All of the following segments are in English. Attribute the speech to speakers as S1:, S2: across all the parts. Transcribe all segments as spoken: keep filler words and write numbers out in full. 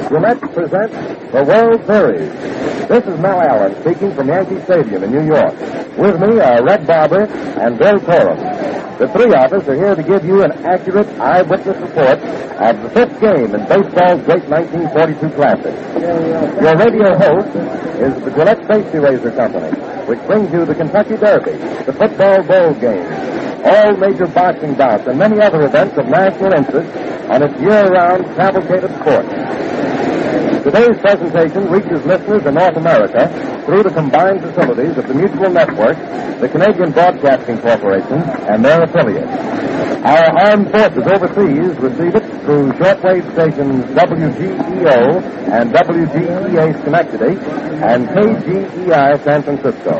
S1: Gillette presents the World Series. This is Mel Allen speaking from Yankee Stadium in New York. With me are Red Barber and Bill Corum. The three of us are here to give you an accurate eyewitness report of the fifth game in baseball's great nineteen forty-two Classic. Your radio host is the Gillette Safety Razor Company, which brings you the Kentucky Derby, the football bowl game, all major boxing bouts, and many other events of national interest on its year-round cavalcade of sport. Today's presentation reaches listeners in North America through the combined facilities of the Mutual Network, the Canadian Broadcasting Corporation, and their affiliates. Our armed forces overseas receive it through shortwave stations W G E O and W G E A Schenectady and K G E I San Francisco.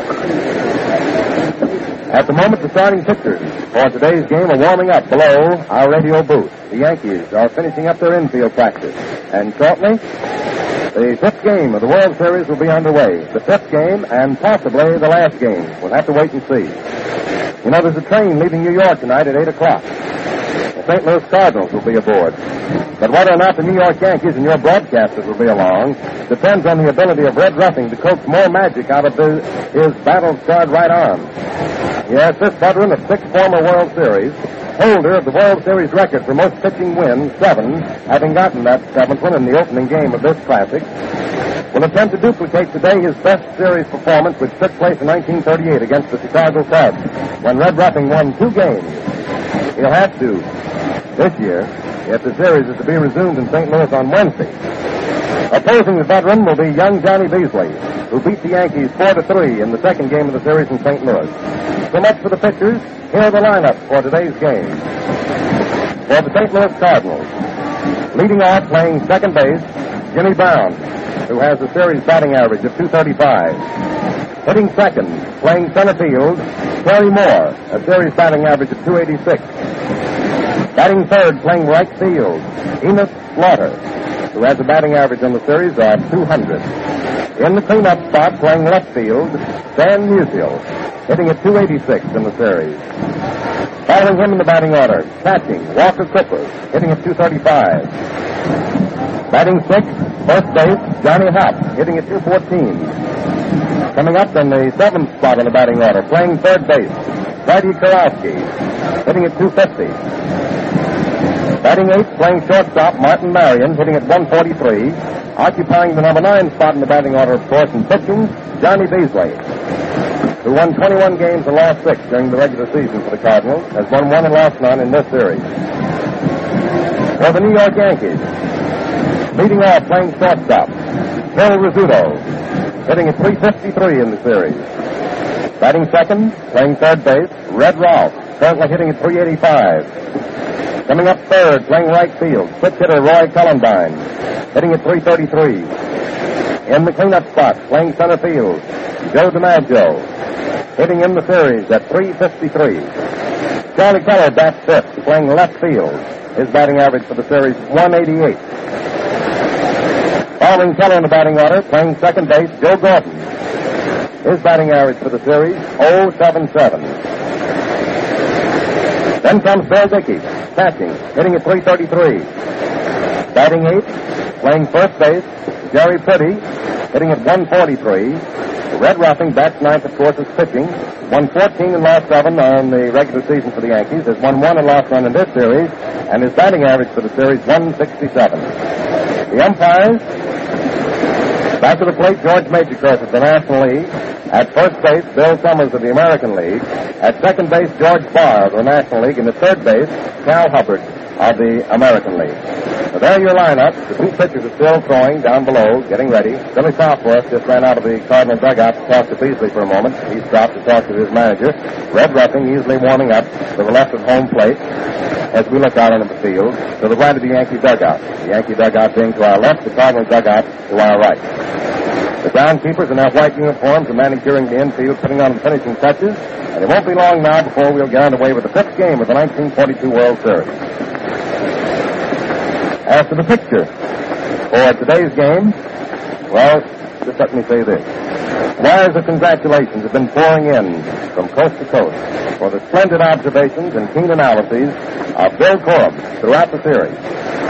S1: At the moment, the starting pitchers for today's game are warming up below our radio booth. The Yankees are finishing up their infield practice. And shortly, the fifth game of the World Series will be underway. The fifth game and possibly the last game. We'll have to wait and see. You know, there's a train leaving New York tonight at eight o'clock. The Saint Louis Cardinals will be aboard. But whether or not the New York Yankees and your broadcasters will be along depends on the ability of Red Ruffing to coax more magic out of his, his battle-scarred right arm. Yes, this veteran of six former World Series, holder of the World Series record for most pitching wins, seven, having gotten that seventh one in the opening game of this Classic, will attempt to duplicate today his best series performance, which took place in nineteen thirty-eight against the Chicago Cubs, when Red Ruffing won two games. He'll have to this year if the series is to be resumed in Saint Louis on Wednesday. Opposing the veteran will be young Johnny Beasley, who beat the Yankees four to three in the second game of the series in Saint Louis. So much for the pitchers. Here are the lineups for today's game. For the Saint Louis Cardinals, leading off playing second base, Jimmy Brown, who has a series batting average of two thirty-five. Hitting second, playing center field, Terry Moore, a series batting average of two eighty-six. Batting third, playing right field, Enos Slaughter, who has a batting average on the series of two hundred. In the cleanup spot, playing left field, Stan Musial, hitting at two eighty-six in the series. Following him in the batting order, catching, Walker Cooper, hitting at two thirty-five. Batting sixth, first base, Johnny Hopp, hitting at two fourteen. Coming up in the seventh spot in the batting order, playing third base, Friday Karowski, hitting at two fifty. Batting eighth, playing shortstop, Martin Marion, hitting at one forty-three. Occupying the number nine spot in the batting order, of course, in pitching, Johnny Beasley, who won twenty-one games and lost six during the regular season for the Cardinals, has won one and lost none in this series. For the New York Yankees, leading off playing shortstop, Phil Rizzuto, hitting at three fifty-three in the series. Batting second, playing third base, Red Ralph, currently hitting at three eighty-five. Coming up third, playing right field, switch hitter Roy Cullenbine, hitting at three thirty-three. In the cleanup spot, playing center field, Joe DiMaggio, hitting in the series at three fifty-three. Charlie Keller bats fifth, playing left field. His batting average for the series, one eighty-eight. Following Keller in the batting order, playing second base, Joe Gordon. His batting average for the series, oh seventy-seven. Then comes Bill Dickey, catching, hitting at three thirty-three. Batting eighth, playing first base, Jerry Priddy, hitting at one forty-three. Red Ruffing bats ninth, of course, is pitching. Won fourteen and lost seven on the regular season for the Yankees. Has won one and lost one in this series. And his batting average for the series, one sixty-seven. The umpires, back to the plate, George Majorquist of the National League. At first base, Bill Summers of the American League. At second base, George Barr of the National League. And at third base, Cal Hubbard of the American League. So there are your lineups. The two pitchers are still throwing down below, getting ready. Billy Southworth just ran out of the Cardinal dugout to talk to Beasley for a moment. He's stopped to talk to his manager. Red Ruffing easily warming up to the left of home plate as we look out into the field to the right of the Yankee dugout. The Yankee dugout being to our left, the Cardinal dugout to our right. The groundkeepers in their white uniforms are manicuring the infield, putting on the finishing touches, and it won't be long now before we'll get underway with the fifth game of the nineteen forty-two World Series. As to the picture for today's game, well, just let me say this. Wires of congratulations have been pouring in from coast to coast for the splendid observations and keen analyses of Bill Corum throughout the series.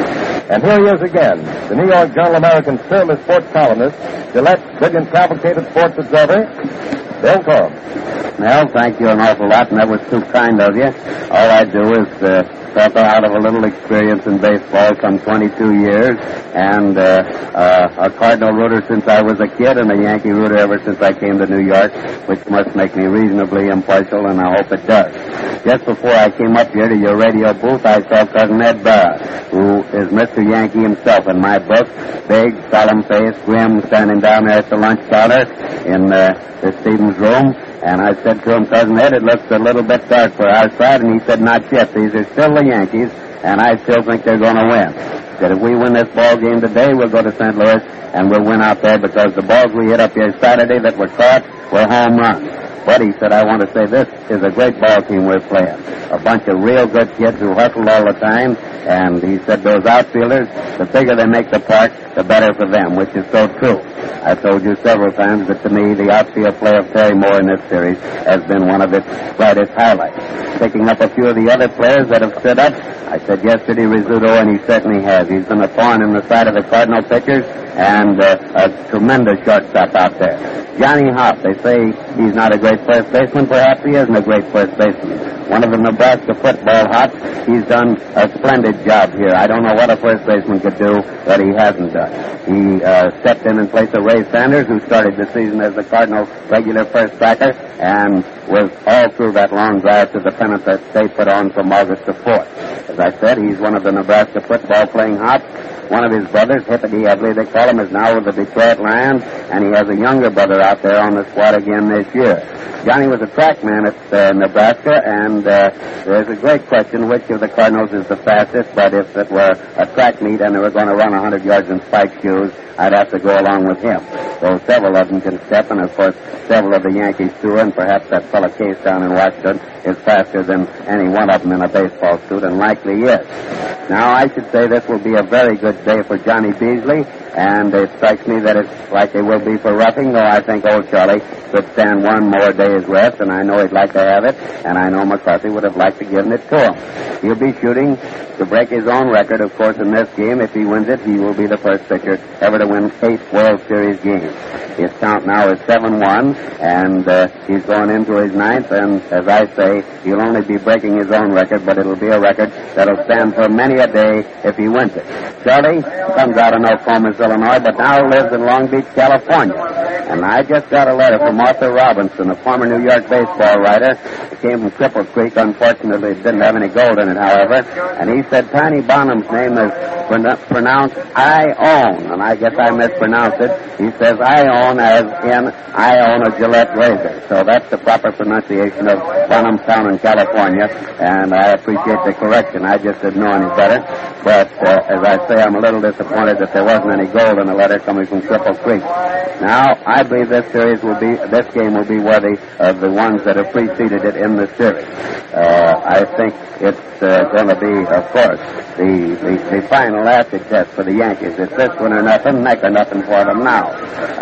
S1: And here he is again, the New York Journal-American's fearless sports columnist, Gillette's brilliant cavalcade sports observer, Bill Corum.
S2: Well, thank you an awful lot, and that was too kind of you. All I do is uh, talk out of a little experience in baseball, some twenty-two years, and uh, uh, a Cardinal rooter since I was a kid, and a Yankee rooter ever since I came to New York, which must make me reasonably impartial, and I hope it does. Just before I came up here to your radio booth, I saw Cousin Ed Barra, who is Mister Yankee himself in my book, big, solemn-faced, grim, standing down there at the lunch counter in uh, the Stevens room. And I said to him, Cousin Ed, it looks a little bit dark for our side. And he said, not yet. These are still the Yankees, and I still think they're going to win. He said, if we win this ball game today, we'll go to Saint Louis, and we'll win out there because the balls we hit up here Saturday that were caught were home runs. But he said, I want to say this is a great ball team we're playing. A bunch of real good kids who hustle all the time. And he said those outfielders, the bigger they make the park, the better for them, which is so true. I've told you several times that to me, the outfield play of Terry Moore in this series has been one of its brightest highlights. Picking up a few of the other players that have stood up, I said yesterday Rizzuto, and he certainly has. He's been a thorn in the side of the Cardinal pitchers, and uh, a tremendous shortstop out there. Johnny Hopp, they say he's not a great first baseman. Perhaps he isn't a great first baseman. One of the Nebraska football Hops, he's done a splendid job here. I don't know what a first baseman could do that he hasn't done. He uh, stepped in in place of Ray Sanders, who started the season as the Cardinals' regular first backer, and was all through that long drive to the pennant that they put on from August the fourth. As I said, he's one of the Nebraska football playing Hops. One of his brothers, Hippity, I believe they call him, is now with the Detroit Lions, and he has a younger brother out there on the squad again this year. Johnny was a track man at uh, Nebraska, and uh, there's a great question which of the Cardinals is the fastest, but if it were a track meet and they were going to run one hundred yards in spike shoes, I'd have to go along with him. So several of them can step, and of course several of the Yankees too, and perhaps that fellow Case down in Washington is faster than any one of them in a baseball suit, and likely is. Now, I should say this will be a very good day for Johnny Beasley, and it strikes me that it's like it will be for Roughing, though I think old Charlie could stand one more day's rest, and I know he'd like to have it, and I know McCarthy would have liked to give it to him. He'll be shooting to break his own record, of course, in this game. If he wins it, he will be the first pitcher ever to win eight World Series games. His count now is seven one, and uh, he's going into his ninth, and as I say, he'll only be breaking his own record, but it'll be a record that'll stand for many a day if he wins it. Charlie comes out of Nokomis, Illinois, but now lives in Long Beach, California. And I just got a letter from Arthur Robinson, a former New York baseball writer. It came from Cripple Creek. Unfortunately, it didn't have any gold in it, however. And he said Tiny Bonham's name is pronounced I own, and I guess I mispronounced it. He says I own as in I own a Gillette razor. So that's the proper pronunciation of Bonhamtown in California, and I appreciate the correction. I just didn't know any better. But uh, as I say, I'm a little disappointed that there wasn't any gold in the letter coming from Cripple Creek. Now, I believe this series will be, this game will be worthy of the ones that have preceded it in the series. Uh, I think it's uh, going to be, of course, the, the, the final acid test for the Yankees. It's this one or nothing, neck or nothing for them now.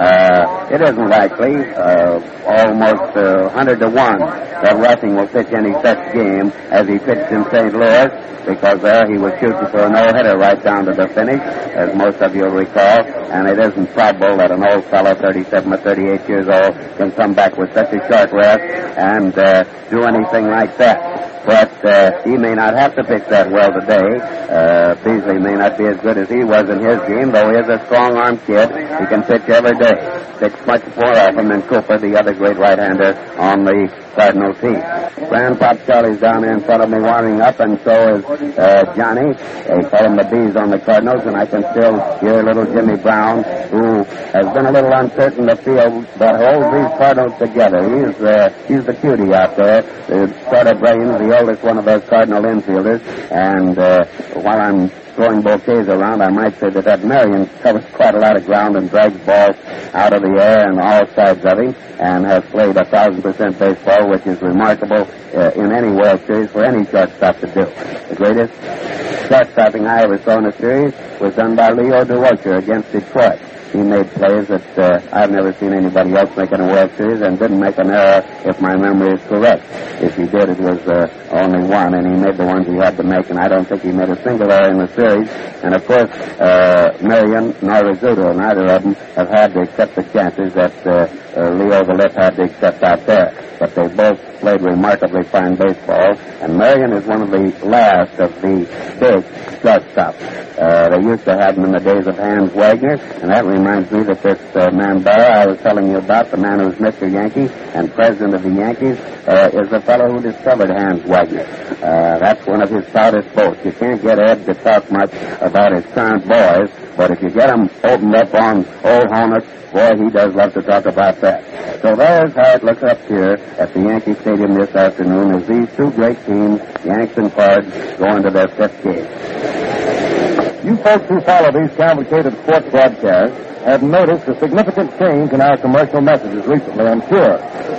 S2: Uh, it isn't likely, uh, almost uh, one hundred to one, that Roughing will pitch any such game as he pitched in Saint Louis, because there he was shooting for a no-hitter right down to the finish, as most of you will recall, and it isn't probable that an old fellow, thirty-seven or thirty-eight years old, can come back with such a short rest and uh, do anything like that. But uh, he may not have to pitch that well today. Uh, Beasley may not be as good as he was in his game, though he is a strong-armed kid. He can pitch every day. Pitch much more often than Cooper, the other great right-hander on the Cardinal team. Grandpa Charlie's down there in front of me warming up, and so is uh, Johnny. They call him the Bees on the Cardinals, and I can still hear little Jimmy Brown, who has been a little uncertain the field, but holds these Cardinals together. He's, uh, he's the cutie out there, the sort of brains, the oldest one of those Cardinal infielders, and uh, while I'm throwing bouquets around, I might say that that Marion covers quite a lot of ground and drags balls out of the air on all sides of him, and has played a thousand percent baseball, which is remarkable uh, in any World Series for any shortstop to do. The greatest shortstopping I ever saw in a series was done by Leo Durocher against Detroit. He made plays that uh, I've never seen anybody else make in a World Series and didn't make an error, if my memory is correct. If he did, it was uh, only one, and he made the ones he had to make, and I don't think he made a single error in the series. And, of course, uh, Marion nor Rizzuto, neither of them have had to accept the chances that uh, uh, Leo the Lip had to accept out there. But they both played remarkably fine baseball, and Marion is one of the last of the big shortstops. Uh, they used to have him in the days of Hans Wagner, and that reminds me that this uh, man Barra I was telling you about, the man who's Mister Yankee and president of the Yankees, uh, is the fellow who discovered Hans Wagner. Uh, that's one of his stoutest boasts. You can't get Ed to talk much about his current boys, but if you get him opened up on old Honus, boy, he does love to talk about that. So there's how it looks up here at the Yankee Stadium this afternoon as these two great teams, Yanks and Cards, go into their fifth game.
S1: You folks who follow these complicated sports broadcasts have noticed a significant change in our commercial messages recently, I'm sure.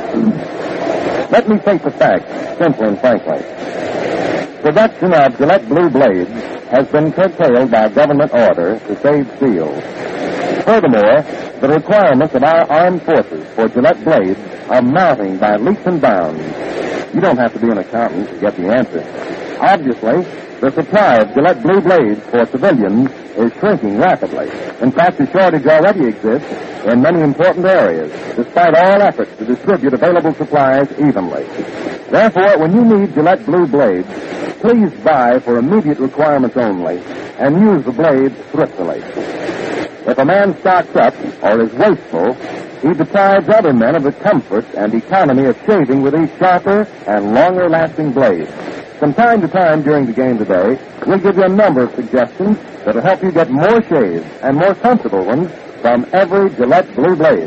S1: Let me state the facts, simply and frankly. Production of Gillette Blue Blades has been curtailed by government order to save seals. Furthermore, the requirements of our armed forces for Gillette blades are mounting by leaps and bounds. You don't have to be an accountant to get the answer. Obviously, the supply of Gillette Blue blades for civilians is shrinking rapidly. In fact, a shortage already exists in many important areas, despite all efforts to distribute available supplies evenly. Therefore, when you need Gillette Blue blades, please buy for immediate requirements only and use the blades thriftily. If a man stocks up or is wasteful, he deprives other men of the comfort and economy of shaving with these sharper and longer-lasting blades. From time to time during the game today, we'll give you a number of suggestions that will help you get more shaves and more comfortable ones from every Gillette Blue blade.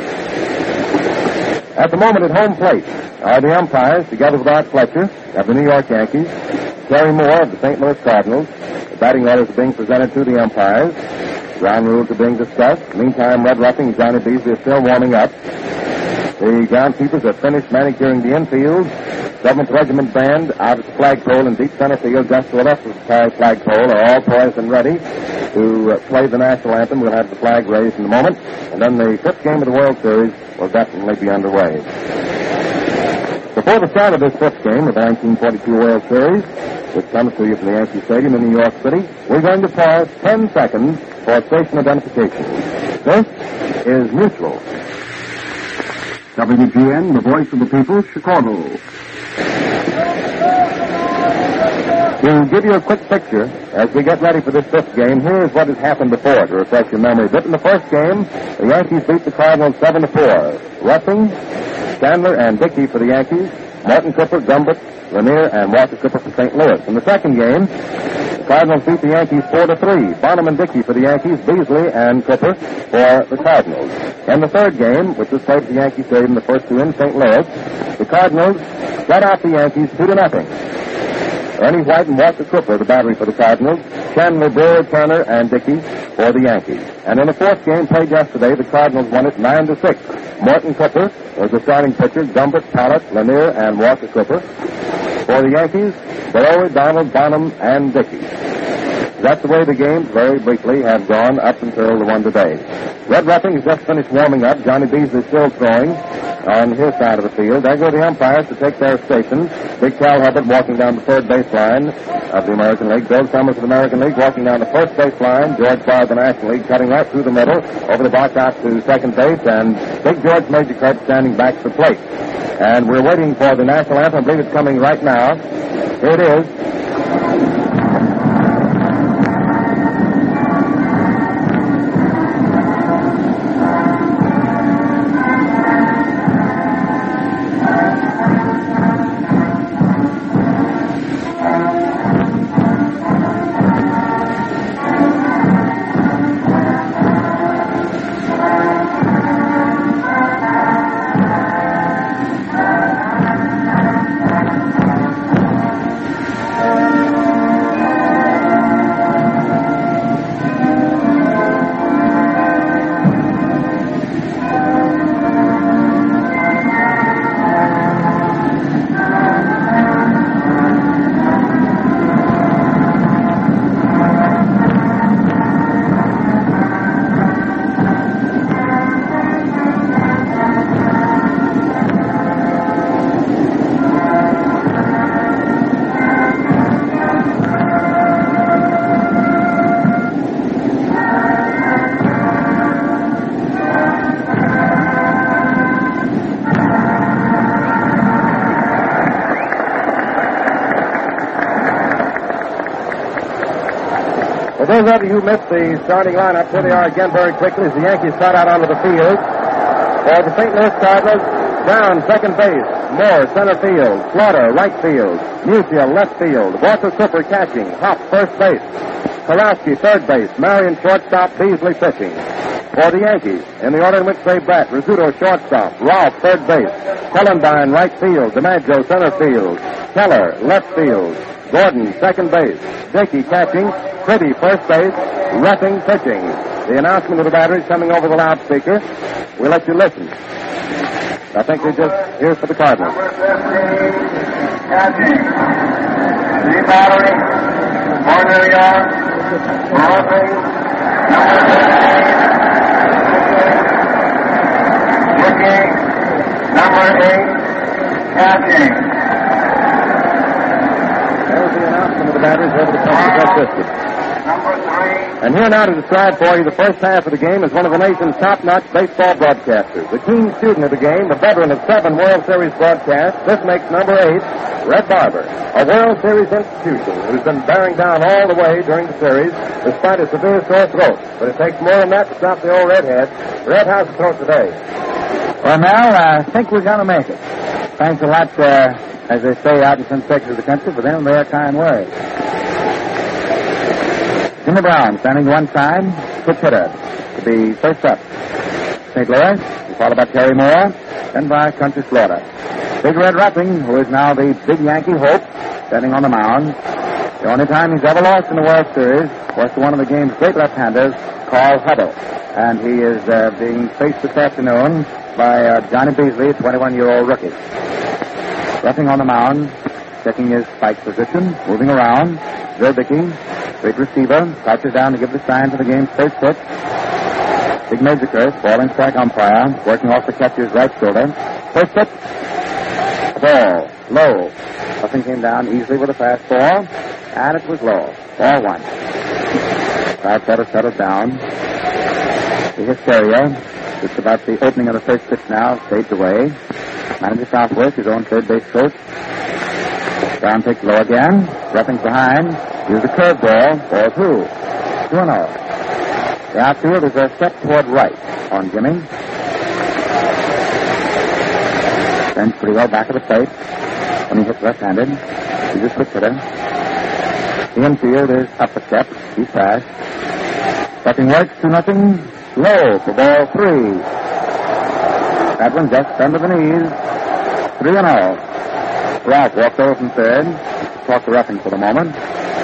S1: At the moment at home plate are the umpires, together with Art Fletcher of the New York Yankees, Terry Moore of the Saint Louis Cardinals. The batting orders are being presented to the umpires. Ground rules are being discussed. Meantime, Red Ruffing and Johnny Beasley are still warming up. The groundkeepers have finished manicuring the infield. seventh Regiment Band out at the flagpole in deep center field, just to the left of the Paris flagpole, are all poised and ready to uh, play the national anthem. We'll have the flag raised in a moment, and then the fifth game of the World Series will definitely be underway. Before the start of this fifth game of the nineteen forty-two World Series, which comes to you from the Yankee Stadium in New York City, we're going to pause ten seconds for station identification. This is Mutual.
S3: W G N, the voice of the people, Chicago.
S1: To give you a quick picture, as we get ready for this fifth game, here's what has happened before to refresh your memory a bit. In the first game, the Yankees beat the Cardinals seven to four. Ruffing, Chandler, and Dickey for the Yankees. Morton Cooper, Gumbert, Lanier, and Walter Cooper for Saint Louis. In the second game, the Cardinals beat the Yankees four to three. Bonham and Dickey for the Yankees, Beasley and Cooper for the Cardinals. In the third game, which was played at the Yankee Stadium, the first two in Saint Louis, the Cardinals shut out the Yankees two to nothing. Ernie White and Walter Cooper, the battery for the Cardinals. Chandler, Brewer, Turner, and Dickey for the Yankees. And in the fourth game played yesterday, the Cardinals won it nine to six. Morton Cooper was the starting pitcher. Gumbert, Pollock, Lanier, and Walter Cooper. For the Yankees, Brewer, Donald, Bonham, and Dickey. That's the way the games, very briefly, have gone up until the one today. Red Ruffing has just finished warming up. Johnny Beasley is still throwing on his side of the field. There go the umpires to take their stations. Big Cal Hubbard walking down the third baseline of the American League. Bill Summers of the American League walking down the first baseline. George Farr of the National League cutting right through the middle, over the box out to second base, and Big George Major Kurt standing back to the plate. And we're waiting for the national anthem. I believe it's coming right now. Here it is. Maybe you missed the starting lineup. Here they are again very quickly as the Yankees start out onto the field. For the Saint Louis Cardinals, Brown, second base. Moore, center field. Slaughter, right field. Musial, left field. Walter Cooper catching. Hop, first base. Karowski, third base. Marion, shortstop. Beasley, pitching. For the Yankees, in the order in which they bat, Rizzuto, shortstop. Ralph, third base. Kellenbein, right field. DiMaggio, center field. Keller, left field. Gordon, second base. Dickey catching. Pretty, first base. Ruffing, pitching. The announcement of the batters coming over the loudspeaker. We'll let you listen. I think they just, here's for the Cardinals.
S4: Number fifteen, catching. The battery, Cornelia, Ruffing, number fifteen, Dickey, number eight, catching.
S1: There's the announcement of the batters over the top of the distance.
S4: Number three.
S1: And here now to describe for you the first half of the game is one of the nation's top-notch baseball broadcasters. The keen student of the game, the veteran of seven World Series broadcasts. This makes number eight, Red Barber, a World Series institution who's been bearing down all the way during the series despite a severe sore throat. But it takes more than that to stop the old redhead. Red, how's the throat today?
S5: Well, Mel, I think we're going to make it. Thanks a lot, uh, as they say out in some sections of the country, for them, their kind words. Jimmy Brown, standing to one side, switch hitter, to be first up. Saint Louis, followed by Terry Moore, then by Country Slaughter. Big Red Ruffing, who is now the big Yankee hope, standing on the mound. The only time he's ever lost in the World Series was to one of the game's great left-handers, Carl Hubbell. And he is uh, being faced this afternoon by uh, Johnny Beasley, a twenty-one-year-old rookie. Ruffing on the mound, checking his spike position, moving around. Joe Dickey, great receiver, crouches down to give the sign for the game's first pitch. Big Major falling strike umpire, working off the catcher's right shoulder. First pitch, ball, low. Ruffing came down easily with a fastball, and it was low. Ball one. Crowd sort of settled down. The hysteria, just about the opening of the first pitch now, fades away. Manager Southworth, his own third base coach. Brown takes low again. Ruffing's behind. Here's a curveball. Ball two. Two and oh. The outfield is a step toward right on Jimmy. Turns pretty well back of the plate when he hits left-handed. He's a switch hitter. The infield is up a step. He's fast. Ruffing works. Two nothing. Low for ball three. That one just under the knees. Three and oh. Ralph walked over from third. Talked to Ruffing for the moment.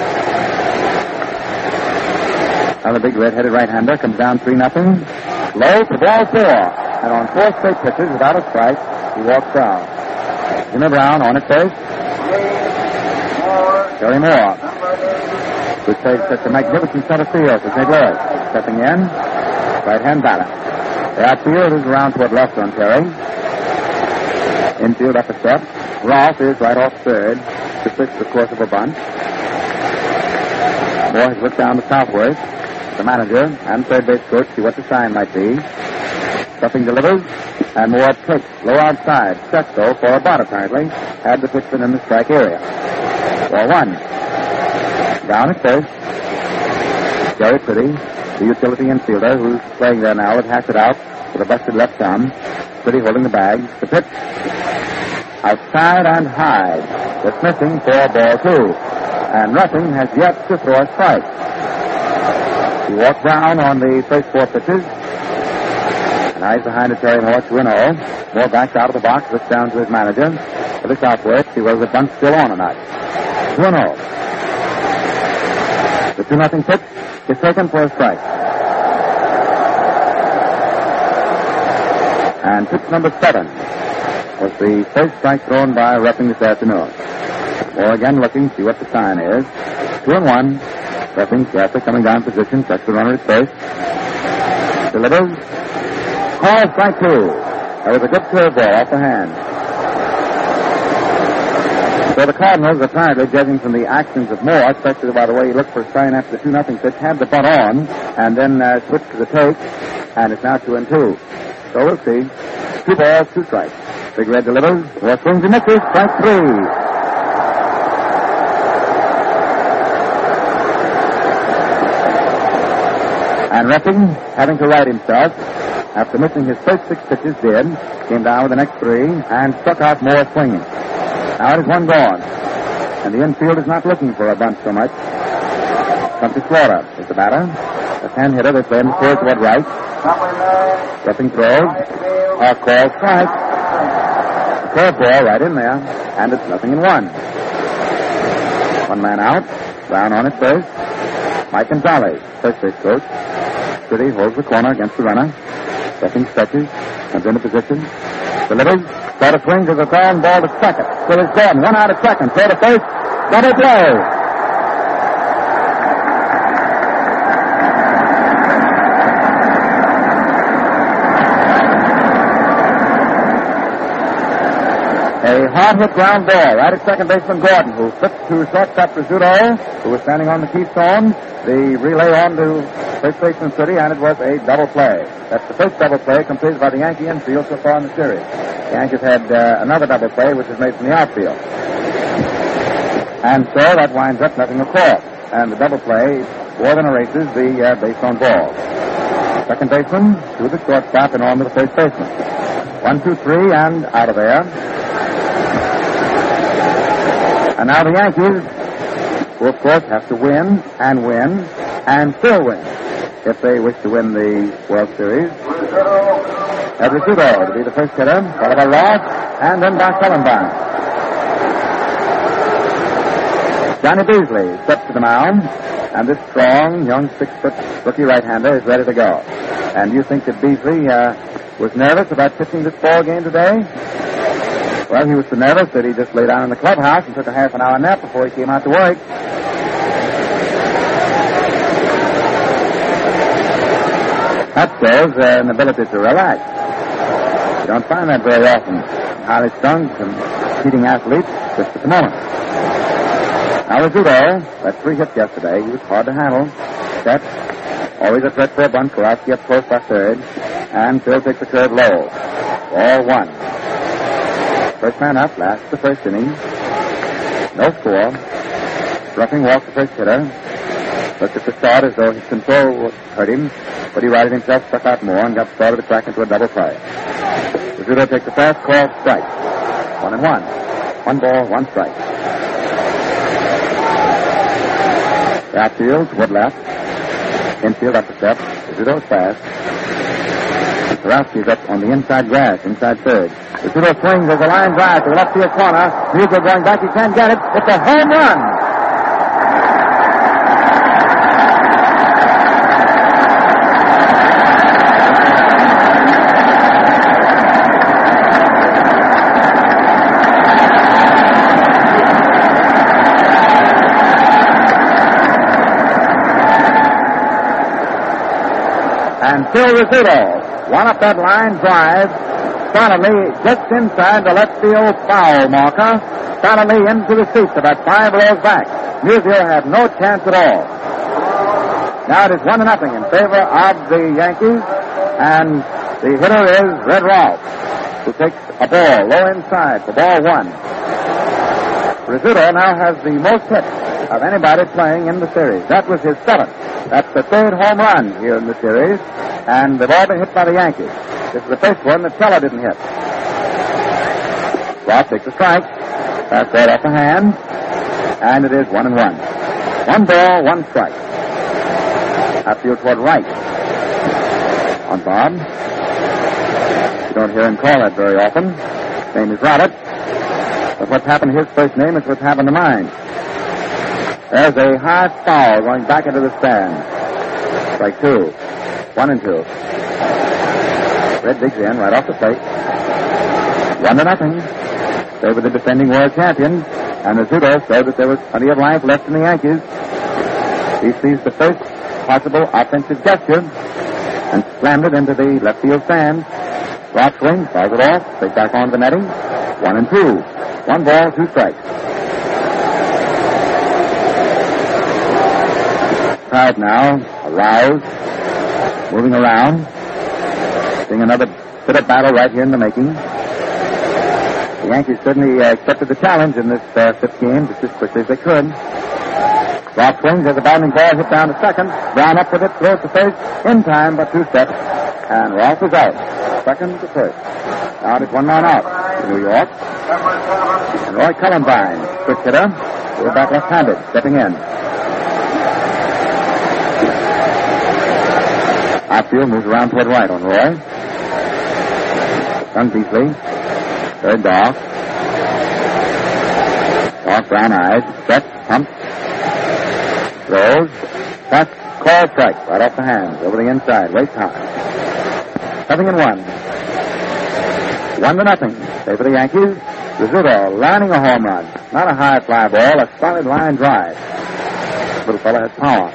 S5: Now the big red-headed right-hander comes down three nothing. Low for ball four. And on four straight pitches without a strike, he walks down. Jimmy Brown on at first. Terry Moore, who plays such a magnificent center field for Saint Louis. Stepping in, right-hand batter. The outfield is around toward left on Terry. Infield up a step. Ralph is right off third to switch the course of a bunt. Moore has looked down to Southworth. The manager and third base coach see what the sign might be. Ruffing delivers, and Moore takes low outside. Set though for a bunt apparently. Had the pitch been in the strike area. Ball one. Down at first. Jerry Pretty, the utility infielder who's playing there now with Hackett out with a busted left thumb. Pretty holding the bag. The pitch. Outside and high. Dismissing for ball two. And Ruffing has yet to throw a strike. He walked down on the first four pitches. And eyes behind at Terry Moore, two and oh. Moore backs out of the box, looks down to his manager. For the Southworth, see whether the bunt's still on or not. two and oh. The two nothing pitch is taken for a strike. And pitch number seven was the first strike thrown by Ruffing this afternoon. Moore again looking, see what the sign is. Two and one. Ruffing carefully coming down position, checks the runner at first. Delivers. Call strike two. That was a good curveball off the hand. So the Cardinals, apparently, judging from the actions of Moore, especially by the way he looked for a sign after the two nothing pitch, had the bunt on, and then uh, switched to the take, and it's now two and two. So we'll see. Two balls, two strikes. Big Red delivers. Moore swings and misses. Strike three. And Ruffing, having to right himself, after missing his first six pitches, did, came down with the next three, and struck out Moore swinging. Now it is one gone, and the infield is not looking for a bunt so much. Country Slaughter is the batter. The ten hitter, they play him forward toward right. Ruffing throws. A call strike. A curveball right in there, and it's nothing in one. One man out. Brown on at first. Mike Gonzalez, first base coach. City holds the corner against the runner. Ruffing stretches, comes into position. Delivers. Slaughter swings as a ground ball to second. Still is Gordon. One out at second. Throw to first. Double play. A hard-hit ground ball right at second baseman Gordon, who flipped to shortstop Rizzuto, who was standing on the keystone. The relay on to first baseman City, and it was a double play. That's the first double play completed by the Yankee infield so far in the series. The Yankees had uh, another double play, which was made from the outfield. And so that winds up nothing across. And the double play more than erases the uh, base on ball. Second baseman to the shortstop and on to the first baseman. One, two, three, and out of there. And now the Yankees, who of course have to win and win and still win if they wish to win the World Series. Have Rizzuto to be the first hitter, followed by Ross, and then by Sullenbine. Johnny Beasley steps to the mound, and this strong, young six-foot rookie right-hander is ready to go. And you think that Beasley uh, was nervous about pitching this ball game today? Well, he was so nervous that he just lay down in the clubhouse and took a half an hour nap before he came out to work. That shows uh, an ability to relax. You don't find that very often. Highly strung, competing athletes just at the moment. Now Rizzuto, that three hits yesterday, he was hard to handle. Steps, always a threat for a bunt. Kowalski up close by third, and Phil takes the curve low. Ball one. First man up, last the first inning. No score. Ruffing walks the first hitter. Looked at the start as though his control hurt him, but he righted himself, struck out more, and got started to crack into a double play. Rizzuto takes a fast call, strike. One and one. One ball, one strike. The outfield, Wood left. Infield up the step. Rizzuto's fast. Kowalski's up on the inside grass, inside third. Rizzuto swings as a line drive to the left field corner. Musial going back. He can't get it. It's a home run. And Phil Rizzuto, one up that line drive, solidly just inside the left field foul marker, solidly into the seats about five rows back. Musial had no chance at all. Now it is one to nothing in favor of the Yankees, and the hitter is Red Ralph, who takes a ball low inside for ball one. Rizzuto now has the most hits of anybody playing in the series. That was his seventh. That's the third home run here in the series, and they've all been hit by the Yankees. This is the first one that Teller didn't hit. Ross takes a strike. That's right off the hand, and it is one and one. One ball, one strike. Outfield toward right. On Bob. You don't hear him call that very often. His name is Robert. But what's happened to his first name is what's happened to mine. There's a high foul going back into the stand. Strike two. One and two. Red digs in right off the plate. One to nothing. Over the defending world champions. And Rizzuto said that there was plenty of life left in the Yankees. He sees the first possible offensive gesture and slammed it into the left field stand. Rock swing, fouls it off, straight back on the netting. One and two. One ball, two strikes. Crowd now, aroused, moving around, seeing another bit of battle right here in the making. The Yankees certainly uh, accepted the challenge in this uh, fifth game just as quickly as they could. Rock swings as the bounding ball hit down to second. Brown up with it, throws to first. In time, but two steps. And Rolfe is out. Second to first. Now it's one man out to New York. And Roy Cullenbine, switch hitter. We're back left-handed, stepping in. Outfield moves around toward right on Roy. Son Beasley. Third Dock. Dock, brown eyes. Step, hump. Throws. Pass, call strike. Right off the hands. Over the inside. Waist high. Nothing in one. One to nothing. Say for the Yankees. Rizzuto lining a home run. Not a high fly ball. A solid line drive. Little fella has power.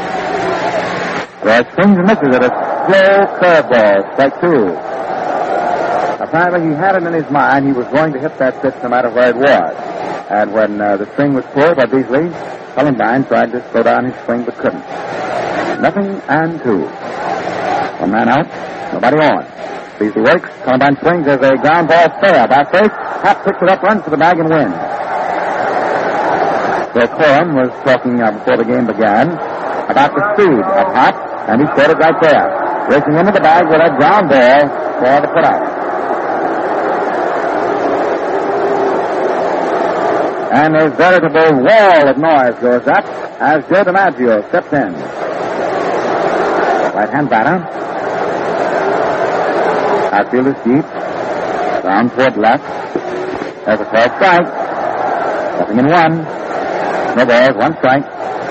S5: Roy swings and misses at a slow curveball. Strike two. Apparently he had it in his mind he was going to hit that pitch no matter where it was. And when uh, the string was pulled by Beasley, Cullenbine tried to slow down his swing but couldn't. Nothing and two. One man out, nobody on. Beasley works, Cullenbine swings as a ground ball fair. Back first, Hop picks it up, runs for the bag and wins. Bill Corum was talking uh, before the game began about the speed of Hop, and he showed it right there. Racing into the bag with a ground ball for the putout. And a veritable wall of noise goes up as Joe DiMaggio steps in. Right-hand batter. Outfield is deep. Down toward left. There's a called strike. Nothing in one. No balls, one strike.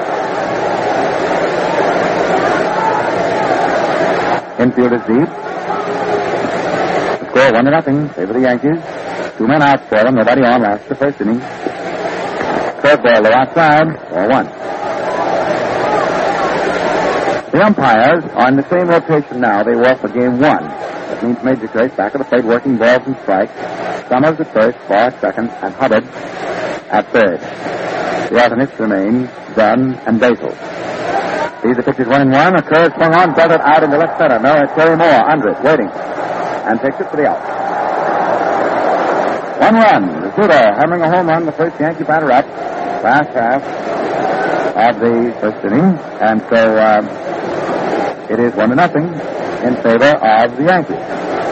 S5: Infield is deep. The score one to nothing. Favor the Yankees. Two men out for them. Nobody on. Last the first inning. Curveball low outside, or one. The umpires are in the same rotation now they were for game one. That means Major Kirk back of the plate working balls and strikes. Summers at first, Barr at second, and Hubbard at third. The alternates remain Dunn and Basil. These are pitches one and one. A curve swung on, belted out into left center. No, it's Terry Moore under it, waiting. And takes it for the out. One run. Rizzuto hammering a home run, the first Yankee batter up. Last half of the first inning. And so uh, it is one to nothing in favor of the Yankees.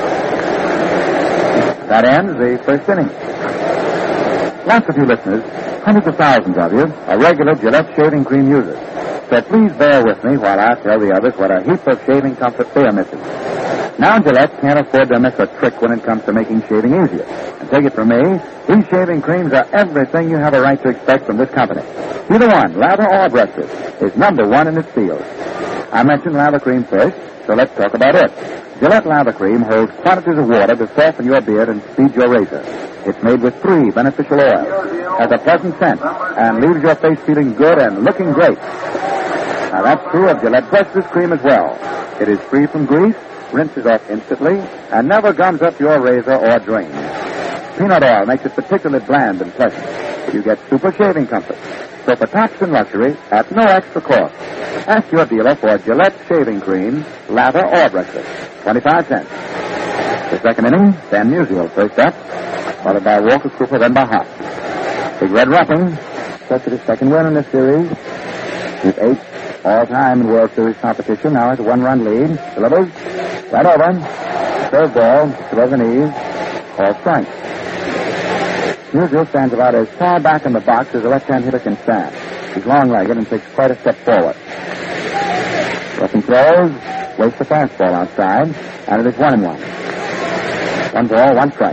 S5: That ends the first inning. Lots of you listeners, hundreds of thousands of you, are regular Gillette shaving cream users. So please bear with me while I tell the others what a heap of shaving comfort they are missing. Now Gillette can't afford to miss a trick when it comes to making shaving easier. And take it from me, these shaving creams are everything you have a right to expect from this company. Either one, lather or brushless, is number one in its field. I mentioned lather cream first, so let's talk about it. Gillette lather cream holds quantities of water to soften your beard and speed your razor. It's made with three beneficial oils, has a pleasant scent, and leaves your face feeling good and looking great. Now that's true of Gillette brushless cream as well. It is free from grease, rinses off instantly, and never gums up your razor or drains. Peanut oil makes it particularly bland and pleasant. You get super shaving comfort. So for tax and luxury, at no extra cost, ask your dealer for Gillette shaving cream, lather or brushless. twenty-five cents. The second inning, Dan Musial first up, followed by Walker Cooper, then by Hop. Big Red Ruffing posted his second win in this series. He's eighth all-time in World Series competition. Now it's a one-run lead. Delivers. Right over. Third ball. Below the knees. Called strike. Musial stands about as far back in the box as a left-hand hitter can stand. He's long-legged and takes quite a step forward. Ruffing throws. Wastes the fastball outside. And it is one and one. One ball, one strike.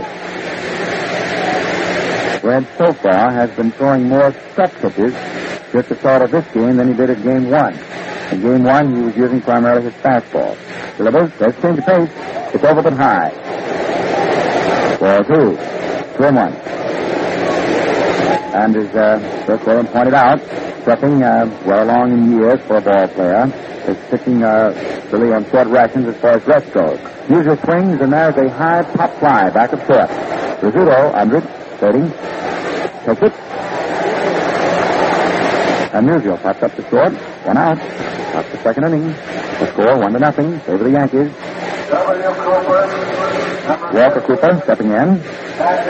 S5: Red so far has been throwing more step pitches just the start of this game than he did at game one. In game one, he was using primarily his fastball. Delivers, does change the pace. It's over but high. Ball two. Two and one. And as uh, Bill Corum pointed out, stepping uh, well along in years for a ball player, is pitching uh, really on short rations as far as rest goes. Usual swings, and there's a high pop fly back of short. Rizzuto, under it, waiting. Takes it. And Musial pops up to short. One out. That's the second inning. The score, one to nothing. Favor the Yankees. Walker Cooper stepping in.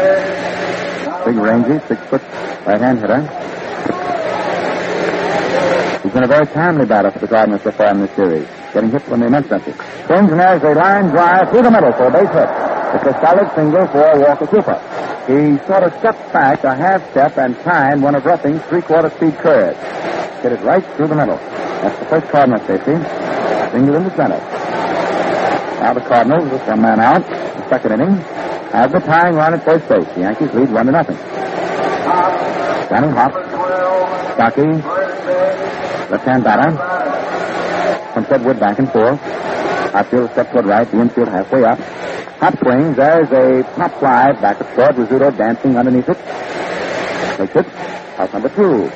S5: Big rangy, six foot right-hand hitter. He's been a very timely batter for the Cardinals so far in this series, getting hits when they meant something. Swings and there's a line drive through the middle for a base hit. It's a solid single for Walker Cooper. He sort of stepped back a half step and timed one of Ruffing's three-quarter speed curves. Hit it right through the middle. That's the first Cardinal safety. Single in the center. Now the Cardinals, with one man out, the second inning, have the tying run at first base. The Yankees lead one to nothing. Standing Hop, Stocky, left-hand batter. From Sedwood back and forth. Outfield step toward right, the infield halfway up. Hop swings. There's a pop fly back at short. Rizzuto dancing underneath it. Takes it. Out number two.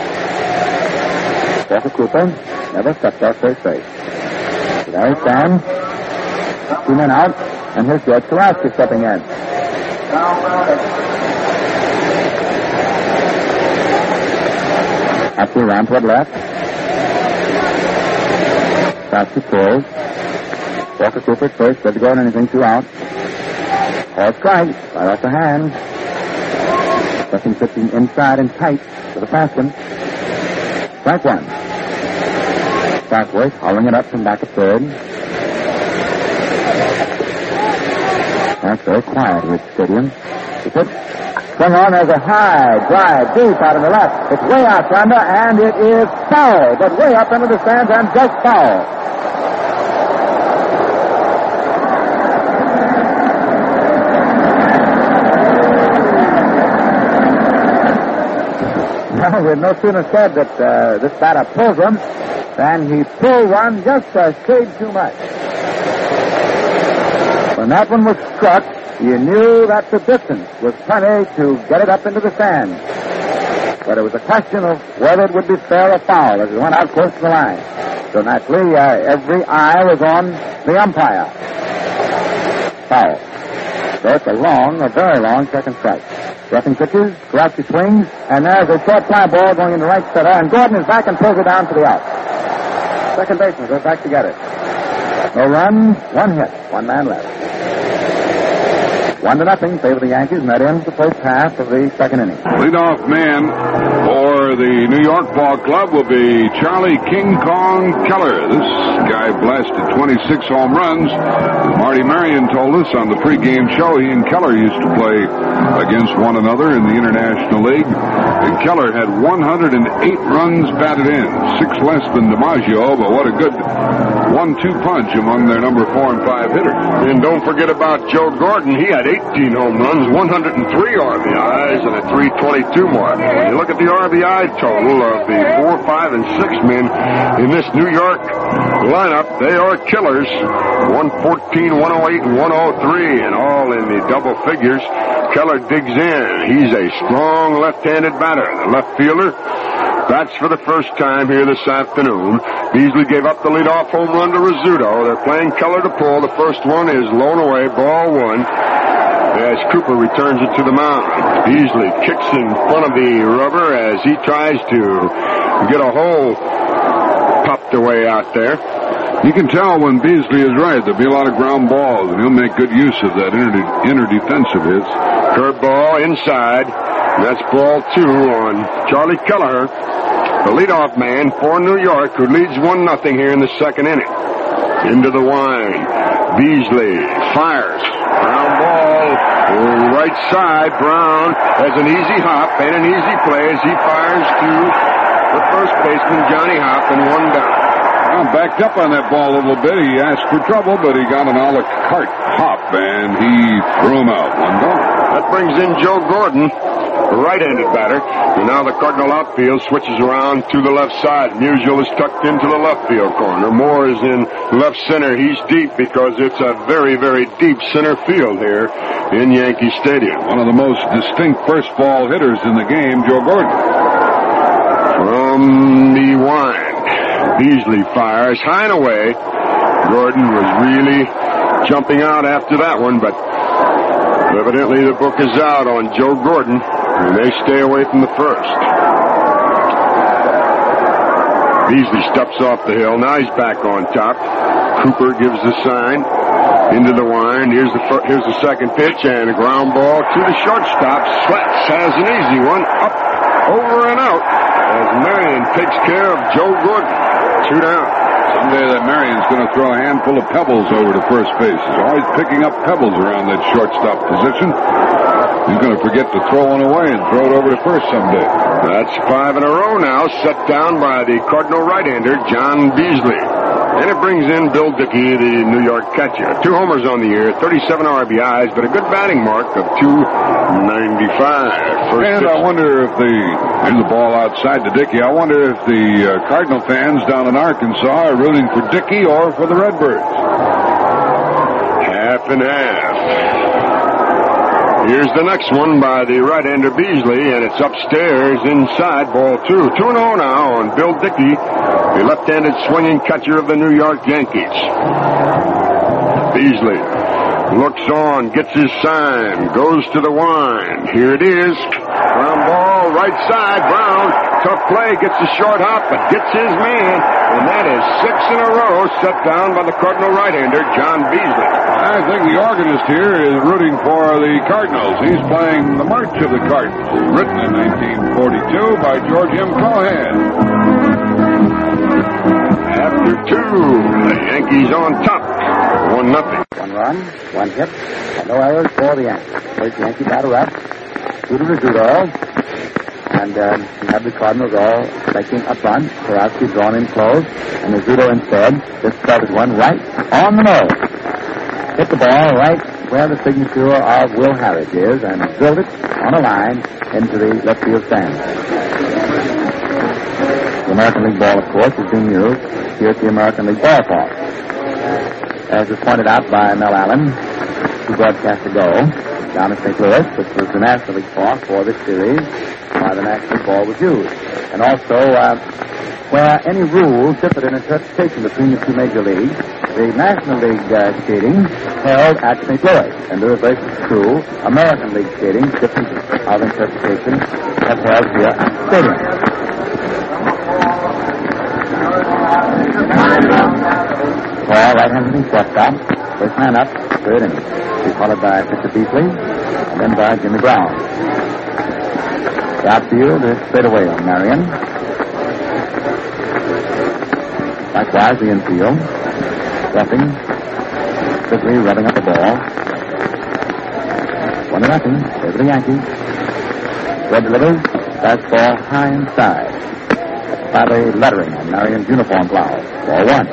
S5: Walker Cooper never stepped off first base. There he stands. Two men out. And here's George Karowski stepping in. Outfield round toward left. Karowski pulls. Walker Cooper at first, doesn't go on anything, two out. All strike, right off the hand. Second pitching inside and tight to the fast one. Strike one. Southworth hauling it up from back at third. That's very quiet here at the stadium. The pitch swung on as a high drive deep out in the left. It's way out yonder, and it is foul, but way up into the stands and just foul. Well, we had no sooner said that uh, this batter pulled him than he pulled one just a shade too much. When that one was struck, you knew that the distance was plenty to get it up into the stands. But it was a question of whether it would be fair or foul as it went out close to the line. So naturally, uh, every eye was on the umpire. Foul. So it's a long, a very long second strike. Ruffing pitches, Karowski swings, and there's a short fly ball going into right center, and Gordon is back and pulls it down to the out. Second baseman goes back to get it. No run, one hit, one man left. One to nothing, favor the Yankees, and that ends the first half of the second inning.
S6: Leadoff man for the New York Ball Club will be Charlie King Kong Keller. This guy blasted twenty-six home runs. As Marty Marion told us on the pregame show, he and Keller used to play against one another in the International League. And Keller had one hundred eight runs batted in, six less than DiMaggio, but what a good one two punch among their number four and five hitters.
S7: And don't forget about Joe Gordon. He had eighteen home runs, one hundred three R B Is, and a three twenty-two mark. When you look at the R B I total of the four, five, and six men in this New York lineup, they are killers. one fourteen, one oh eight, and one oh three, and all in the double figures. Keller digs in. He's a strong left-handed batter. The left fielder bats for the first time here this afternoon. Beasley gave up the leadoff home run to Rizzuto. They're playing Keller to pull. The first one is blown away, ball one, as Cooper returns it to the mound. Beasley kicks in front of the rubber as he tries to get a hole popped away out there.
S6: You can tell when Beasley is right. There'll be a lot of ground balls, and he'll make good use of that inner, inner defensive hits.
S7: Curveball inside. That's ball two on Charlie Kelleher, the leadoff man for New York, who leads one nothing here in the second inning. Into the line. Beasley fires. Ground ball right side. Brown has an easy hop and an easy play as he fires to the first baseman, Johnny Hop, and one down.
S6: Well, backed up on that ball a little bit. He asked for trouble, but he got an a la carte hop, and he threw him out. One down.
S7: That brings in Joe Gordon, a right-handed batter. And now the Cardinal outfield switches around to the left side. Musial is tucked into the left field corner. Moore is in left center. He's deep because it's a very, very deep center field here in Yankee Stadium.
S6: One of the most distinct first ball hitters in the game, Joe Gordon.
S7: From the wind, Beasley fires high and away. Gordon was really jumping out after that one, but evidently the book is out on Joe Gordon, and they stay away from the first. Beasley steps off the hill. Now he's back on top. Cooper gives the sign. Into the wind. Here's the fir- here's the second pitch, and a ground ball to the shortstop. Slats has an easy one. Up over and out as Marion takes care of Joe Gordon. Two down.
S6: Someday that Marion's going to throw a handful of pebbles over to first base. He's always picking up pebbles around that shortstop position. He's going to forget to throw one away and throw it over to first someday.
S7: That's five in a row now, set down by the Cardinal right-hander, John Beasley. And it brings in Bill Dickey, the New York catcher. Two homers on the year, thirty-seven R B Is, but a good batting mark of two ninety-five. First
S6: and
S7: pitch.
S6: I wonder if the, here's the ball outside to Dickey, I wonder if the uh, Cardinal fans down in Arkansas are rooting for Dickey or for the Redbirds.
S7: Half and half. Here's the next one by the right-hander Beasley, and it's upstairs inside, ball two. two and oh now on Bill Dickey, the left-handed swinging catcher of the New York Yankees. Beasley looks on, gets his sign, goes to the wind. Here it is. Ground ball, right side, Brown. Tough play, gets a short hop, but gets his man. And that is six in a row set down by the Cardinal right-hander, John Beasley.
S6: I think the organist here is rooting for the Cardinals. He's playing the March of the Cardinals, written in nineteen forty-two by George M. Cohan.
S7: After two, the Yankees on top. One nothing.
S5: One run, one hit, and no errors for the Yankees. First Yankee batter up, Judo to Judo. And uh, you have the Cardinals all making a bunt. Karowski drawn in close, and the Zudo instead just started one right on the nose. Hit the ball right where the signature of Will Harridge is, and drilled it on a line into the left field stand. The American League ball, of course, is being used here at the American League ballpark. As was pointed out by Mel Allen, two broadcasts ago, down at Saint Louis, which was the National League park for this series, why the National League ball was used. And also, uh, where any rules differed in interpretation between the two major leagues, the National League uh, skating held at Saint Louis. And the reverse is true. American League skating, different of interpretation, have held here at the stadium. Paul, right-handed in shortstop. First man up, third inning. He's followed by Mister Beasley, and then by Jimmy Brown. The outfield is straight away on Marion. Likewise, the infield. Roughing. Quickly rubbing up the ball. One to nothing. Over the Yankees. Red delivers. Fastball high inside. By the lettering on Marion's uniform blouse. Ball one.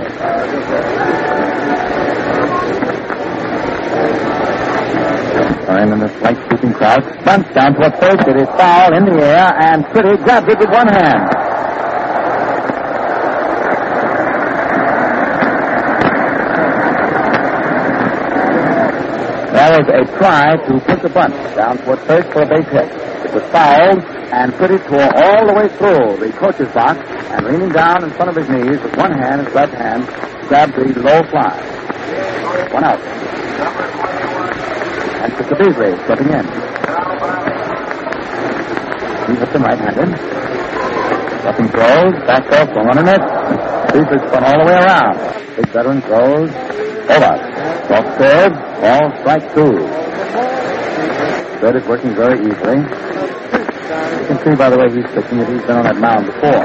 S5: And in the slight sweeping crowd, bunts down toward first. It is foul in the air, and Pretty grabs it with one hand. That was a try to put the bunt down toward first for a base hit. It was fouled, and Pretty tore all the way through the coach's box, and leaning down in front of his knees with one hand, his left hand, grabbed the low fly. One out. And Mister Beasley stepping in. He hits him right-handed. Nothing throws. Fastball swung on a net. Beasley spun all the way around. Big veteran throws over. Off third. Ball strike two. Third is working very easily. You can see by the way he's pitching that he's been on that mound before.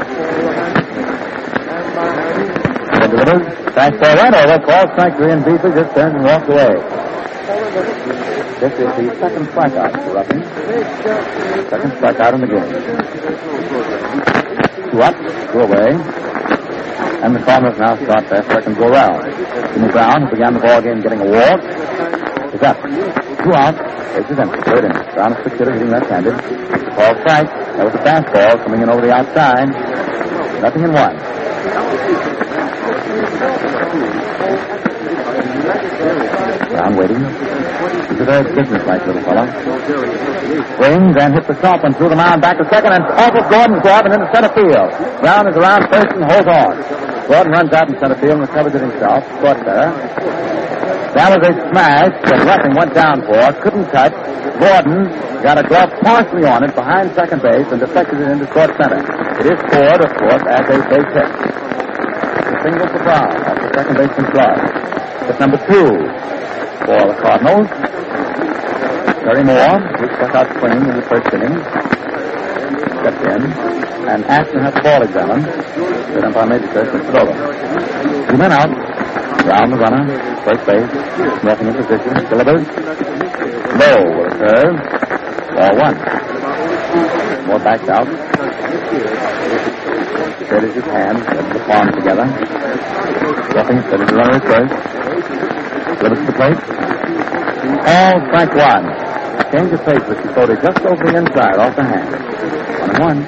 S5: Third delivers. Fastball right over. Ball strike three, and Beasley just turns and walks away. This is the second strikeout for Ruffin. Second strikeout in the game. Two up, two away. And the Cardinals now start their second go round. Jimmy Brown, who began the ball game getting a walk, is up. Two out. Base is empty. Third inning. Brown is six hitter hitting left-handed. Ball strike. That was a fastball coming in over the outside. Nothing in one. Brown waiting. He's a very business-like little fellow. Swings and hits the stump and through the mound back to second, and off of Gordon's glove and into center field. Brown is around first and holds on. Gordon runs out in center field and recovers it himself. Short there. That was a smash that Ruffing went down for. Couldn't touch. Gordon got a glove partially on it behind second base and deflected it into short center. It is scored, of course, as a base hit. A single for Brown off the second baseman's glove. That's number two for the Cardinals. Terry Moore, who struck out swinging in the first inning. stepped in and asked to have the ball examined. Third umpire Major Kirk looked it over. Two men out. Round the runner. First base. Nothing in position. Delivers. Low will occur. Ball one. More backed out. Steadies his hands. Gets the palms together. Roughing steadies the runner at first. Delivers to the plate. All strike one. Change of pace with Chakotay just over the inside off the hand. One and one.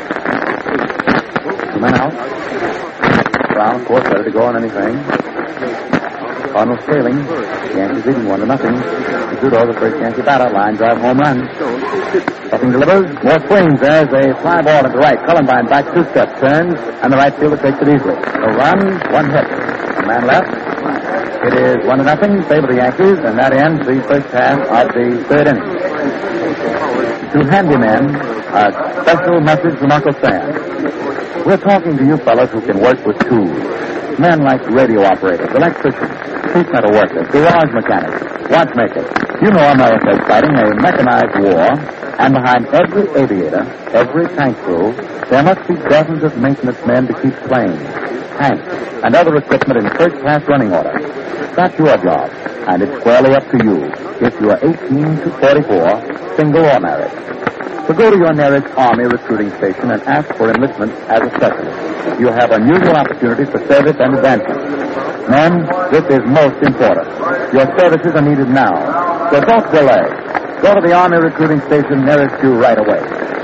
S5: Two men out. Brown, of course, ready to go on anything. Cardinals trailing. Yankees leading one to nothing. Rizzuto, the first Yankee batter, line drive home run. Nothing delivers. More swings. There's a fly ball to the right. Cullenbine back two steps, turns, and the right fielder takes it easily. No run, one hit. A man left. It is one to nothing, favor the Yankees, and that ends the first half of the third inning. To handymen, a special message from Uncle Sam. We're talking to you fellows who can work with tools. Men like radio operators, electricians, sheet metal workers, garage mechanics, watchmakers. You know America is fighting a mechanized war, and behind every aviator, every tank crew, there must be dozens of maintenance men to keep planes, tanks, and other equipment in first-class running order. That's your job, and it's squarely up to you if you are eighteen to forty-four, single or married. So go to your nearest Army recruiting station and ask for enlistment as a specialist. You have unusual opportunities for service and advancement. Men, this is most important. Your services are needed now, so don't delay. Go to the Army recruiting station nearest you right away.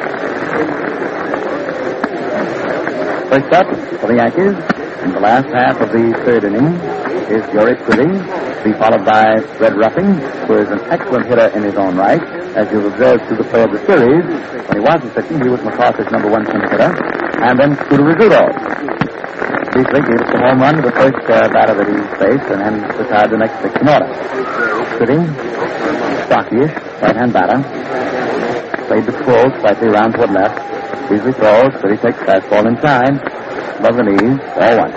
S5: First up for the Yankees in the last half of the third inning is Yorick Quilly, to be followed by Red Ruffing, who is an excellent hitter in his own right. As you've observed through the play of the series, when he wasn't pitching, he was MacArthur's number one pinch hitter. And then Scooter Rizzuto. Beasley gave us the home run to the first uh, batter that he faced, and then retired the next six in order. Sitting, stocky-ish, right-hand batter. Played the full, slightly round toward left. Beasley throws, but he takes fastball inside. Above the knees, all one.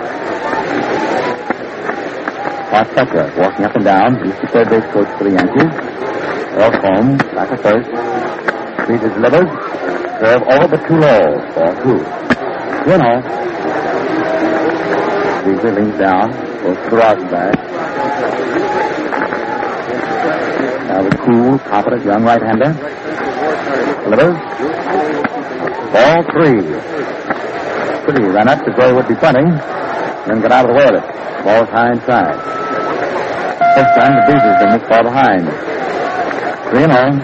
S5: Clark Fetcher walking up and down. He's the third base coach for the Yankees. Earl Combs, back at first. Speed is delivered. Serve over but too low. Ball two. You know. Beasley leans down. Goes to the Rosenberg. Now the cool, competent young right-hander. Delivers. Ball three. Pretty ran up as though he would be punting. Then got out of the way of it. Ball's high inside. First time the Beasley's been this far behind. Three and oh.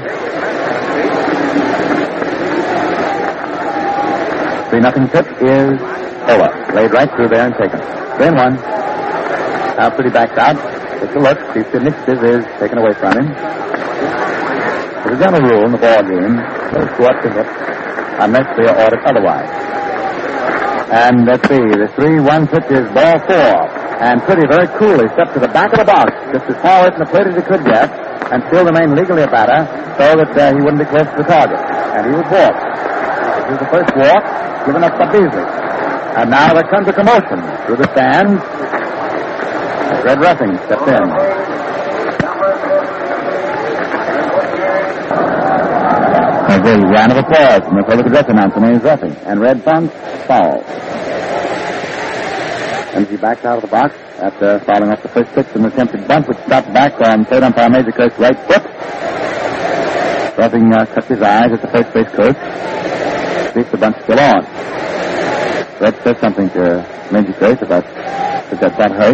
S5: Three nothing pitch is over. Laid right through there and taken. Three and one. Now pretty backed out. Takes a look. Sees the initiative is taken away from him. There's a general rule in the ball game. Those go up to hit unless they are ordered otherwise. And let's see. The three one pitch is ball four. And Pretty very coolly stepped to the back of the box, just as far away from the plate as he could get, and still remain legally a batter, so that uh, he wouldn't be close to the target. And he was walked. This is the first walk given up by Beasley. And now there comes a commotion through the stands. Red Ruffing stepped in. There's a round of applause from the public address announcer named Ruffing, and Red bunts foul. And he backed out of the box after fouling off the first pitch and attempted bunt, which stopped back on third umpire Major Kirk's right foot. Ruffing uh, cut his eyes at the first base coach. See if the bunt's still on. Red says something to Major Kirk about that that bunt hurt.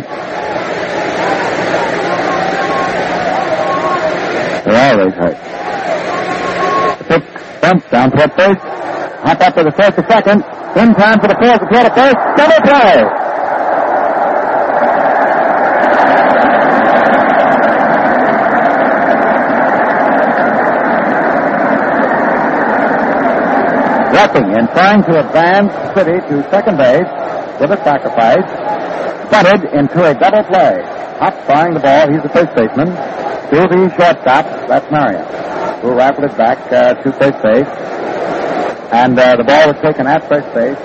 S5: They're always hurt. The pitch bumps down toward first. Hop up to the first to second. In time for the fourth to throw to first. Double play. Ruffing in trying to advance City to second base with a sacrifice, bunted into a double play. Hop firing the ball. He's the first baseman. To the shortstop. That's Marion, who rifled it back uh, to first base. And uh, the ball was taken at first base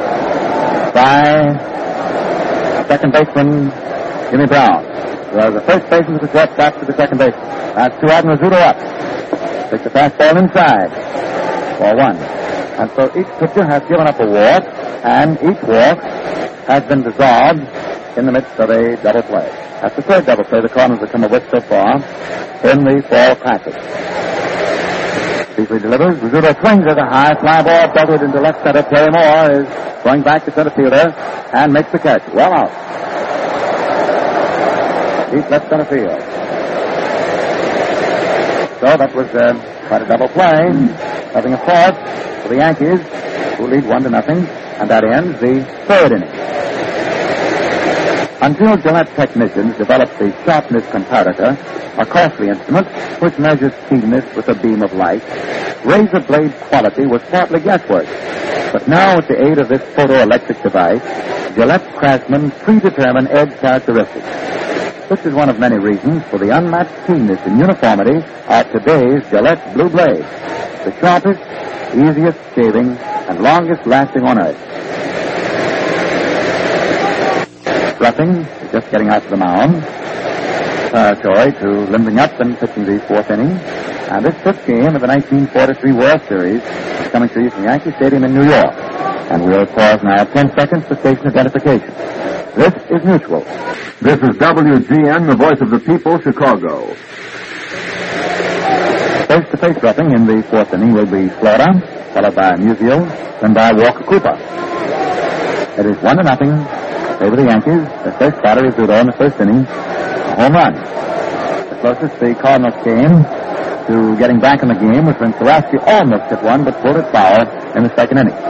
S5: by second baseman Jimmy Brown. So the first baseman to the shortstop to the second base. That's two out and Rizzuto up. Takes the fastball inside. Ball one. And so each pitcher has given up a walk, and each walk has been dissolved in the midst of a double play. That's the third double play the Cardinals have come up with so far in the fall practice. Beasley delivers. Rizzuto swings at a high fly ball, belted into left center. Terry Moore is going back to center fielder and makes the catch. Well out. Deep left center field. So that was uh, quite a double play. Having a fourth for the Yankees, who lead one to nothing, and that ends the third inning. Until Gillette technicians developed the sharpness comparator, a costly instrument which measures keenness with a beam of light, razor blade quality was partly guesswork. But now, with the aid of this photoelectric device, Gillette craftsmen predetermine edge characteristics. This is one of many reasons for the unmatched keenness and uniformity of today's Gillette Blue Blade, the sharpest, easiest shaving, and longest lasting on earth. Ruffing is just getting out to the mound, preparatory to limbering up and pitching the fourth inning. And this fifth game of the nineteen forty-three World Series is coming to you from Yankee Stadium in New York. And we'll pause now ten seconds for station identification. This is Mutual.
S3: This is W G N, the voice of the people, Chicago.
S5: Face-to-face roughing in the fourth inning will be Florida, followed by Musial, then by Walker Cooper. It is one to nothing. Favor the Yankees. The first batter is Rizzuto in the first inning. A home run. The closest the Cardinals came to getting back in the game was when Karofsky almost hit one, but pulled it foul in the second inning.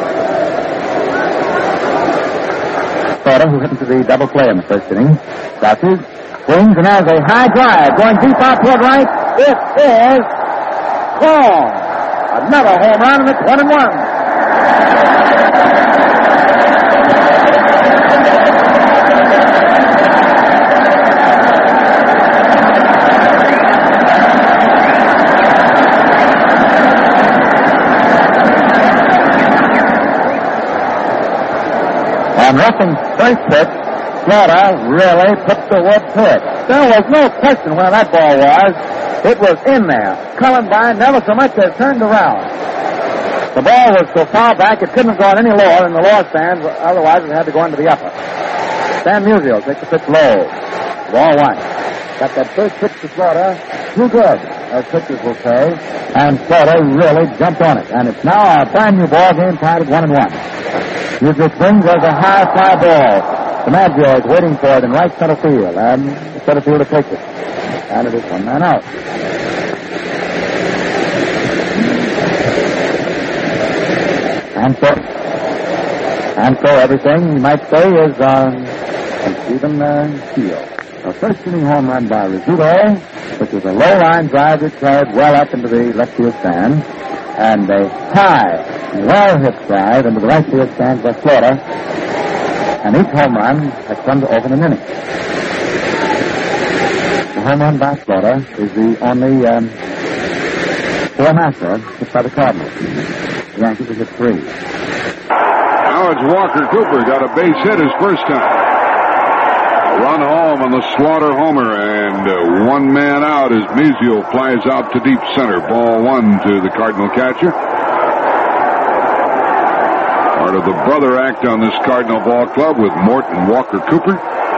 S5: Florida, who hit into the double play in the first inning, crouches, swings, and has a high drive going deep out toward right. It is gone. Another home run, and it's one and one. On Ruffing's first pitch, Florida really put the wood to it. There was no question where that ball was. It was in there. Cullenbine never so much as turned around. The ball was so far back it couldn't have gone any lower than the lower stands, otherwise it had to go into the upper. Stan Musial takes the pitch low. Ball one. Got that first pitch to Florida. Too good, as pitchers will say. And Florida really jumped on it. And it's now a brand new ball game tied at one and one. Musial swings as a high fly ball. DiMaggio is waiting for it in right center field, and the center fielder takes it. And it is one man out. And so, and so everything, you might say, is on an even uh, keel. A first inning home run by Rizzuto, which was a low line drive that carried well up into the left field stand, and a high, well-hit drive into the right field stand by Florida. And each home run has come to open an inning. The home run by Florida is the only um, four-masser hit by the Cardinals. The Yankees have hit three.
S6: Now it's Walker Cooper, got a base hit his first time. A run home on the Slaughter homer, and uh, one man out as Musial flies out to deep center. Ball one to the Cardinal catcher. Part of the brother act on this Cardinal ball club with Mort and Walker Cooper.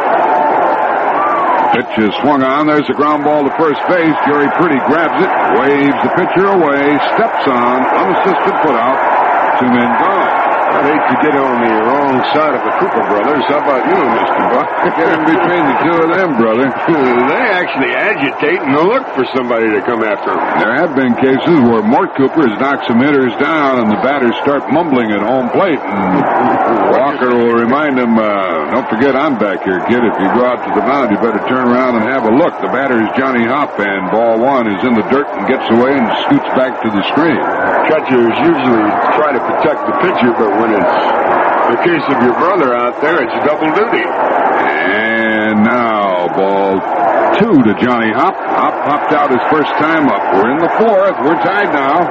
S6: Pitch is swung on. There's a ground ball to first base. Jerry Purdy grabs it, waves the pitcher away, steps on, unassisted put out. Two men gone.
S7: I'd hate to get on the wrong side of the Cooper brothers. How about you, Mister Buck?
S6: Get in between the two of them, brother.
S7: They actually agitate and look for somebody to come after them.
S6: There have been cases where Mort Cooper has knocked some hitters down and the batters start mumbling at home plate. And Walker will remind them, uh, don't forget I'm back here, kid. If you go out to the mound, you better turn around and have a look. The batter is Johnny Hop, and ball one is in the dirt and gets away and scoots back to the screen.
S7: Catchers usually try to protect the pitcher, but when it's the case of your brother out there, it's double duty.
S6: And now ball two to Johnny Hop. Hop popped out his first time up. We're in the fourth. We're tied now.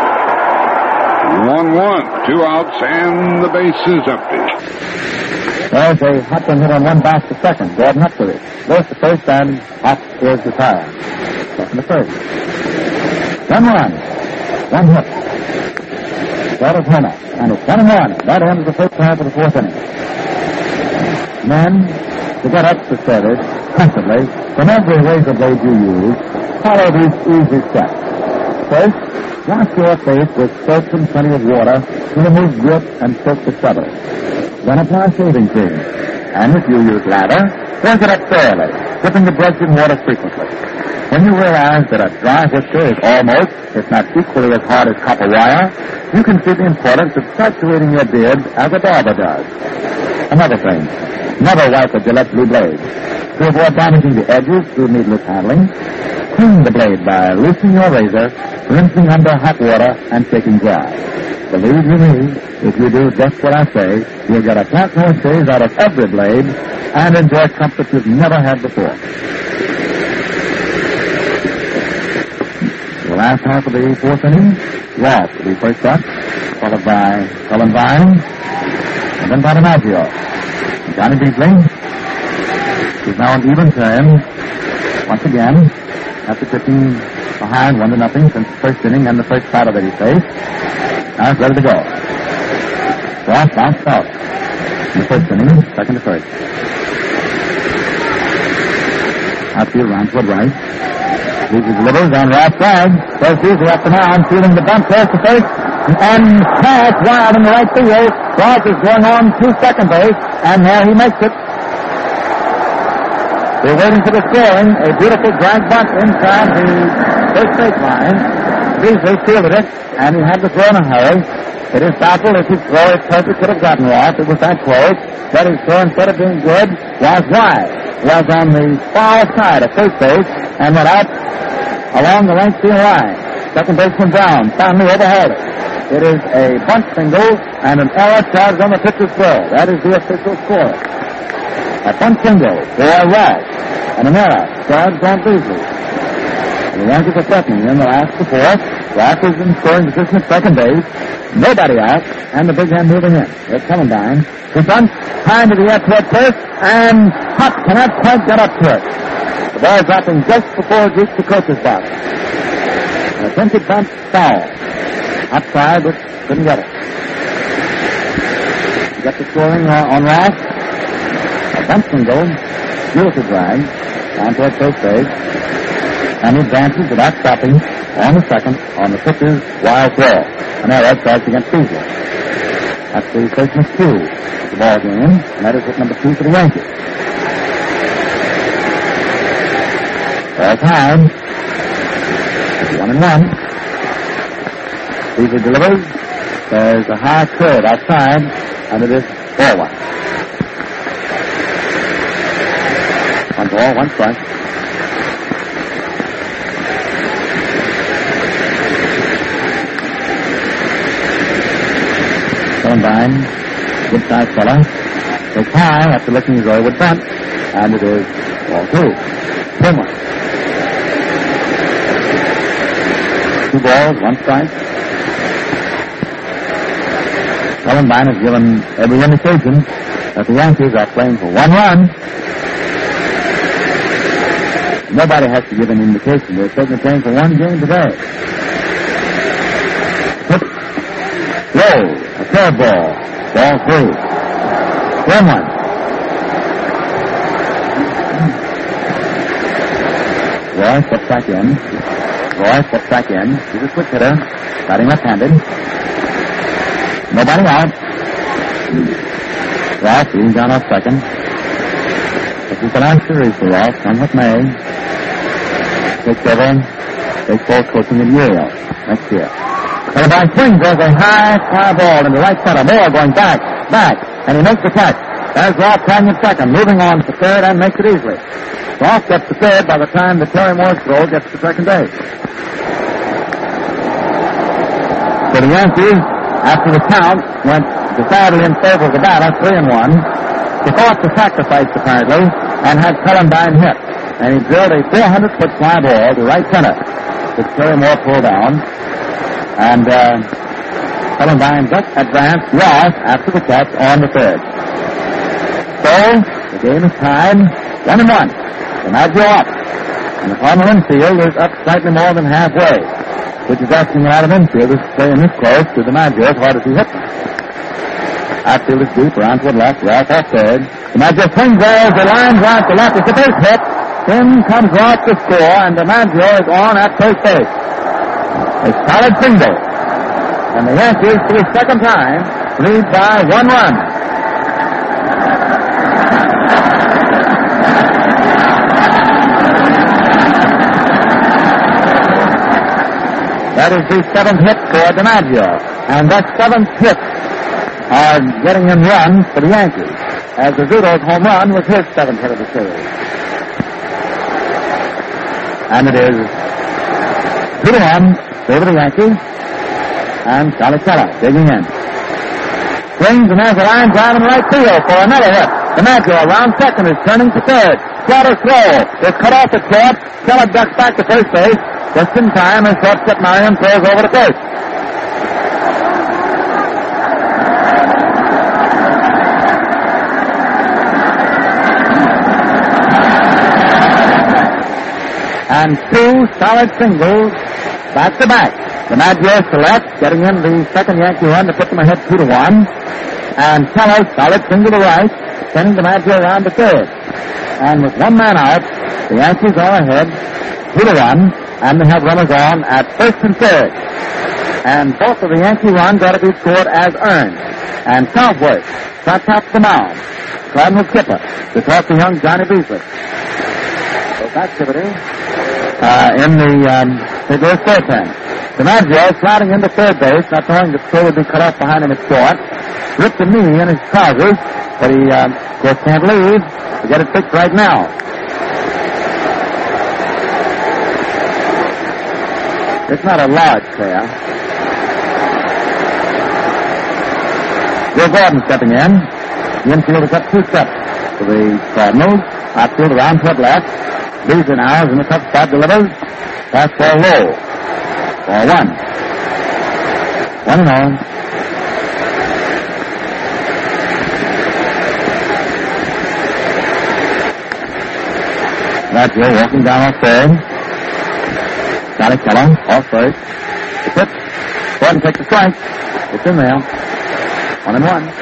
S6: one one. Two outs and the base is empty.
S5: There's a Hopkins hit on one back to second. Gordon up with it. Goes to first, and Hop is retired. Second to first. One run. One hit. Slaughter's homer. And it's one and one. That ends the first half of the fourth inning. Men, to get extra service, comfortably, from every razor blade you use, follow these easy steps. First, wash your face with soap and plenty of water to remove grit and soak the stubble. Then apply shaving cream. And if you use lather, work it up thoroughly, dipping the brush in water frequently. When you realize that a dry whisker is almost, if not equally as hard as copper wire, you can see the importance of saturating your beard as a barber does. Another thing, never wipe a Gillette blue blade. To avoid damaging the edges through needless handling, clean the blade by loosening your razor, rinsing under hot water, and shaking dry. Believe you me, if you do just what I say, you'll get a cat more shave out of every blade and enjoy comfort you've never had before. The last half of the fourth inning, Ross will be first up, followed by Cullen Vine, and then by DiMaggio. Johnny Beasley is now an even term once again after pitching behind one to nothing since the first inning and the first batter that he faced. Now it's ready to go. Ross bounced out in the first inning, second to first. Outfield round toward right. Beasley delivers on right side. There's Beasley up the mound, fielding the bunt close to first. And pass wild in the right field. Ross is going on to second base, and there he makes it. They're waiting for the scoring. A beautiful drag bunt inside the first base line. Beasley fielded it, and he had to throw in a hurry. It is doubtful if his throw at perfect could have gotten Ross. It was that close. But his throw, instead of being good, was wide. Was on the far side of first base, and went out along the right field line. Second baseman Brown finally overhauled it. It is a bunt single and an error charged on the pitcher's throw. That is the official score. A bunt single for Ross, and an error charged on Beasley. And the Yankees are threatening in the last to fourth. Ross is in scoring position at second base. Nobody out, and the big hand moving in. Here's Clementine. He bunts, high into the air toward first, and Hop cannot quite get up to it. The ball dropping just before it reached the coach's box. An attempted bunt foul. Outside, but couldn't get it. You got the scoring uh, on Ross. A bunt single, beautiful drag, down toward first base. And he advances without stopping on the second on the pitcher's wild throw. An error charged against Beasley. That's the first two of the ball game, and that is hit number two for the Yankees. Ball time. One and one. Beasley delivers. There's a high curve outside, and it is ball one. One ball, one strike. Clementine, good sized fella, takes high after looking as though he would bunt, and it is ball two. One one. Two balls, one strike. Clementine has given every indication that the Yankees are playing for one run. Nobody has to give an indication. They're certainly playing for one game today. Hit. Low. A curveball. Ball three. One one. Roy steps back in. Roy steps back in. He's a quick hitter. Batting left-handed. Nobody out. Ross leading down off second. This is the last series for Ross. Come what may. Takes over baseball coaching at Yale next year. Clementine swings. There's a high fly ball in the right center. Moore going back, back, and he makes the catch. There's Ross trying at second, moving on to third, and makes it easily. Ross gets to third by the time the Terry Moore throw gets to second base. So the Yankees, after the count, went decidedly in favor of the batter, three and one. He fought the sacrifice, apparently, and had Clementine hit. And he drilled a four hundred foot fly ball to right center, which Terry Moore pulled down. And uh, Clementine just advanced Ross after the catch on the third. So, the game is tied, one and one. DiMaggio up. And the Palmer infield is up slightly more than halfway. which is asking a lot of infielders to play in this close to DiMaggio as hard as he hits them. Outfield is deep, around toward left, Ralph off third. DiMaggio swings as the line drive to left. It's a base hit. In comes Roth to score, and DiMaggio is on at first base. A solid single. And the Yankees, for the second time, lead by one run. That is the seventh hit for DiMaggio. And that seventh hit are getting in runs for the Yankees, as the Zudo's home run was his seventh hit of the series. And it is two to one favor the Yankees, and Charlie Keller digging in. Swings and has a line drive in right field for another hit. DiMaggio around second is turning to third. Slaughter throw is cut off at short. Keller ducks back to first base. Just in time as shortstop Marion throws over to first. And two solid singles back to back. DiMaggio to left, getting in the second Yankee run to put them ahead two to one. And Keller solid single to right, sending DiMaggio around to third. And with one man out, the Yankees are ahead two to one, and they have runners on at first and third. And both of the Yankee runs ought to be scored as earned. And Southworth trots out the mound. Cardinal skipper to talk to young Johnny Beasley. So activity uh, in the um, Saint Louis bullpen. DiMaggio sliding into third base, not knowing that throw would be cut off behind him at short. Ripped a knee in his trousers, but he, um, of course, can't leave to get it fixed right now. It's not a large tear. Joe Gordon stepping in. The infield is up two steps for the Cardinals. Outfield around toward left. Beasley now is in the tough spot, delivers. Fastball low. Ball one. One and all. DiMaggio walking down off third. Charlie Keller off first. The pitch. Gordon takes the strike. It's in there. One and one.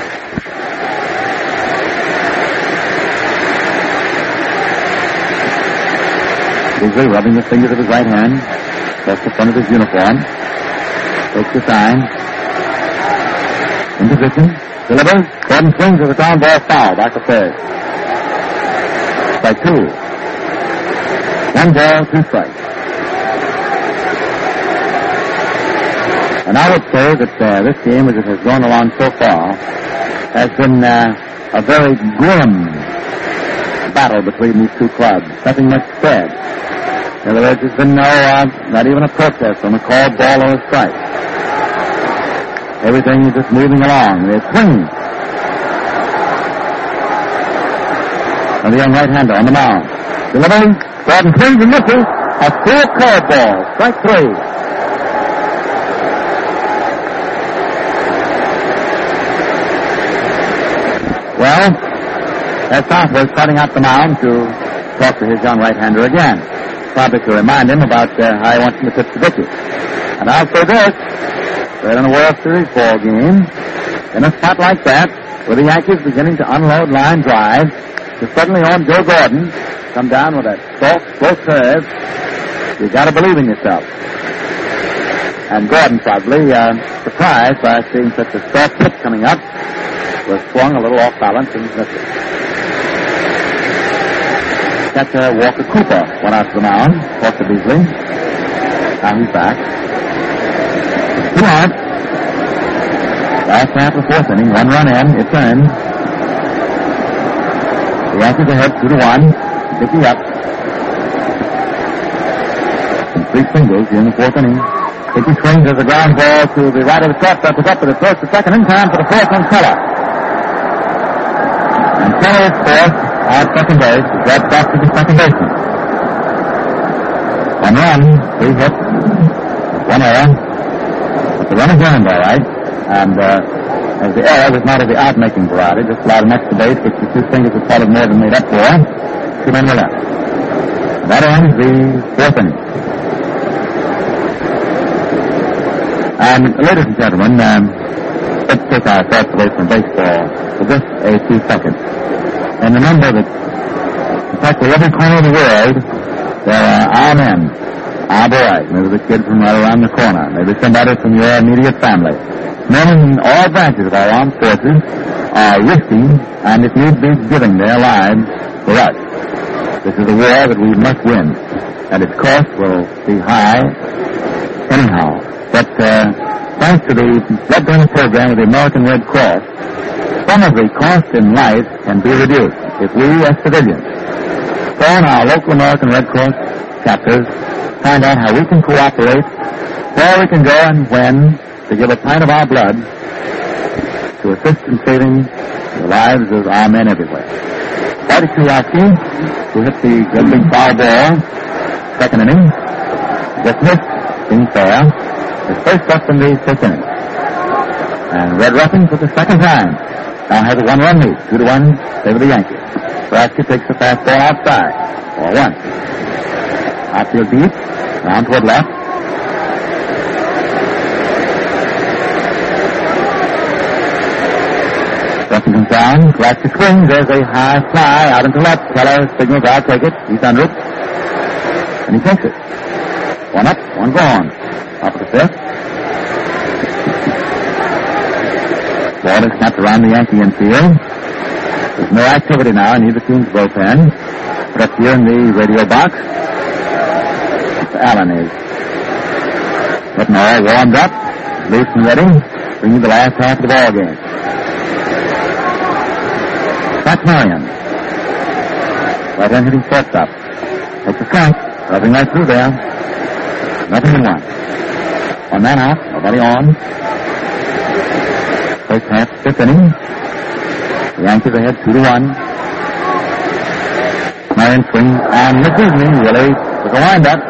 S5: Beasley rubbing the fingers of his right hand across the front of his uniform. Takes the sign. In position. Delivers. Gordon swings as a ground ball foul. Back to third. Strike two. One ball, two strikes. And I would say that uh, this game, as it has gone along so far, has been uh, a very grim battle between these two clubs. Nothing much said. In other words, there's been no, uh, not even a protest on the called ball or a strike. Everything is just moving along. They're swinging. And the young right-hander on the mound. Delivering. Gordon swings and misses. A clear curveball. Strike three. Well, that's Southworth starting out the mound to talk to his young right-hander again. Probably to remind him about uh, how he wants him to pitch to Vicky. And I'll say this, we're in a World Series ball game, in a spot like that, with the Yankees beginning to unload line drives, to suddenly on Joe Gordon, come down with a soft, slow curve, you got to believe in yourself. And Gordon probably uh, surprised by seeing such a soft pitch coming up, was swung a little off balance and missed it. Catcher Walker Cooper went out to the mound, talked to Beasley. Now he's back. Two out. Last half of the fourth inning, one run in, it's earned. The Yankees ahead, two to one. Dickey up. And three singles in the fourth inning. Dickey swings as a ground ball to the right of the shortstop, is up to the first, the second in time for the fourth on Keller. And Keller is fourth, out second base, drops back to the second baseman. One run, three hits, one error. But the run is earned, all right. And uh, as the error was not of the out-making variety, just allowed an extra base, which the two singles had followed more than made up for. Two men were left. And that ends the fourth inning. And, ladies and gentlemen, um, let's take our thoughts away from baseball for just a few seconds. And remember that, in practically every corner of the world, there are our men, our boys, maybe the kid from right around the corner, maybe somebody from your immediate family. Men in all branches of our armed forces are risking, and if need be, giving their lives for us. This is a war that we must win, and its cost will be high anyhow. But uh, thanks to the blood donor program of the American Red Cross, some of the cost in life can be reduced if we, as civilians, phone our local American Red Cross chapters, find out how we can cooperate, where we can go and when to give a pint of our blood to assist in saving the lives of our men everywhere. Whitey Kulowski, who hit the good big foul ball, second inning, just missed, being fair, is first up in the fifth inning. And Red Ruffin for the second time now has a one-run lead, two to one, favor the Yankees. Kulowski takes the fastball outside, ball one. Outfield deep, round toward left. Ruffin comes down, Kulowski swings, there's a high fly out into left. Keller signals, I'll take it, he's under it. And he takes it. One up, one gone. Top of the fifth. Ball is snapped around the Yankee infield. There's no activity now in either team's bullpen. But up here in the radio box, Allen is getting all warmed up, loose and ready, bringing the last half of the ball game. That's Marion. Right hand hitting shortstop. Takes a strike, rubbing right through there. Nothing in one. One man out, nobody on. First half, fifth inning. The Yankees ahead two to one. Marion swings and misses me. Willie with a windup.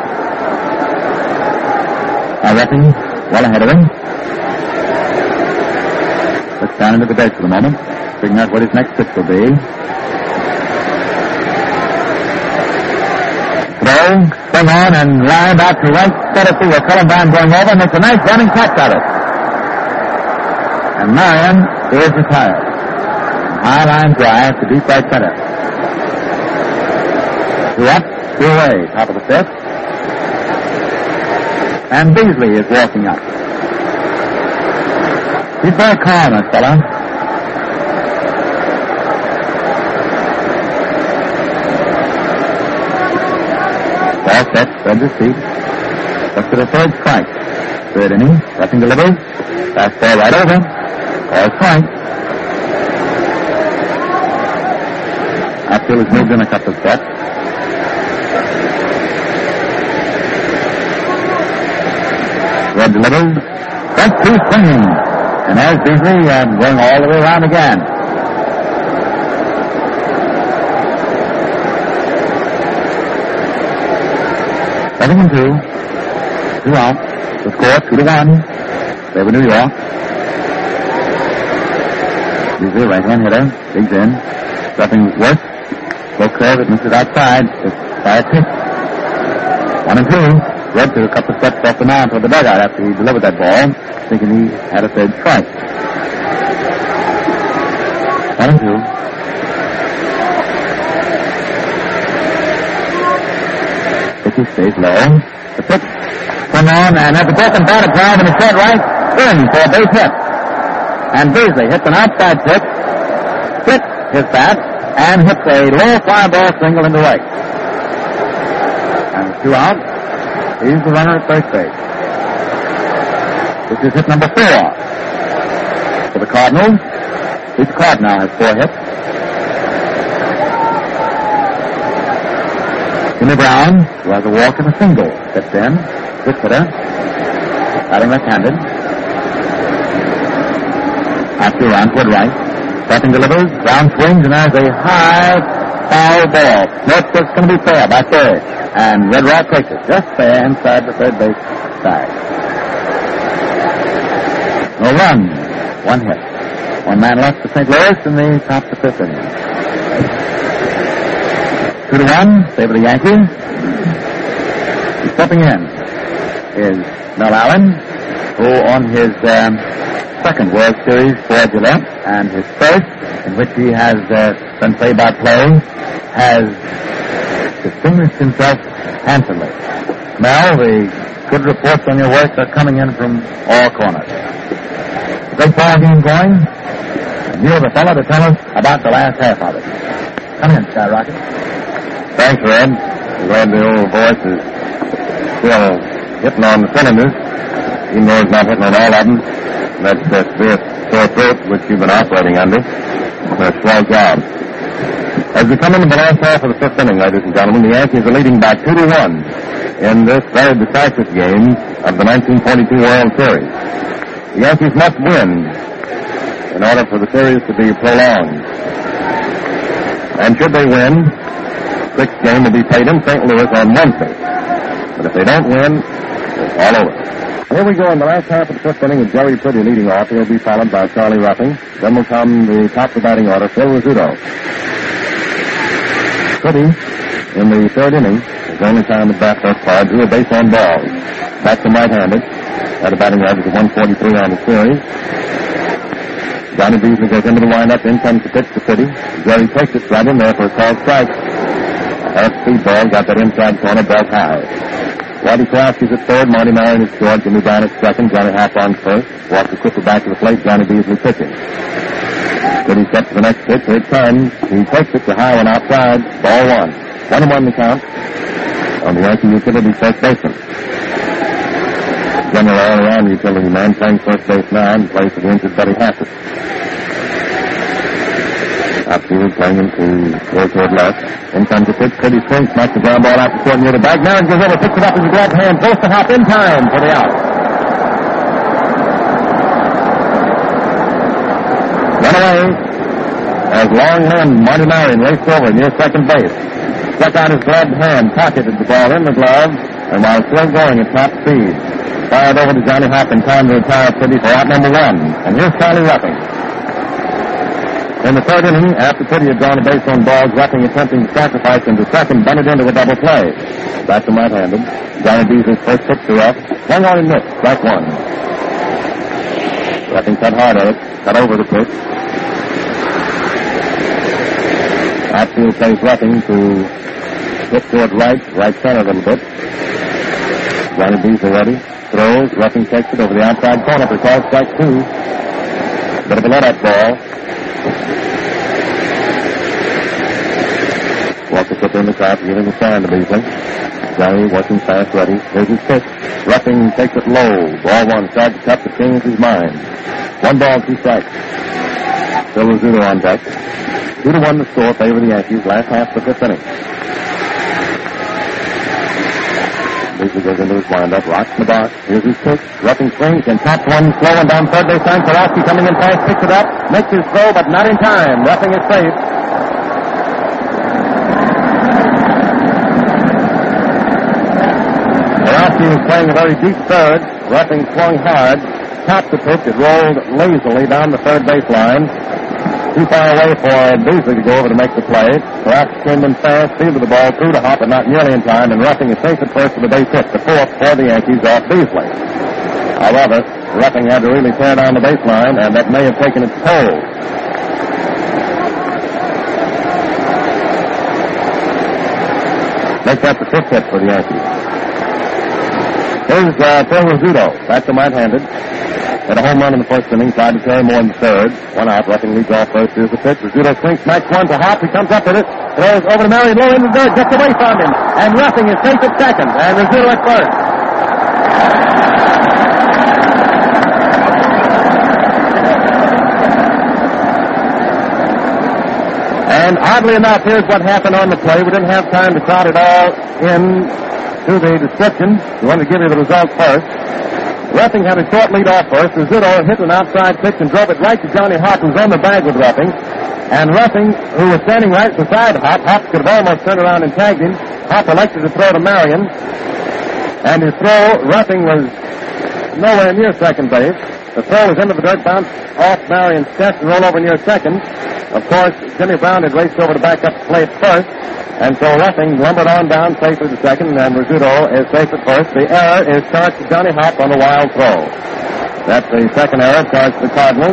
S5: Now Ruffin well ahead of him. Looks down into the bench for the moment, figuring out what his next pitch will be. Throw, swing on, and lined out to right center field. Cullenbine going over, makes a nice running catch of it. And Marion is retired. High line drive to deep right center. Two up, two away, top of the fifth. And Beasley is walking up. He's very calm, that fellow. Ball set, spreads his feet. Looks to the third strike. Third inning, Ruffin delivers. Fastball right over. Ball strike. Outfield has moved in a couple of steps. Red delivers. Strike two swinging. And there's Beasley uh, going all the way around again. Seven and two. Two out. The score, two to one. Favor New York. Beasley, right-hand hitter. Digs in. Ruffin works. Low curve, it misses outside. It's by a pitch. One and two. Red took a couple of steps off the mound toward the dugout after he delivered that ball, thinking he had a third strike. One and two. Pitch stays low. The pitch come on, and has a broken batted drive in his head right in for a base hit. And Beasley hits an outside pitch, hits his bat, and hits a low fly ball single into right. And two out. He's the runner at first base. This is hit number four for the Cardinals. Each Card now has four hits. Jimmy Brown, who has a walk and a single, steps in. Good hitter. Batting left-handed. After around toward right. Ruffin delivers. Brown swings, and there's a high foul ball. Nope, it's going to be fair by third. And Red Rock takes it just there inside the third base side. No run. One hit. One man left for Saint Louis in the top of the fifth inning. Two to one. Favor the Yankees. Stepping in is Mel Allen. who on his um, second World Series for Gillette and his first, in which he has uh, done play-by-play, has distinguished himself handsomely. Mel, the good reports on your work are coming in from all corners. Great ball game going, and you're the fellow to tell us about the last half of it. Come in, Skyrocket.
S1: Thanks, Red. I'm glad the old voice is still hitting on the cylinders, even though it's not hitting on all of them. That's the severe sore throat which you've been operating under. A swell job. As we come into the last half of the fifth inning, ladies and gentlemen, the Yankees are leading by two to one in this very decisive game of the nineteen forty-two World Series. The Yankees must win in order for the series to be prolonged. And should they win, the sixth game will be played in Saint Louis on Wednesday. But if they don't win, it's all over. Here we go in the last half of the fifth inning with Jerry Pretty leading off. He'll be followed by Charlie Ruffing. Then will come the top of the batting order, Phil Rizzuto. Pretty, in the third inning, his only time at bat thus far, drew a base on balls. Back to right-handed. Had a batting average of one forty-three on the series. Johnny Beasley goes into the windup. In comes the pitch to Pretty. Jerry takes it right in there for a called strike. Half-speed ball, got that inside corner, belt high. Whitey Kowalski's at third, Marty Marion is short, Jimmy down at second, Johnny Hop on first. Walker quickly back to the plate, Johnny Beasley pitching. Pretty steps to the next pitch, here it comes. He takes it to high one outside, ball one. One and one the count on the Yankee utility first baseman. General all around utility man playing first base now in place of the injured Buddy Hassett. Outfield playing into goes toward left. In comes the pitch. Pretty swing, smacks the ground ball out to short near the bag. Now and goes over, picks it up with his glove hand, goes to Hop in time for the out. Run away as long-hand Marty Marion raced over near second base. Stuck out his gloved hand, pocketed the ball in the glove, and while still going at top speed, fired over to Johnny Hop in time to retire Pretty for out number one. And here's Charlie Ruffing. In the third inning, after Pretty had drawn a base on balls, Ruffing attempting to sacrifice into second, bunted into a double play. Back to right-handed. Johnny Beasley's first pitch to Ruff. Swung on and missed. Strike one. Ruffing cut hard at it. Cut over the pitch. Outfield plays Ruffing to hit toward right, right center a little bit. Johnny Beasley ready. Throws. Ruffing takes it over the outside corner for call strike two. Bit of a let-up ball. Walker put in the crowd, giving the sign to Beasley. Johnny working fast, ready. Here's his pitch. Ruffing takes it low. Ball one. Tried to cut to change his mind. One ball, two strikes. Phil Rizzuto on deck. Two to one the score, favor the Yankees. Last half of the fifth inning. Beasley goes into his windup, rocks the box. Here's his pitch. Ruffing swings and tops one slow and down third base line. Kowalski coming in fast, picks it up, makes his throw, but not in time. Ruffing is safe. Kowalski was playing a very deep third. Ruffing swung hard, topped the pitch. It rolled lazily down the third base line. Too far away for Beasley to go over to make the play. Perhaps came in fast, fielded the ball through to Hop, but not nearly in time, and Ruffing is safe at first with a base hit. The fourth for the Yankees off Beasley. However, Ruffing had to really tear down the baseline, and that may have taken its toll. Make that the fifth hit for the Yankees. Here's uh, Phil Rizzuto, back to right-handed. Had a home run in the first inning, tried to carry more in the third. One out, Ruffing leads off first. Here's the pitch. Rizzuto swings, smacks one to Hop. He comes up with it. Throws over to Marion, low in the third, gets away from him. And Ruffing is safe at second. And Rizzuto at first. And oddly enough, here's what happened on the play. We didn't have time to crowd it all in to the description. We wanted to give you the result first. Ruffing had a short lead off first. Rizzuto hit an outside pitch and drove it right to Johnny Hop, who's on the bag with Ruffing. And Ruffing, who was standing right beside Hop, Hop could have almost turned around and tagged him. Hop elected to throw to Marion. And his throw, Ruffing was nowhere near second base. The throw was into the dirt, bounced off Marion's chest and rolled over near second. Of course, Jimmy Brown had raced over to back up the play at first. And so Ruffing lumbered on down safely to second, and Rizzuto is safe at first. The error is charged to Johnny Hop on the wild throw. That's the second error charged to the Cardinals.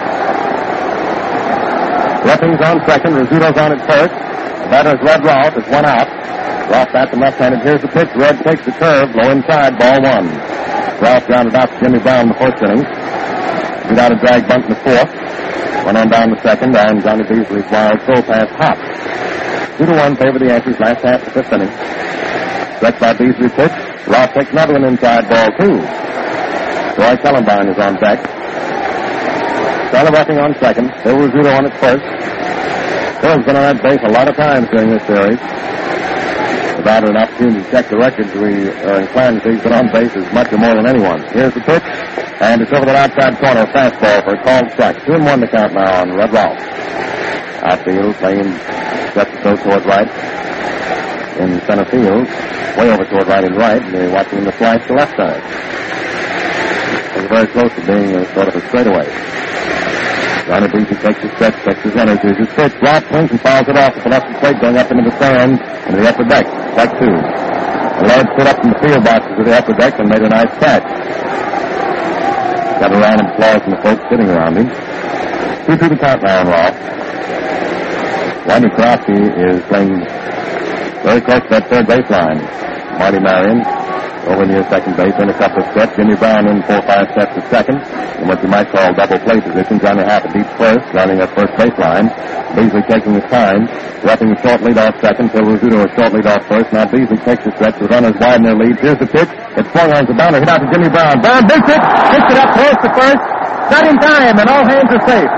S1: Ruffing's on second. Rizzuto's on at first. The batter's Red Rolfe. It's one out. Rolfe bats him left-handed. Here's the pitch. Red takes the curve. Low inside. Ball one. Rolfe grounded out to Jimmy Brown in the first inning. Beat out a drag bunt in the fourth. Went on down the second. And Johnny Beasley's wild throw past Hop. Two to one favor the Yankees last half of the fifth inning. Stretched by Beasley's pitch. Rolfe takes another one inside. Ball two. Roy Kellenbine is on deck. Started working on second. Bill Rizzuto on at first. Bill's been on that base a lot of times during this series. Without an opportunity to check the records, we are inclined to say he's been on base as much or more than anyone. Here's the pitch, and it's over the outside corner, fastball for a called strike. Two and one to count now on Red Rolfe. Outfield playing just to go toward right. In center field, way over toward right and right, and they're watching the flash to left side. It's very close to being a sort of a straightaway. Johnny Beasley takes his stretch, takes his runners, here's his pitch. Rolfe swings and fouls it off with the left plate going up into the stand, into the upper deck. Strike two. The Lord stood up in the field boxes of the upper deck and made a nice catch. Got a round of applause from the folks sitting around him. two two to count now on Rolfe. Randy Krofke is playing very close to that third baseline. Marty Marion over near second base in a couple of steps. Jimmy Brown in four or five steps to second. In what you might call double play position. Johnny Happ at deep first, running at first baseline. Beasley taking his time. Ruffing a short lead off second. Phil Rizzuto a short lead off first. Now Beasley takes the stretch. The runners widen their lead. Here's the pitch. It's swung on Zabana. Hit out to Jimmy Brown. Brown big hit. Picks it up close to first. Not in time, and all hands are safe.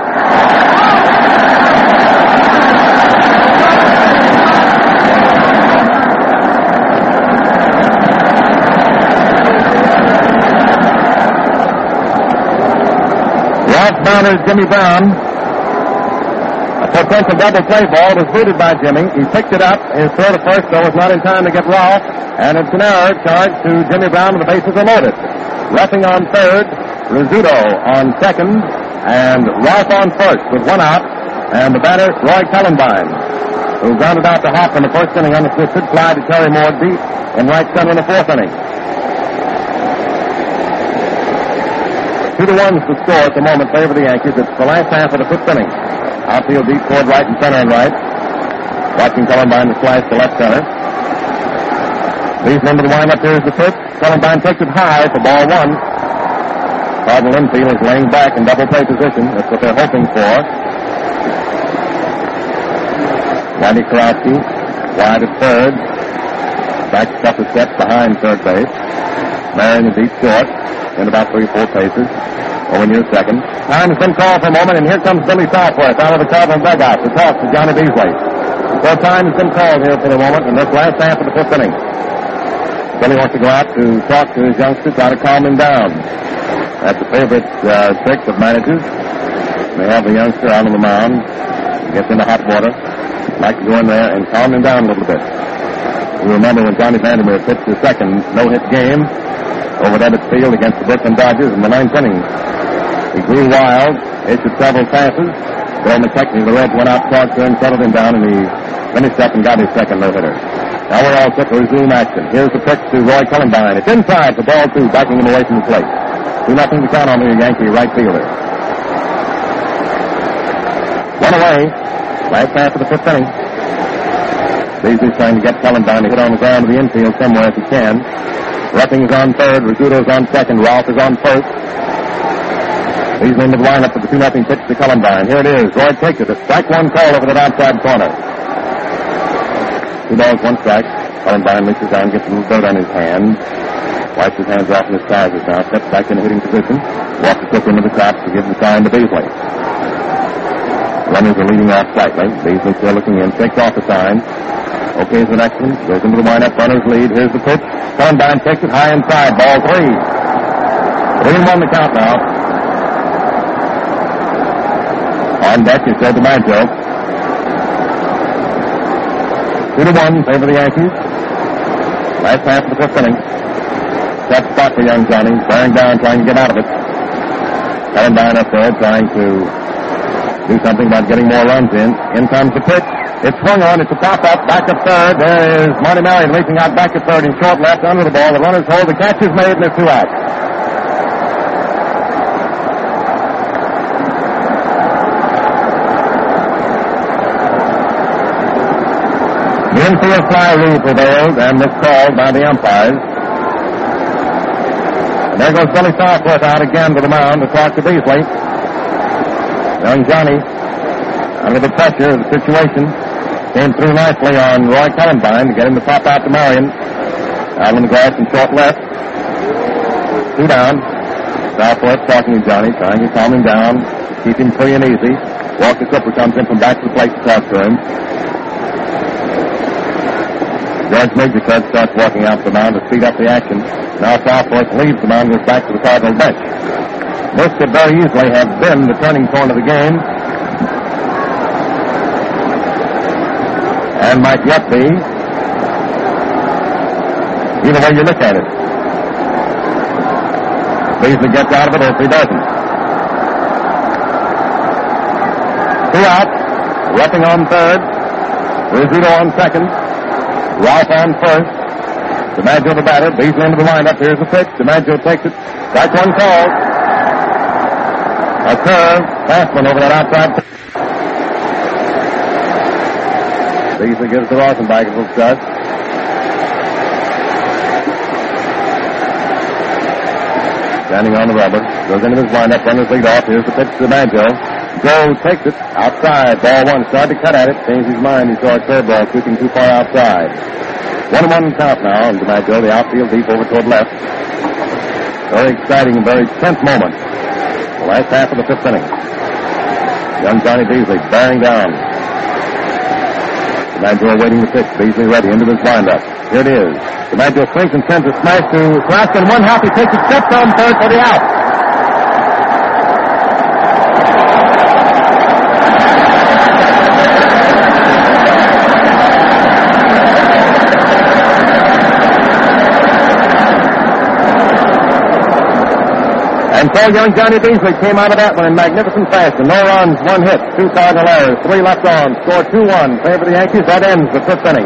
S1: Bounder Jimmy Brown. A potential double play ball was booted by Jimmy. He picked it up. His throw to first, though, was not in time to get Rolfe. And it's an error charged to Jimmy Brown, and the bases are loaded. Ruffing on third, Rizzuto on second, and Rolfe on first with one out. And the batter, Roy Kellenbine, who grounded out to Hop in the first inning on the twisted fly to Terry Moore deep in right center in the fourth inning. Two to one is the score at the moment favor the Yankees. It's the last half of the fifth inning. Outfield deep toward right and center and right. Watching Kellenbine to slice to left center. Leaves into the windup. Here's the pitch. Kellenbine takes it high for ball one. Cardinal infield is laying back in double play position. That's what they're hoping for. Randy Krofke wide at third. Back a couple of steps behind third base. Marion the deep short. In about three, four paces. Over near second. Time has been called for a moment, and here comes Billy Southworth out of the Cardinal dugout to talk to Johnny Beasley. So time has been called here for the moment in this last half of the fifth inning. Billy wants to go out to talk to his youngsters, try to calm him down. That's a favorite uh, trick of managers. They have the youngster out on the mound, gets into hot water, like to go in there and calm him down a little bit. You remember when Johnny Vandermeer pitched the second no-hit game over at Ebbets Field against the Brooklyn Dodgers in the ninth inning. He grew wild, issued several passes. Bill McKechnie, the Reds, went out, talked to him, settled him down, and he finished up and got his second no-hitter. Now we're all set to resume action. Here's the pitch to Roy Kellenbine. It's inside for ball two, backing him away from the plate. Two nothing to count on the Yankee right fielder. One away. Last half of the fifth inning. Beasley's trying to get Kellenbine to hit on the ground of the infield somewhere if he can. Ruffing is on third. Rizzuto's on second. Rolfe is on first. Beasley into the lineup for the two nothing pitch to Kellenbine. Here it is. Roy takes it. A strike one call over that outside corner. Two balls, one strike. Kellenbine reaches down, gets a little dirt on his hands. Wipes his hands off in his trousers now. Steps back in a hitting position. Walks quick into the tops to give the sign to Beasley. Runners are leading off slightly. Beasley still looking in. Takes off the sign. Okay, the next one. Goes into the windup. Runners lead. Here's the pitch. Kellenbine takes it high inside. Ball three. Three and one to count now. On deck is Joe DiMaggio. Two to one favor the Yankees. Last half of the fifth inning. Tough spot for young Johnny. Bearing down, trying to get out of it. Kellenbine up there trying to do something about getting more runs in. In comes the pitch. It's swung on. It's a pop-up. Back to third. There is Marty Marion reaching out back to third in short left under the ball. The runners hold. The catch is made, and there's two outs. The infield fly rule prevailed and was called by the umpires. And there goes Billy Southworth out again to the mound to talk to Beasley. Young Johnny, under the pressure of the situation, came through nicely on Roy Cullenbine to get him to pop out to Marion. Out on the grass and short left. Two down. Southworth talking to Johnny, trying to calm him down, keep him free and easy. Walker Cooper comes in from back to the plate to talk to him. George Majorcut starts walking out to the mound to speed up the action. Now Southworth leaves the mound and goes back to the Cardinal bench. This could very easily have been the turning point of the game, and might yet be, either way you look at it. Beasley gets out of it, or if he doesn't. Two out. Ruffing on third. Rizzuto on second. Ralph on first. DiMaggio the batter. Beasley into the lineup. Here's the pitch. DiMaggio takes it. Strike one called. A curve. Fastman over that outside. Beasley gives to Rosenbach a little start. Standing on the rubber. Goes into his windup. Runners lead off. Here's the pitch to DiMaggio. Joe takes it. Outside. Ball one. Started to cut at it. Changed his mind. He saw a curveball shooting too far outside. One and one count now. And DiMaggio, the outfield deep over toward left. Very exciting and very tense moment. The last half of the fifth inning. Young Johnny Beasley bearing down. DiMaggio awaiting the pitch. Beasley ready into this windup. Here it is. DiMaggio swings and sends a smash to Raskin. One half. He takes it. Steps on third for the out. And so young Johnny Beasley came out of that one in magnificent fashion. No runs, one hit, two cardinal errors, three left on, score two one. Favor the Yankees. That ends the fifth inning.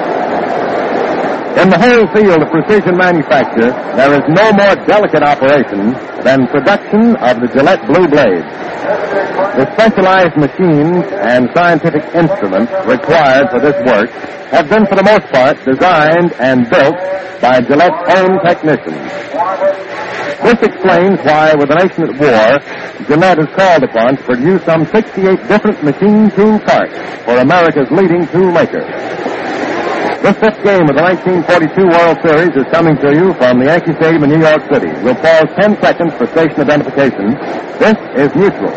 S1: In the whole field of precision manufacture, there is no more delicate operation than production of the Gillette Blue Blade. The specialized machines and scientific instruments required for this work have been, for the most part, designed and built by Gillette's own technicians. This explains why, with the nation at war, Gillette is called upon to produce some sixty-eight different machine tool parts for America's leading tool maker. This fifth game of the nineteen forty-two World Series is coming to you from the Yankee Stadium in New York City. We'll pause ten seconds for station identification. This is Mutual.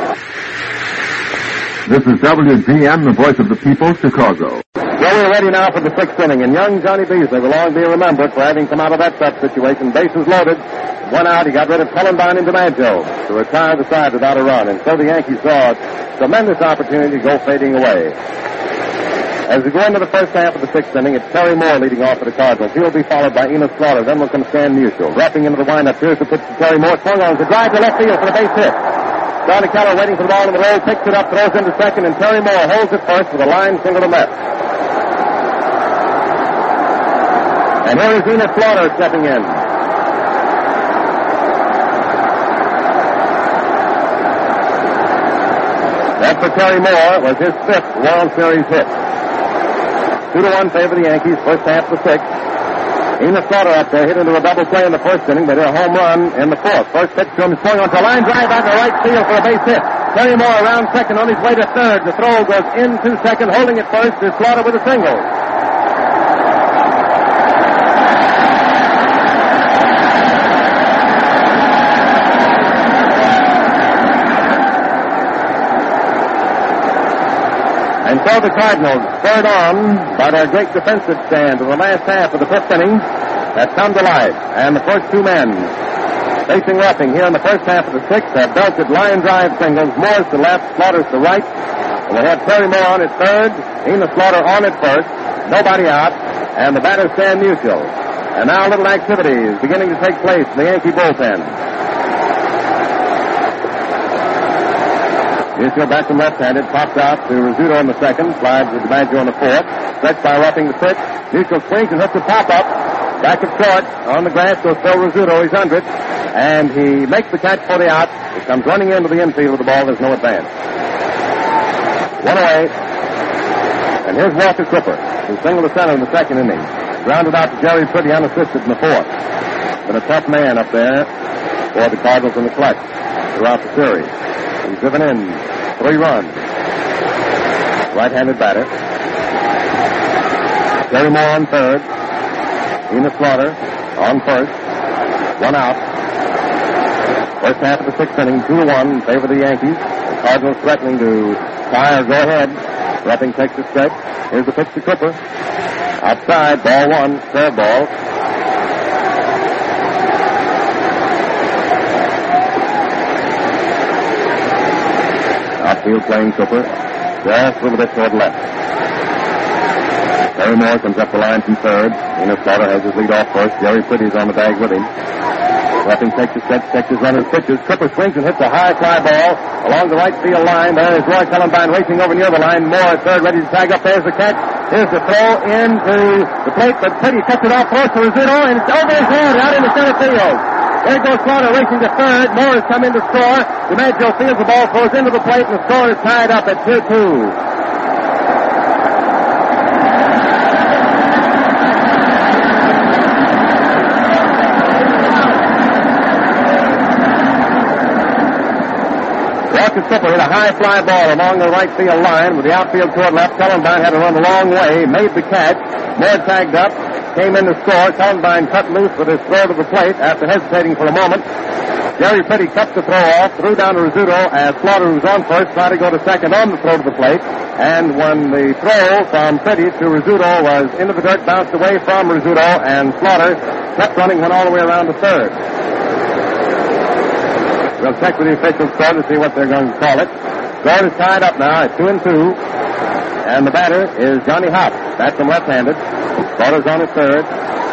S3: This is W G N, the voice of the people, Chicago.
S1: Well, we're ready now for the sixth inning, and young Johnny Beasley will long be remembered for having come out of that tough situation. Bases loaded. One out, he got rid of Cullenbine and DiMaggio to retire the side without a run, and so the Yankees saw a tremendous opportunity to go fading away. As we go into the first half of the sixth inning, it's Terry Moore leading off for the Cardinals. He'll be followed by Enos Slaughter. Then will come Stan Musial. Dropping into the windup. Here's the pitch to Terry Moore. Swung on. It's a drive to left field for the base hit. Johnny Keller waiting for the ball in the roll. Picks it up, throws into second, and Terry Moore holds it first with a line single to left. And here is Enos Slaughter stepping in. That for Terry Moore was his fifth World Series hit. Two to one favor the Yankees, first half to six. Enos Slaughter up there hit into a double play in the first inning. They did a home run in the fourth. First pitch to him, swung onto a line drive out to right field for a base hit. Terry Moore around second on his way to third. The throw goes into second, holding it first is Slaughter with a single. And so the Cardinals, spurred on by their great defensive stand in the last half of the fifth inning, have come to life. And the first two men facing roughing here in the first half of the sixth have belted line drive singles. Moore's to left, Slaughter's to right. And they have Terry Moore on at third, Enos Slaughter on at first, nobody out, and the batter Stan Musial. And now a little activity is beginning to take place in the Yankee bullpen. Musial back from left-handed, pops out to Rizzuto in the second, slides with DiMaggio on the fourth, stretched by roughing the pitch. Musial swings and hits a pop-up, back at short, on the grass goes Phil Rizzuto, he's under it, and he makes the catch for the out. He comes running into the infield with the ball, there's no advance. One away, And here's Walker Cooper, who singled to center in the second inning. Grounded out to Jerry Pretty unassisted in the fourth. Been a tough man up there for the Cardinals in the clutch throughout the series. He's driven in three runs. Right-handed batter. Terry Moore on third. Enos Slaughter on first. One out. First half of the sixth inning, two to one in favor of the Yankees. The Cardinals threatening to tie or go ahead. Ruffing takes the stretch. Here's the pitch to Cooper. Outside, ball one, curve ball. Outfield playing Cooper. Just a little bit toward left. Terry Moore comes up the line from third. Enos Slaughter has his lead off first. Jerry Pretty's on the bag with him. Ruffing takes the stretch, checks his runner's pitches. Cooper swings and hits a high fly ball along the right field line. There is Roy Cullenbine racing over near the line. Moore at third, ready to tag up. There's the catch. Here's the throw into the plate, but Pretty cuts it off close to Rizzuto, and it's over his head out into center field. There goes Slaughter racing to third. Moore has come in to score. DiMaggio fields the ball, throws into the plate, and the score is tied up at two two. Walker Cooper hit a high fly ball along the right field line with the outfield toward left. Cullenbine had to run a long way, made the catch. Moore tagged up, came in to score. Cullenbine cut loose with his throw to the plate after hesitating for a moment. Jerry Pretty cut the throw off, threw down to Rizzuto as Slaughter, who was on first, tried to go to second on the throw to the plate. And when the throw from Pretty to Rizzuto was into the dirt, bounced away from Rizzuto, and Slaughter kept running, went all the way around to third. We'll check with the officials' score to see what they're going to call it. Score is tied up now at two and two. And the batter is Johnny Hopp. Bats him left-handed. Slaughter's on his third.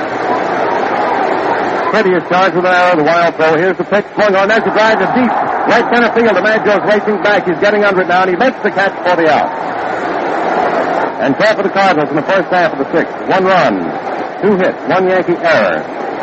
S1: Pretty is charged with an arrow, the wild throw. Here's the pitch. Swung on. There's the drive to deep. Right center field. DiMaggio's racing back. He's getting under it now, and he makes the catch for the out. And four for the Cardinals in the first half of the sixth. One run. Two hits. One Yankee error.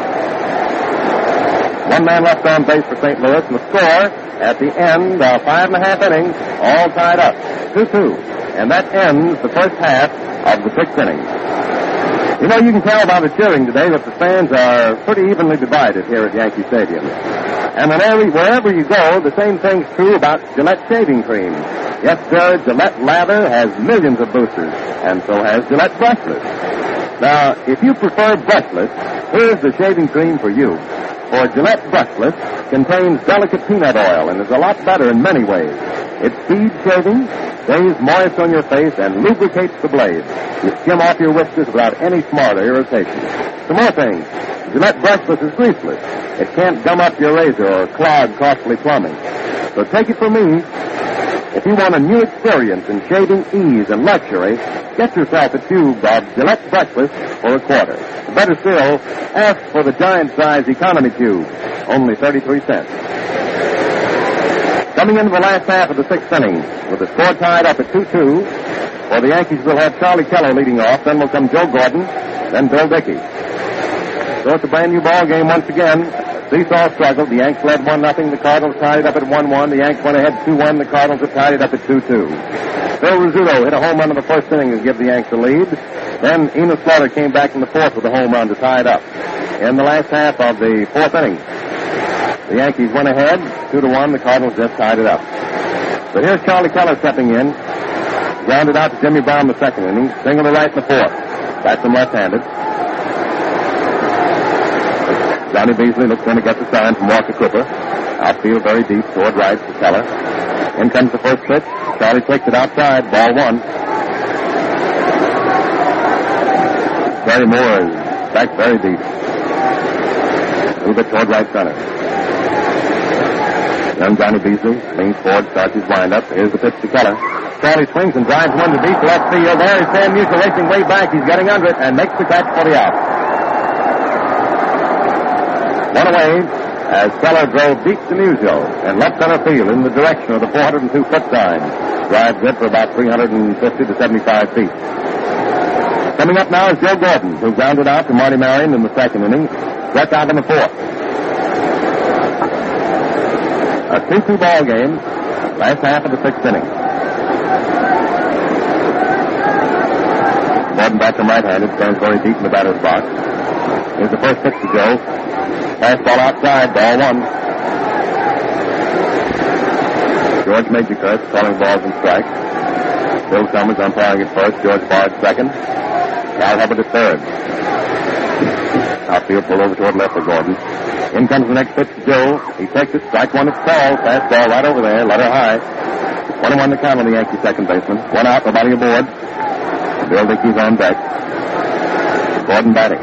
S1: One man left on base for Saint Louis, and the score at the end of five and a half innings, all tied up, two two. And that ends the first half of the sixth inning. You know, you can tell by the cheering today that the fans are pretty evenly divided here at Yankee Stadium. And whenever, wherever you go, the same thing's true about Gillette shaving cream. Yes, sir, Gillette Lather has millions of boosters, and so has Gillette Brushless. Now, if you prefer brushless, here's the shaving cream for you. For Gillette Brushless contains delicate peanut oil and is a lot better in many ways. It speeds shaving, stays moist on your face, and lubricates the blade. You skim off your whiskers without any smart or irritation. Some more things. Gillette Brushless is greaseless. It can't gum up your razor or clog costly plumbing. So take it from me. If you want a new experience in shaving ease and luxury, get yourself a tube of Gillette Brushless for a quarter. Better still, ask for the giant-size economy tube, only thirty-three cents. Coming into the last half of the sixth inning, with the score tied up at two two, for the Yankees will have Charlie Keller leading off, then will come Joe Gordon, then Bill Dickey. So it's a brand-new ball game once again. Seesaw struggled. The Yanks led one nothing. The Cardinals tied it up at one one. The Yanks went ahead two one. The Cardinals have tied it up at two two. Phil Rizzuto hit a home run in the first inning to give the Yanks the lead. Then Enos Slaughter came back in the fourth with a home run to tie it up. In the last half of the fourth inning, the Yankees went ahead two to one. The Cardinals just tied it up. But here's Charlie Keller stepping in. Grounded out to Jimmy Brown in the second inning. Single to right in the fourth. Bats him left-handed. Johnny Beasley looks in to get the sign from Walker Cooper. Outfield very deep toward right to Keller. In comes the first pitch. Charlie takes it outside. Ball one. Terry Moore is back very deep. A little bit toward right center. Young Johnny Beasley leans forward, starts his windup. Here's the pitch to Keller. Charlie swings and drives one to deep left field. There is Sam Musial racing way back. He's getting under it and makes the catch for the out. One away as Keller drove deep to Musial and left center field in the direction of the four oh two foot sign. Drive good for about three fifty to seventy-five feet. Coming up now is Joe Gordon, who grounded out to Marty Marion in the second inning, struck out in the fourth. A two two ball game, last half of the sixth inning. Gordon back from right-handed, stands very deep in the batter's box. Here's the first pitch to Joe. Fastball outside, ball one. George Majorkirk calling balls and strikes. Bill Summers umpiring at first, George Barr at second. Cal Hubbard at third. Outfield pulled over toward left for Gordon. In comes the next pitch to Joe. He takes it, strike one, it's called. Fastball right over there, let her high. one and one to count on the Yankee second baseman. One out, nobody aboard. Bill Dickey's on deck. Gordon batting.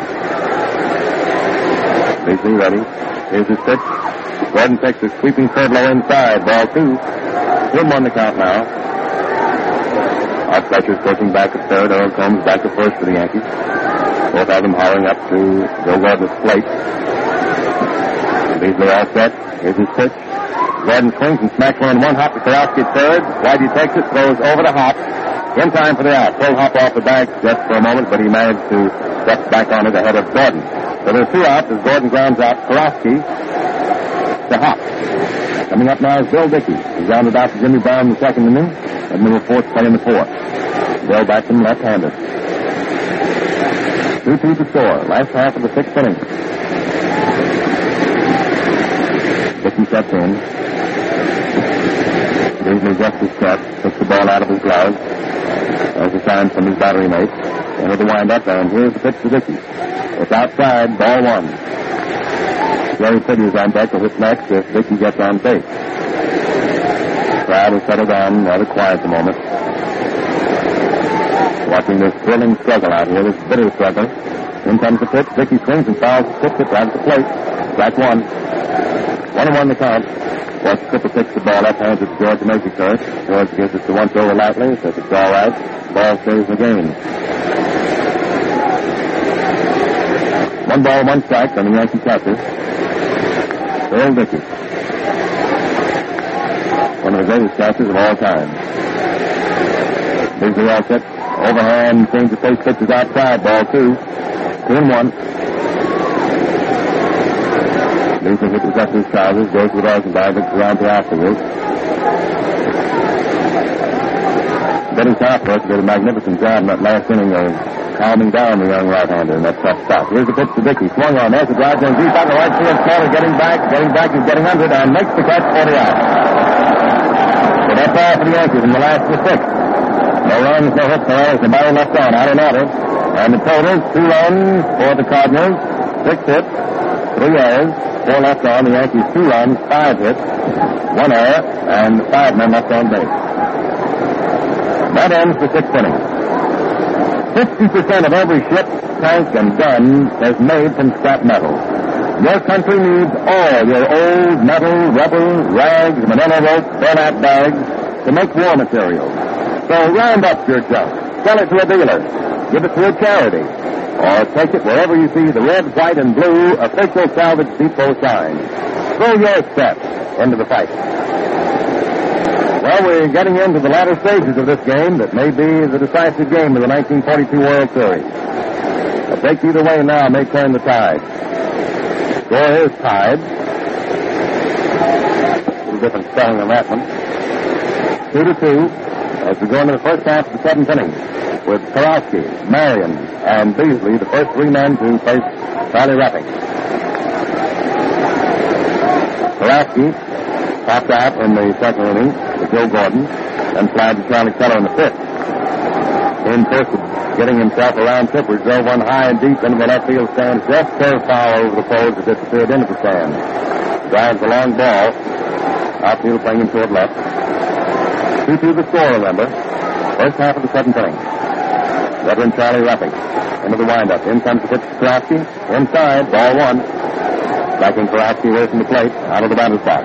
S1: Beasley ready. Here's his pitch. Gordon takes a sweeping curve low inside. Ball two. Two and one to count now. Art Fletcher's pushing back at third. Earl Combs back to first for the Yankees. Both of them hollering up to Joe Gordon's plate. Beasley all set. Here's his pitch. Gordon swings and smacks one in one hop to Karofsky at third. Whitey takes it, throws over the hop. In time for the out. Full hop off the bank just for a moment, but he managed to step back on it ahead of Gordon. So there's two outs as Gordon grounds out Karofsky to hop. Coming up now is Bill Dickey. He's rounded out to Jimmy Brown in the second inning, and number four to play in the fourth. Bill Baxton left-handed. two two to score. Last half of the sixth inning. Dickey steps in. Beasley adjusts his step, puts the ball out of his glove. There's a sign from his battery mate. Into the windup, and here's the pitch to Dickey. It's outside, ball one. Jerry City is on deck to hit next if Dickey gets on base. The crowd has settled down, rather quiet at the moment. Watching this thrilling struggle out here, this bitter struggle. In comes the pitch. Dickey swings and fouls, puts it right at the plate. Strike one. One and one to count. Watch Cooper picks the ball up, hands it to George Majorkirk. George gives it to once over lightly, says it's all right. Ball stays in the game. One ball, one strike on the Yankee catcher. Bill Dickey. One of the greatest catchers of all time. Beasley all set. Overhand, change the face, pitches outside. Ball two. Two and one. Beasley hits up his trousers, goes to the Rosenberg, looks around the outfield. Benny Southworth did a magnificent job in that last inning of calming down the young right-hander in that tough spot. Here's the pitch to Dickey. Swung on. There's the drive going deep out the right field corner. Getting back. Getting back. He's getting under it and makes the catch for the out. So that's all for the Yankees in the last of six. No runs, no hits, no errors. Nobody left on. Out in order. And the total, two runs for the Cardinals, six hits, three errors, four left on. The Yankees, two runs, five hits, one error, and five men left on base. That ends the sixth inning. Fifty percent of every ship, tank, and gun is made from scrap metal. Your country needs all your old metal, rubber, rags, manila rope, burlap bags to make war materials. So round up your junk, sell it to a dealer, give it to a charity, or take it wherever you see the red, white, and blue official Salvage Depot sign. Throw your steps into the fight. Well, we're getting into the latter stages of this game that may be the decisive game of the nineteen forty-two World Series. A break either way now may turn the tide. Score is tied. A little different spelling on that one. Two to two as we go into the first half of the seventh inning with Karofsky, Marion, and Beasley, the first three men to face Charlie Rapping. Karofsky popped out in the second inning to Joe Gordon, then flied to Charlie Keller in the fifth. In first, getting himself around Tipper, drove one high and deep into the left field stand, just curved foul over the poles that disappeared into the stand. Drives the long ball, outfield playing him toward left. two two the score, remember. First half of the seventh inning. Veteran Charlie Rapping into the windup. In comes the pitch to Karofsky. Inside, ball one. Backing Karofsky away from the plate, out of the batter's box.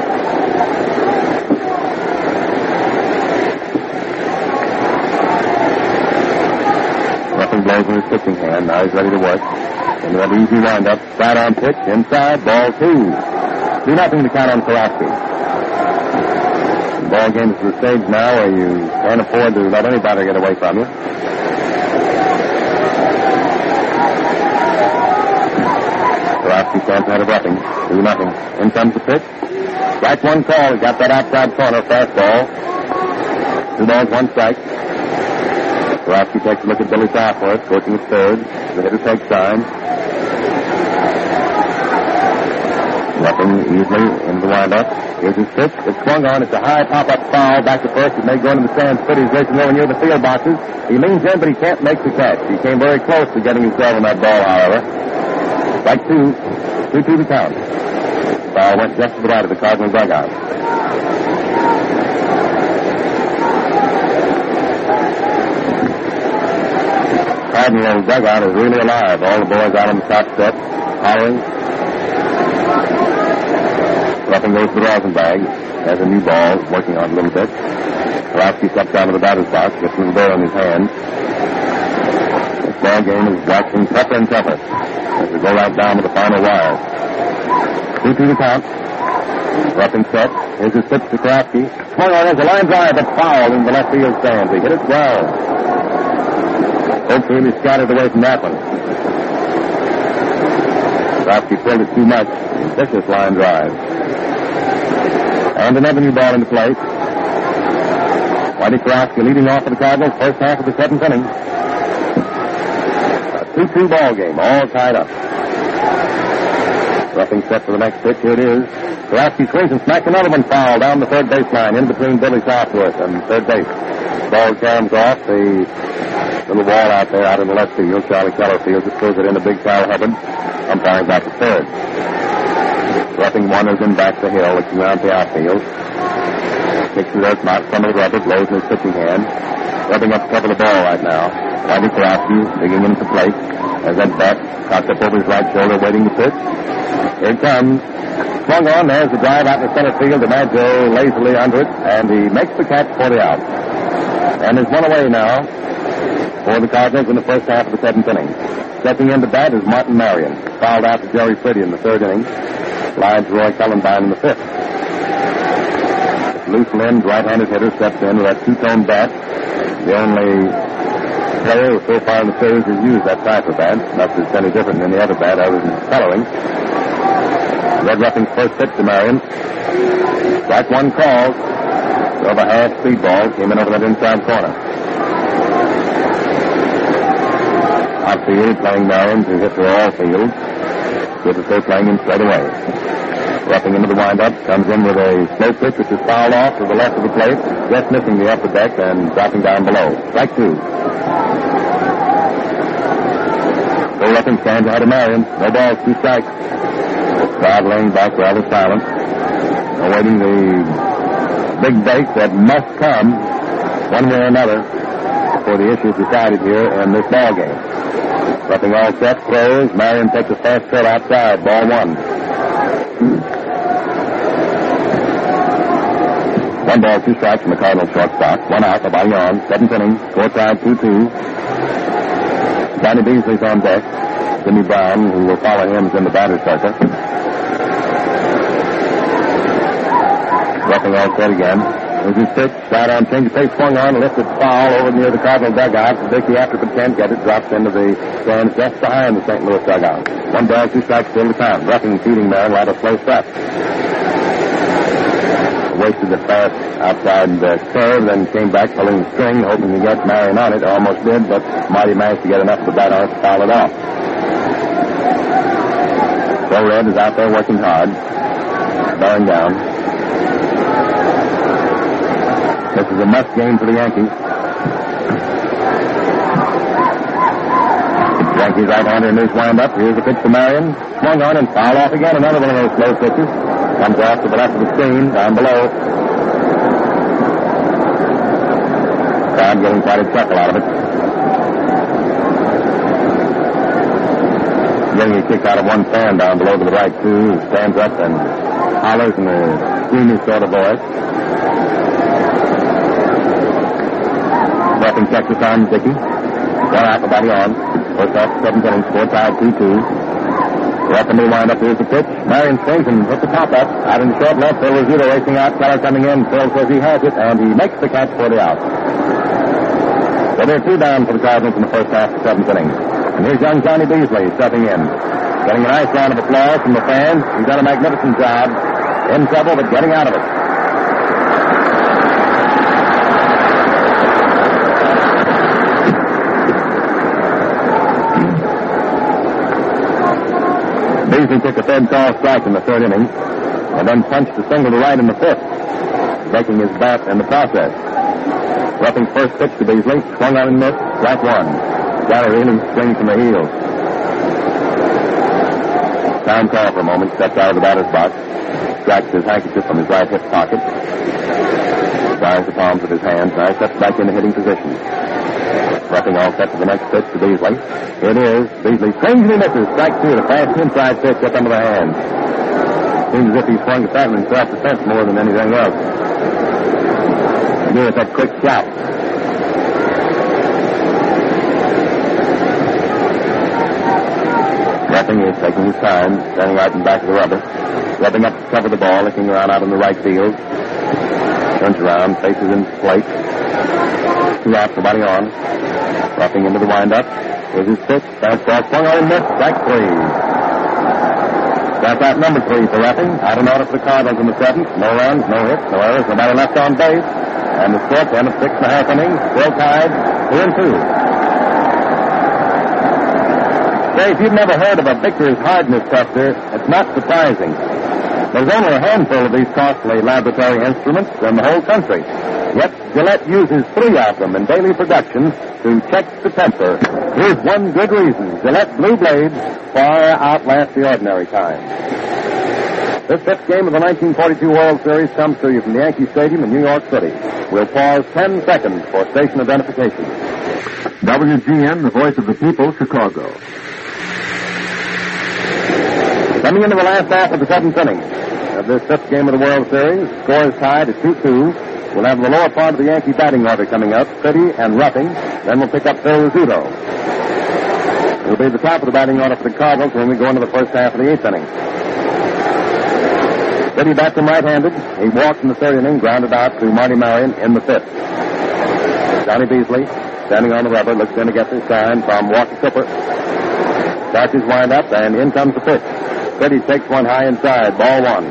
S1: Rapping blows in his pitching hand. Now he's ready to work. Into that easy windup. Side on pitch. Inside, ball two. two nothing to count on Karofsky. The ball game is to the stage now where you can't afford to let anybody get away from you. Karofsky stands ahead of Rapping. two nothing. In comes the pitch. Strike one call. He got that outside corner fastball. Two balls, one strike. Karofsky takes a look at Billy Southworth, coaching at third. The hitter takes time. Ruffing easily into the windup. Here's his pitch. It's swung on. It's a high pop-up foul. Back to first. It may go into the stands. Pretty's racing over near the field boxes. He leans in, but he can't make the catch. He came very close to getting himself on that ball, however. Strike two. two-two the count. Foul went just to the right of the Cardinal dugout. Cardinal dugout is really alive. All the boys out on the top step, hollering. Ruffing goes to the rosin bag. Has a new ball, working on it a little bit. Karofsky steps down to the batter's box, gets the ball in his hand. This ball game is waxing tougher and tougher as we go right down to the final wire. two-two the count. Ruffing set. Here's his pitch to Karofsky. Swung on as a line drive, but foul in the left field stands. He hit it well. Hopefully he scattered away from that one. Karofsky pulled it too much. Vicious line drive. And another new ball into play. Whitey Karofsky leading off for the Cardinals, first half of the seventh inning. A two-two ball game, all tied up. Ruffing set for the next pitch. Here it is. Karofsky swings and smacks another one foul down the third baseline, in between Billy Southworth and third base. Ball caroms off the little wall out there out in the left field. Charlie Keller fields it, throws it in to Big Kyle Hubbard. Umpiring back to third. Ruffing wanders in back the hill, looking around the outfield. Kicks it out, knocks some of the rubber, blows in his pitching hand. Rubbing up to cover the ball right now. Whitey Karofsky digging into the plate. As that bat cocked up over his right shoulder, waiting to pitch. Here it comes. Swung on, there's the drive out in the center field. DiMaggio lazily under it, and he makes the catch for the out. And there's one away now for the Cardinals in the first half of the seventh inning. Stepping in to bat is Martin Marion. Fouled out to Jerry Pretty in the third inning. Slides Roy Cullenbine in the fifth. Loose limbed right-handed hitter steps in with that two-tone bat. The only player so far in the series has used that type of bat. Not that it's any different than any other bat other than coloring. Red Ruffing's first pitch to Marion. Strike one called. Over half speed ball came in over that inside corner. Outfield playing Marion to hit for all fields. Good to stay playing him straight away. Ruffing into the windup, comes in with a slow pitch which is fouled off to the left of the plate, just missing the upper deck and dropping down below. Strike two. So Ruffing stands ahead of Marion. No balls, two strikes. The crowd laying back rather silent, awaiting the big break that must come one way or another before the issue is decided here in this ball game. Ruffing all set, throws. Marion takes a fast throw outside. Ball one. One ball, two strikes from the Cardinals shortstop. One out, nobody on. Seventh inning, score tied two-two. Johnny Beasley's on deck. Jimmy Brown, who will follow him, is in the batter's circle. Ruffing all set again. There's his pitch, shot on, change of pace, swung on, lifted foul over near the Cardinal dugout. Dickey, after the ten, get it, drops into the stands just behind the Saint Louis dugout. One ball, two strikes, still to count. Ruffing feeding Marion right a slow step. Wasted the fast outside the curve, then came back pulling the string, hoping to get Marion on it. Almost did, but Marty managed to get enough of the bat on it to foul it off. So Red is out there working hard, bearing down. This is a must game for the Yankees. Yankees right-hander in his wind-up. Here's a pitch to Marion. Swung on and fouled off again. Another one of those slow pitches. Comes off to the left of the screen, down below. Crowd getting quite a chuckle out of it. Getting a kick out of one fan down below to the right, too. Stands up and hollers in a squeamy sort of voice. Ruffing checks the time, Dickey. One out, nobody on. First off, seventh inning, score tied two-two. Ruffing to wind up. Here's the pitch. Marion swings and hits the top up. Out in the short left, Phil Rizzuto racing out. Keller coming in. Phil says he has it, and he makes the catch for the out. So there are two down for the Cardinals in the first half of the seventh inning. And here's young Johnny Beasley stepping in. Getting a nice round of applause from the fans. He's done a magnificent job. In trouble, but getting out of it. Beasley took a third call strike in the third inning, and then punched a single to right in the fifth, breaking his bat in the process. Ruffing's first pitch to Beasley, swung on and missed, strike one. Got a really swing from the heels. Time call for a moment, stepped out of the batter's box, scratched his handkerchief from his right hip pocket, dries the palms of his hands, now steps back into hitting position. Ruffing all set for the next pitch to Beasley. It is. Beasley swings and he misses. Strike two, the fast inside pitch up under the hand. Seems as if he swung at that in self-defense more than anything else. He knew it that quick shout. Ruffing is taking his time, standing right in back of the rubber. Rubbing up to cover the ball, looking around out in the right field. Turns around, faces into plate. Two out, nobody on. Ruffing into the windup. Here's his pitch. Fastball swung on and missed. Strike three. That's out number three for Ruffing. Out in order for the Cardinals in the seventh. No runs, no hits, no errors, nobody left on base. And the score then of six and a half innings, still tied two and two. Say, if you've never heard of a Victor's hardness tester, it's not surprising. There's only a handful of these costly laboratory instruments in the whole country. Yet Gillette uses three of them in daily production to check the temper. Here's one good reason. Gillette Blue Blades far outlast the ordinary kind. This fifth game of the nineteen forty-two World Series comes to you from the Yankee Stadium in New York City. We'll pause ten seconds for station identification.
S3: W G N, the voice of the people, Chicago.
S1: Coming into the last half of the seventh inning of this fifth game of the World Series, score is tied at two two. We'll have the lower part of the Yankee batting order coming up, Fitty and Ruffing. Then we'll pick up Phil Rizzuto. It'll be the top of the batting order for the Cardinals when we go into the first half of the eighth inning. Fitty bats him right-handed. He walks in the third inning, grounded out to Marty Marion in the fifth. Johnny Beasley, standing on the rubber, looks in to get his sign from Walker Cooper. Starts his wind-up, and in comes the pitch. Fitty takes one high inside, ball one.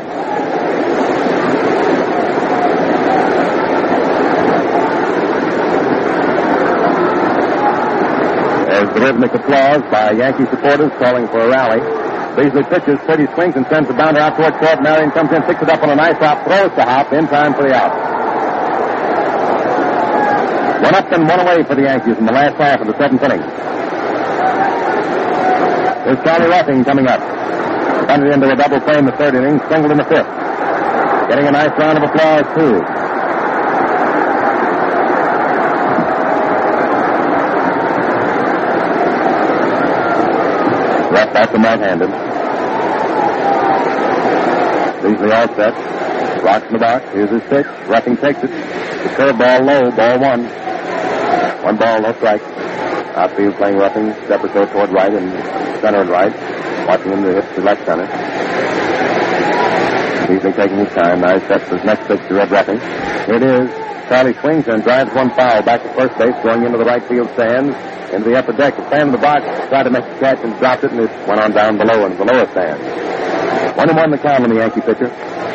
S1: There's the rhythmic applause by Yankee supporters calling for a rally. Beasley pitches, Fitty swings and sends the bounder out toward short. Marion comes in, picks it up on a nice hop, throws the hop in time for the out. One up and one away for the Yankees in the last half of the seventh inning. There's Charlie Ruffing coming up. Bunted into a double play in the third inning, singled in the fifth. Getting a nice round of applause, too. Left out the right-handed. Beasley all set. Rocks in the box. Here's his pitch. Ruffing takes it. The curveball low, ball one. One ball, no strike. Outfield playing Ruffing, step or so toward right and center and right. Watching him to hit to left center. Beasley taking his time. Nice set for his next pitch to Red Ruffing. Here it is. Charlie swings and drives one foul back to first base, going into the right field stands, into the upper deck. The fan in the box tried to make the catch and dropped it, and it went on down below into the lower stands. One and one the count on the Yankee pitcher.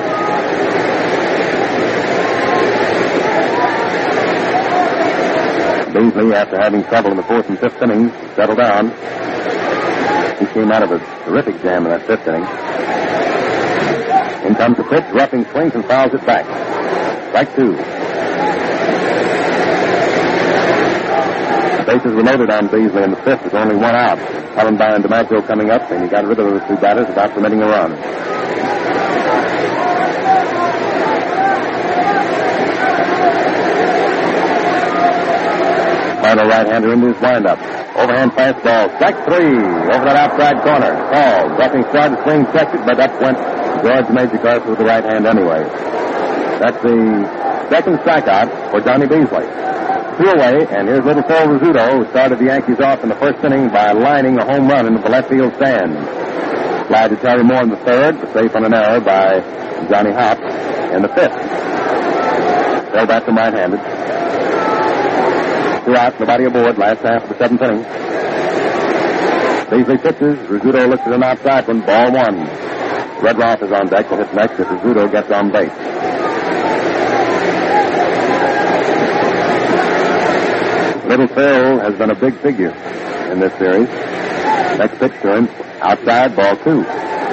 S1: Beasley, after having trouble in the fourth and fifth innings, settled down. He came out of a terrific jam in that fifth inning. In comes the pitch. Ruffing swings and fouls it back. Strike two. Bases were loaded on Beasley in the fifth. There's only one out. Hollenbauer and DiMaggio coming up, and he got rid of those two batters without permitting a run. Final right-hander into his windup. Overhand fastball. Strike three. Over that outside corner. Called. Ruffing started to swing, checked it, but up went George Major with the right hand anyway. That's the second strikeout for Johnny Beasley. Two away, and here's little Phil Rizzuto, who started the Yankees off in the first inning by lining a home run into the left field stand. Slide to Terry Moore in the third, but safe on an error by Johnny Hopp in the fifth. Phil bats him right-handed. Two outs, nobody aboard, last half of the seventh inning. Beasley pitches. Rizzuto looks at him outside one, ball one. Red Ralph is on deck to hit next if Rizzuto gets on base. Little Phil has been a big figure in this series. Next pitch to him, outside, ball two.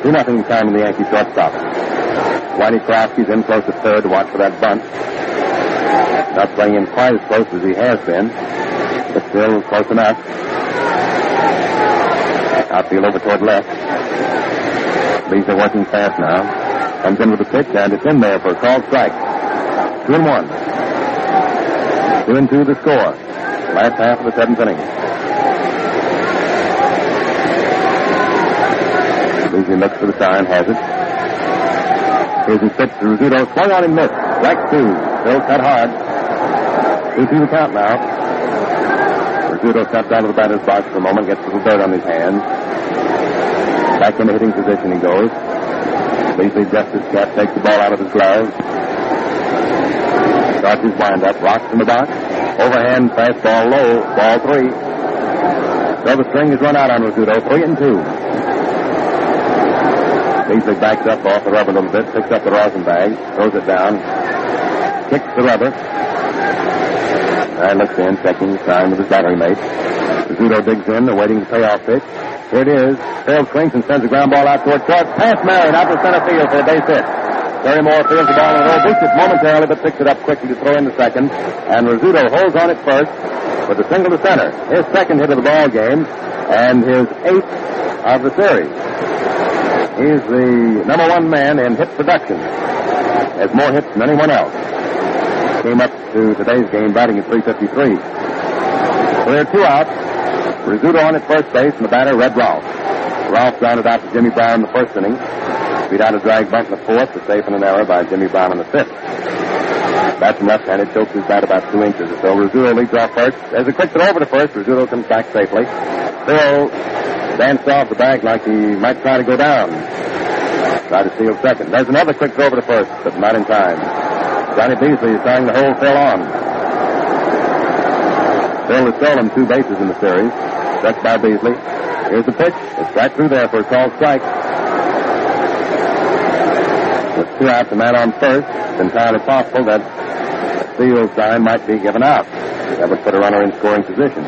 S1: two nothing time in the Yankee shortstop. Whitey Krofsky's in close at third to watch for that bunt. Not playing in quite as close as he has been, but still close enough. Outfield over toward left. Leaves are working fast now. Comes in with the pitch, and it's in there for a called strike. Two and one. Two and two the score. Last half of the seventh inning. Beasley looks for the sign, has it. Here's his pitch to Rizzuto. Swung on and missed. Strike two. Still cut hard. Two two the count now. Rizzuto steps out of the batter's box for a moment, gets a little dirt on his hands. Back in the hitting position he goes. Beasley adjusts his cap, takes the ball out of his glove. Starts his windup, rocks in the box. Overhand fastball low, ball three. So the string is run out on Rizzuto, three and two. Beasley backs up off the rubber a little bit, picks up the rosin bag, throws it down, kicks the rubber. And looks in, checking sign with his battery mate. Rizzuto digs in, awaiting the payoff pitch. Here it is. Field swings and sends a ground ball out toward short. Past Marion out to center field for a base hit. Terry Moore fields the ball in a row, boosts it momentarily, but picks it up quickly to throw in the second. And Rizzuto holds on at first with a single to center. His second hit of the ball game and his eighth of the series. He's the number one man in hit production. Has more hits than anyone else. Came up to today's game batting at three fifty-three. So there are two outs. Rizzuto on at first base, and the batter, Red Ralph. Ralph grounded out to Jimmy Brown in the first inning. Beat out a drag bunt in the fourth, a safe and an error by Jimmy Brown in the fifth. Batson left-handed, chokes his bat about two inches or so. Rizzuto leads off first. There's a quick throw over to first. Rizzuto comes back safely. Phil danced off the bag like he might try to go down. Try to steal second. There's another quick throw over to first, but not in time. Johnny Beasley is trying to hold Phil on. Phil has stolen two bases in the series. Struck by Beasley. Here's the pitch. It's right through there for a called strike. With two outs, a man on first. It's entirely possible that a steal sign might be given out. That would put a runner in scoring position.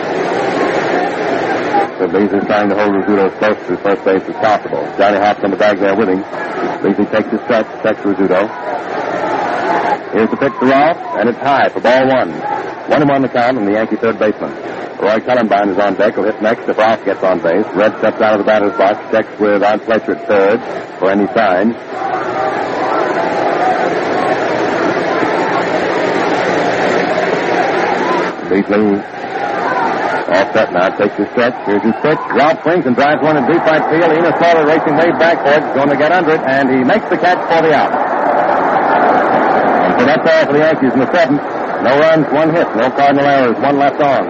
S1: So Beasley's trying to hold Rizzuto as close to first base as possible. Johnny hops on the bag there with him. Beasley takes his stretch, checks Rizzuto. Here's the pitch to Ralph, and it's high for ball one. One and one the count, and the Yankee third baseman. Roy Cullenbine is on deck. Will hit next if Ralph gets on base. Red steps out of the batter's box, checks with Art Fletcher at third for any sign. Beasley all set now, takes his stretch. Here's his pitch. Ralph swings and drives one in deep right field. Enos Slaughter racing way back for it. He's going to get under it, and he makes the catch for the out. And so that's all for the Yankees in the seventh. No runs, one hit, no cardinal errors, one left on.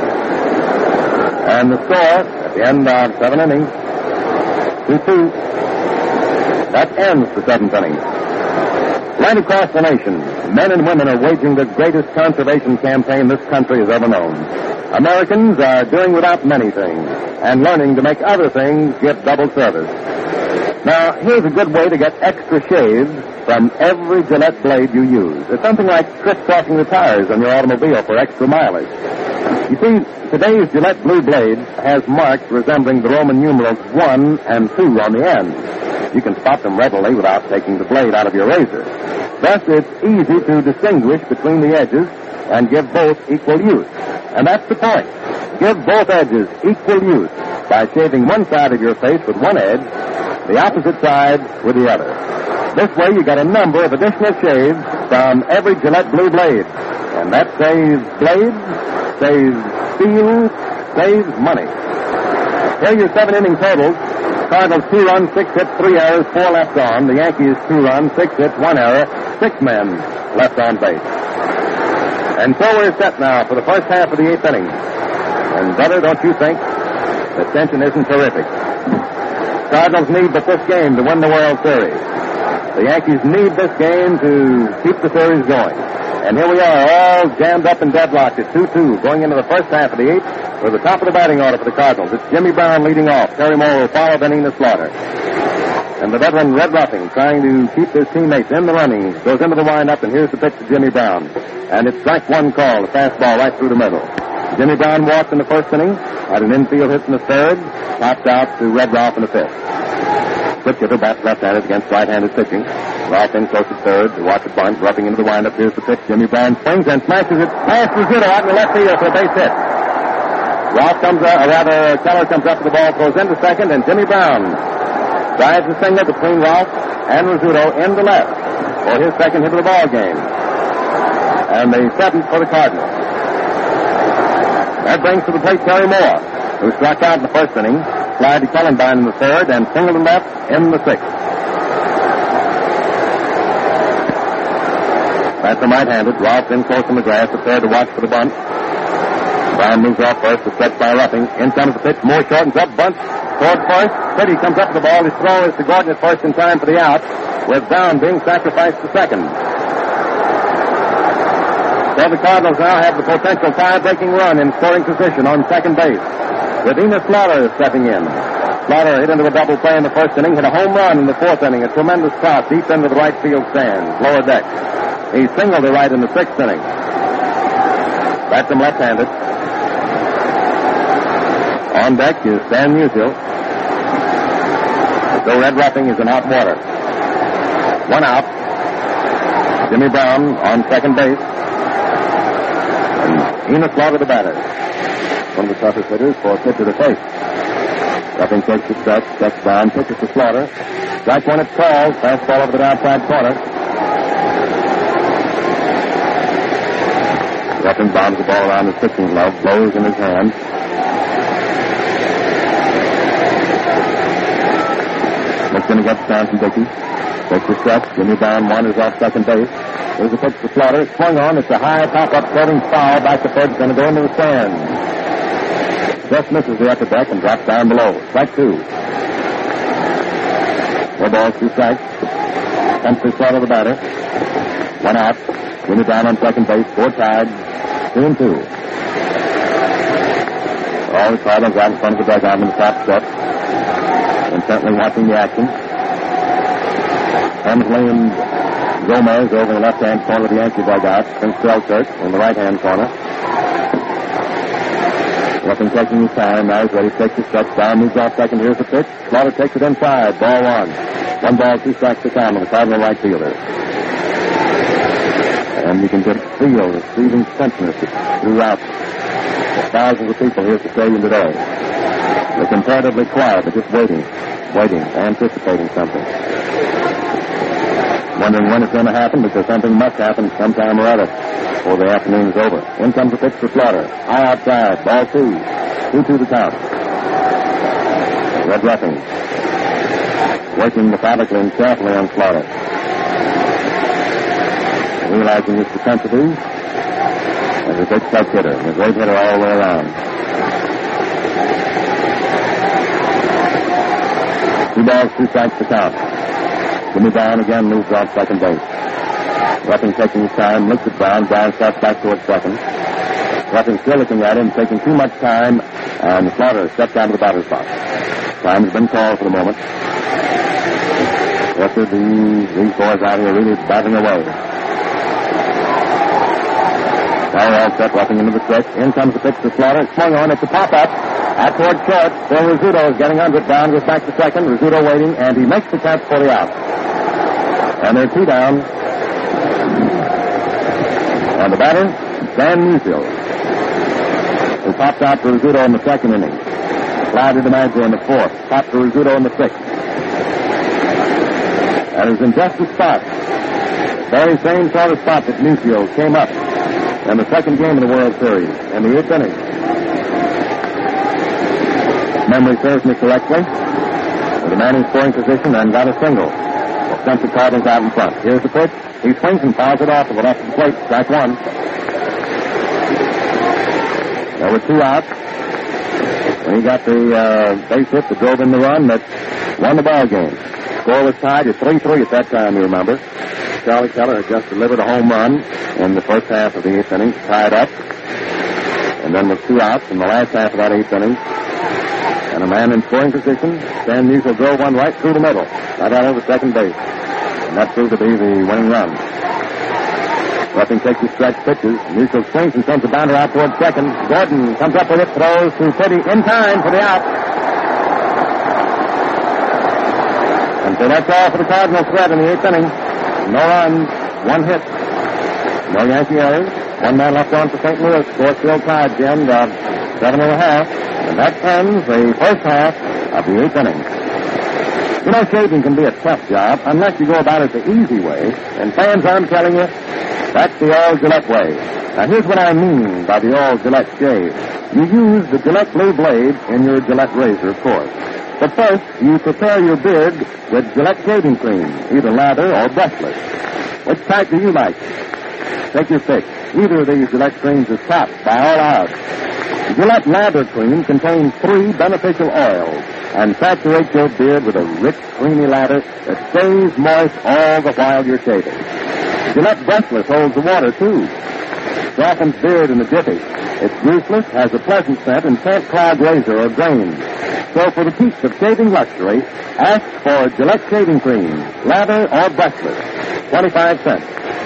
S1: And the score at the end of seven innings, two two. That ends the seventh inning. Right across the nation, men and women are waging the greatest conservation campaign this country has ever known. Americans are doing without many things and learning to make other things give double service. Now, here's a good way to get extra shaves from every Gillette blade you use. It's something like crisscrossing the tires on your automobile for extra mileage. You see, today's Gillette Blue Blade has marks resembling the Roman numerals one and two on the end. You can spot them readily without taking the blade out of your razor. Thus, it's easy to distinguish between the edges and give both equal use. And that's the point. Give both edges equal use by shaving one side of your face with one edge, the opposite side with the other. This way you get a number of additional shaves from every Gillette Blue Blade. And that saves blades, saves steel, saves money. Here are your seven-inning totals. Cardinals two runs, six hits, three errors, four left on. The Yankees two runs, six hits, one error, six men left on base. And so we're set now for the first half of the eighth inning. And, brother, don't you think the tension isn't terrific? Cardinals need but this game to win the World Series. The Yankees need this game to keep the series going. And here we are, all jammed up and deadlocked at two two, going into the first half of the eighth with the top of the batting order for the Cardinals. It's Jimmy Brown leading off. Terry Moore will follow, then Enos Slaughter. And the veteran Red Ruffing, trying to keep his teammates in the running, goes into the windup, and here's the pitch to Jimmy Brown. And it's strike one call, the fastball right through the middle. Jimmy Brown walked in the first inning, had an infield hit in the third, popped out to Red Ralph in the fifth. switch hitter, bats left-handed against right-handed pitching. Ralph in close at third. The watch at bunt, rubbing into the windup. Here's the pitch. Jimmy Brown swings and smashes it past Rizzuto out in the left field for a base hit. Ralph comes up, or rather, Keller comes up to the ball, throws into second, and Jimmy Brown drives the single between Ralph and Rizzuto into left for his second hit of the ball game. And the seventh for the Cardinals. That brings to the plate Terry Moore, who struck out in the first inning, fly to Kellenbein in the third, and singled to left in the sixth. That's the right-handed. Ralph in close on the grass, prepared to watch for the bunt. Brown moves off first, the catch by Ruffing. In comes the pitch. Moore shortens up, bunts toward first. Pretty comes up to the ball. His throw is to Gordon at first in time for the out, with Brown being sacrificed to second. So the Cardinals now have the potential tie-breaking run in scoring position on second base, with Enos Slaughter stepping in. Slaughter hit into a double play in the first inning, hit a home run in the fourth inning, a tremendous toss deep into the right field stands, lower deck. He singled to right in the sixth inning. That's him left-handed. On deck is Stan Musial. So Red Ruffing is in hot water. One out. Jimmy Brown on second base. And Enos Slaughter the batter. One of the toughest hitters for a pitcher to face. Ruffing takes the stretch, checks down, pitches to Slaughter. Strike one at called. Fastball over the outside corner. Ruffing bombs the ball around his pitching glove, blows in his hand. Looks in against Johnson Dickey. Takes the stretch. Jimmy Brown wanders off second base. There's a pitch to Slaughter. Swung on. It's a high pop-up floating foul. Back to third. It's going to go into the stands. Just misses the upper deck and drops down below. Strike two. Four balls, two strikes. Comes to Slaughter the batter. One out. Jimmy Brown on second base. Four tied. Two and two. All the Cardinals out in front of the dugout in the top step. Intently watching the action. Hemsley and Gomez over in the left-hand corner of the Yankee dugout. Prince Selkirk in the right-hand corner. Ruffing taking his time. Now he's ready to take the stretch down. Moves off second. Here's the pitch. Slaughter takes it inside. Ball one. One ball, two strikes to count on the Cardinal right fielder. And you can just feel the seething tenseness throughout the thousands of people here at the stadium today. They're comparatively quiet, but just waiting, waiting, anticipating something. Wondering when it's going to happen, because something must happen sometime or other before the afternoon is over. In comes the pitch for Slaughter. High outside, ball two. Two to the count. Red Ruffing working methodically and carefully on Slaughter. Realizing his propensity as a big strike hitter, and a great hitter all the way around. Two balls, two strikes to count. Jimmy Brown again moves off second base. Ruffing taking his time, looks at Brown. Brown starts back towards second. Ruffing still looking at him, taking too much time, and Slaughter steps down to the batter's box. Time has been called for the moment. After these, these boys out here really batting away. Now all set, Ruffing into the stretch. In comes the pitch to Slaughter. It's swung on. It's a pop-up. Out toward short. Phil Rizzuto is getting under it. Brown goes back to second. Rizzuto waiting, and he makes the catch for the out. And they're two down. And the batter, Stan Musial, who popped out to Rizzuto in the second inning. Fly to DiMaggio in the fourth. Popped to Rizzuto in the sixth. And is in just the spot. Very same sort of spot that Musial came up in the second game of the World Series, in the eighth inning. Memory serves me correctly. With a man in scoring position and got a single. Sent the Cardinals out in front. Here's the pitch. He swings and fouls it off to the left of the plate. Strike one. There were two outs. And he got the uh, base hit that drove in the run that won the ball game. Score was tied at three three at that time, you remember. Charlie Keller had just delivered a home run in the first half of the eighth inning, tied up. And then with two outs in the last half of that eighth inning. And a man in scoring position, Stan Musial drove one right through the middle, right out over second base. And that proved to be the winning run. Ruffing takes his stretch pitches. Musial swings and sends the bounder out towards second. Gordon comes up with it, throws to Pretty in time for the out. And so that's all for the Cardinal threat in the eighth inning. No runs, one hit. No Yankee errors. One man left on for Saint Louis. Score still tied at the end of seven and a half. And that ends the first half of the eighth inning. You know, shaving can be a tough job unless you go about it the easy way. And fans, I'm telling you, that's the old Gillette way. Now, here's what I mean by the old Gillette shave. You use the Gillette blue blade in your Gillette razor, of course. But first, you prepare your beard with Gillette shaving cream, either lather or brushless. Which type do you like? Take your pick. Either of these Gillette creams is top by all odds. Gillette lather cream contains three beneficial oils and saturates your beard with a rich, creamy lather that stays moist all the while you're shaving. Gillette brushless holds the water, too. Softens beard in a jiffy. It's greaseless, has a pleasant scent, and can't clog razor or grains. So for the peace of shaving luxury, ask for Gillette shaving cream, lather or brushless, twenty-five cents.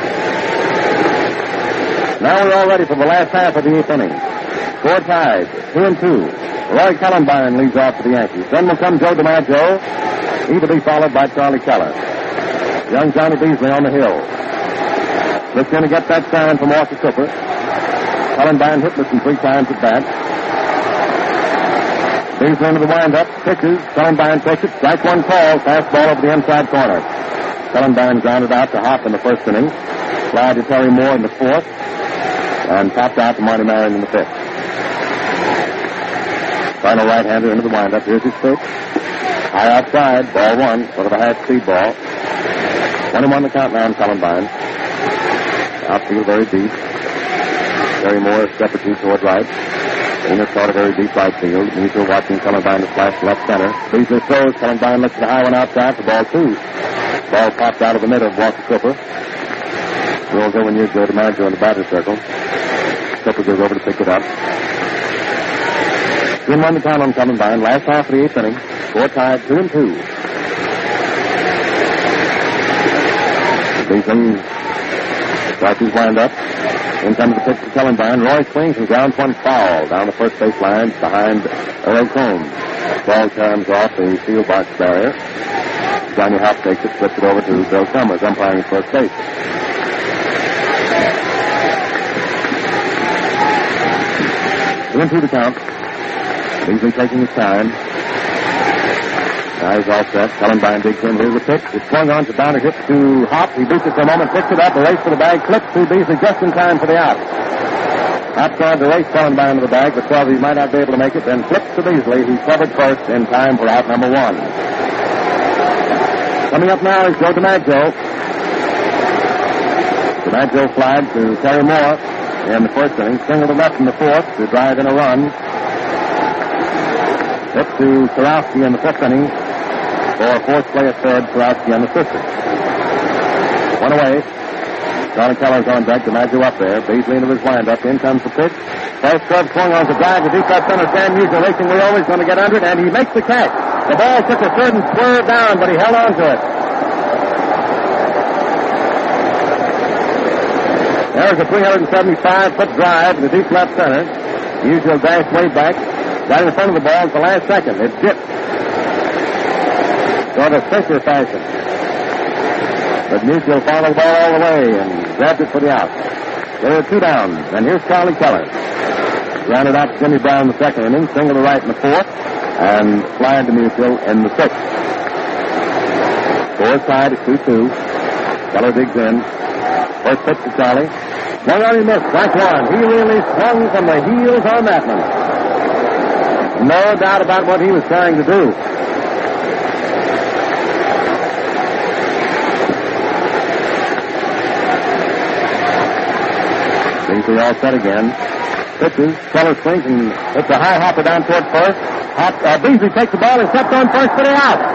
S1: Now we're all ready for the last half of the eighth inning. Score tied, two and two. Roy Cullenbine leads off for the Yankees. Then will come Joe DiMaggio. He to be followed by Charlie Keller. Young Johnny Beasley on the hill. Just going to get that sign from Walker Cooper. Cullenbine hit Listen three times at bat. Beasley into the windup. Pitches. Cullenbine takes it. Strike one call. Fastball over the inside corner. Cullenbine grounded out to Hop in the first inning. Fly to Terry Moore in the fourth. And popped out to Marty Marion in the fifth. Final right-hander into the windup. Here's his pitch. High outside. Ball one. Sort of a half-speed ball. twenty-one the count now on Cullenbine. Outfield very deep. Terry Moore a step or two toward right. Dana caught a very deep right field. Musial watching Cullenbine to flash left center. Beasley throws. Cullenbine looks at the high one outside for ball two. Ball popped out of the middle of Walker Cooper. Rolls over near Joe DiMaggio in the batter's circle. Cooper goes over to pick it up. Two and one to count on Cullenbine. Last half of the eighth inning. Score tied two and two. Beasley starts his wind up. In comes the pitch to Cullenbine. Roy swings and grounds one foul down the first base line behind Earl Combs. Ball comes off the field box barrier. Johnny Hop takes it, flips it over to Bill Summers, umpiring first base. Two and two to count. Beasley taking his time. Now he's all set. Cullenbine digs in. Here's the pitch. It's swung on to Downer, hits to Hop. He beats it for a moment, picks it up, a race for the bag, flips to Beasley just in time for the out. Hop tried to race Cullenbine to the bag, but twelve he might not be able to make it, then flips to Beasley. He covered first in time for out number one. Coming up now is Joe DiMaggio. DiMaggio flied to Terry Moore in the first inning, single to left in the fourth to drive in a run. Hit to Sarowski in the fifth inning for fourth play at third, Sarowski unassisted. One away. Charlie Keller's on deck, DiMaggio up there. Beasley into his windup. In comes the pitch. First curve swung on the drive. The deep left center, Sam Musial racing way over. He's going to get under it, and he makes the catch. The ball took a certain swerve down, but he held on to it. There's a three seventy-five foot drive to the deep left center. Musial dashed way back. Got in front of the ball at the last second. It dipped. Sort of sinker fashion. But Musial followed the ball all the way and grabbed it for the out. There are two down. And here's Charlie Keller. Grounded out to Jimmy Brown in the second inning. Single to right in the fourth. And flying to Musial in the sixth. Score tied at two two. Keller digs in. First pitch to Charlie. Swung on, he missed. Strike one. He really swung from the heels on that one. No doubt about what he was trying to do. Beasley all set again. Pitches. Keller swings and hits a high hopper down toward first. Hop, uh, Beasley takes the ball and steps on first for the out.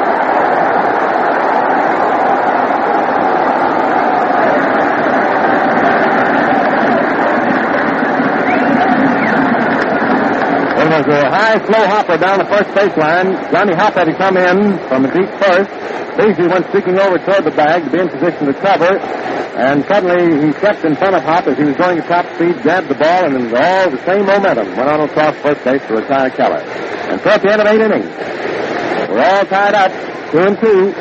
S1: It was a high, slow hopper down the first baseline. Johnny Hop had to come in from the deep first. Beasley went streaking over toward the bag to be in position to cover. And suddenly he stepped in front of Hop as he was going at top speed, grabbed the ball, and in all the same momentum went on across first base to retire Keller. And so at the end of eight innings, we're all tied up. Two and two.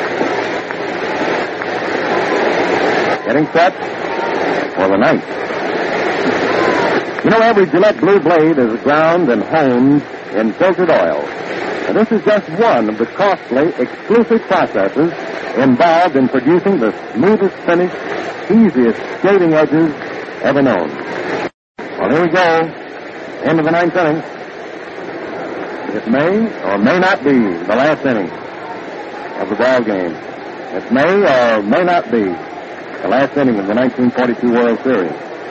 S1: Getting set for the ninth. You know, every Gillette Blue Blade is ground and honed in filtered oil. And this is just one of the costly, exclusive processes involved in producing the smoothest finish, easiest skating edges ever known. Well, here we go. End of the ninth inning. It may or may not be the last inning of the ball game. It may or may not be the last inning of the nineteen forty-two World Series.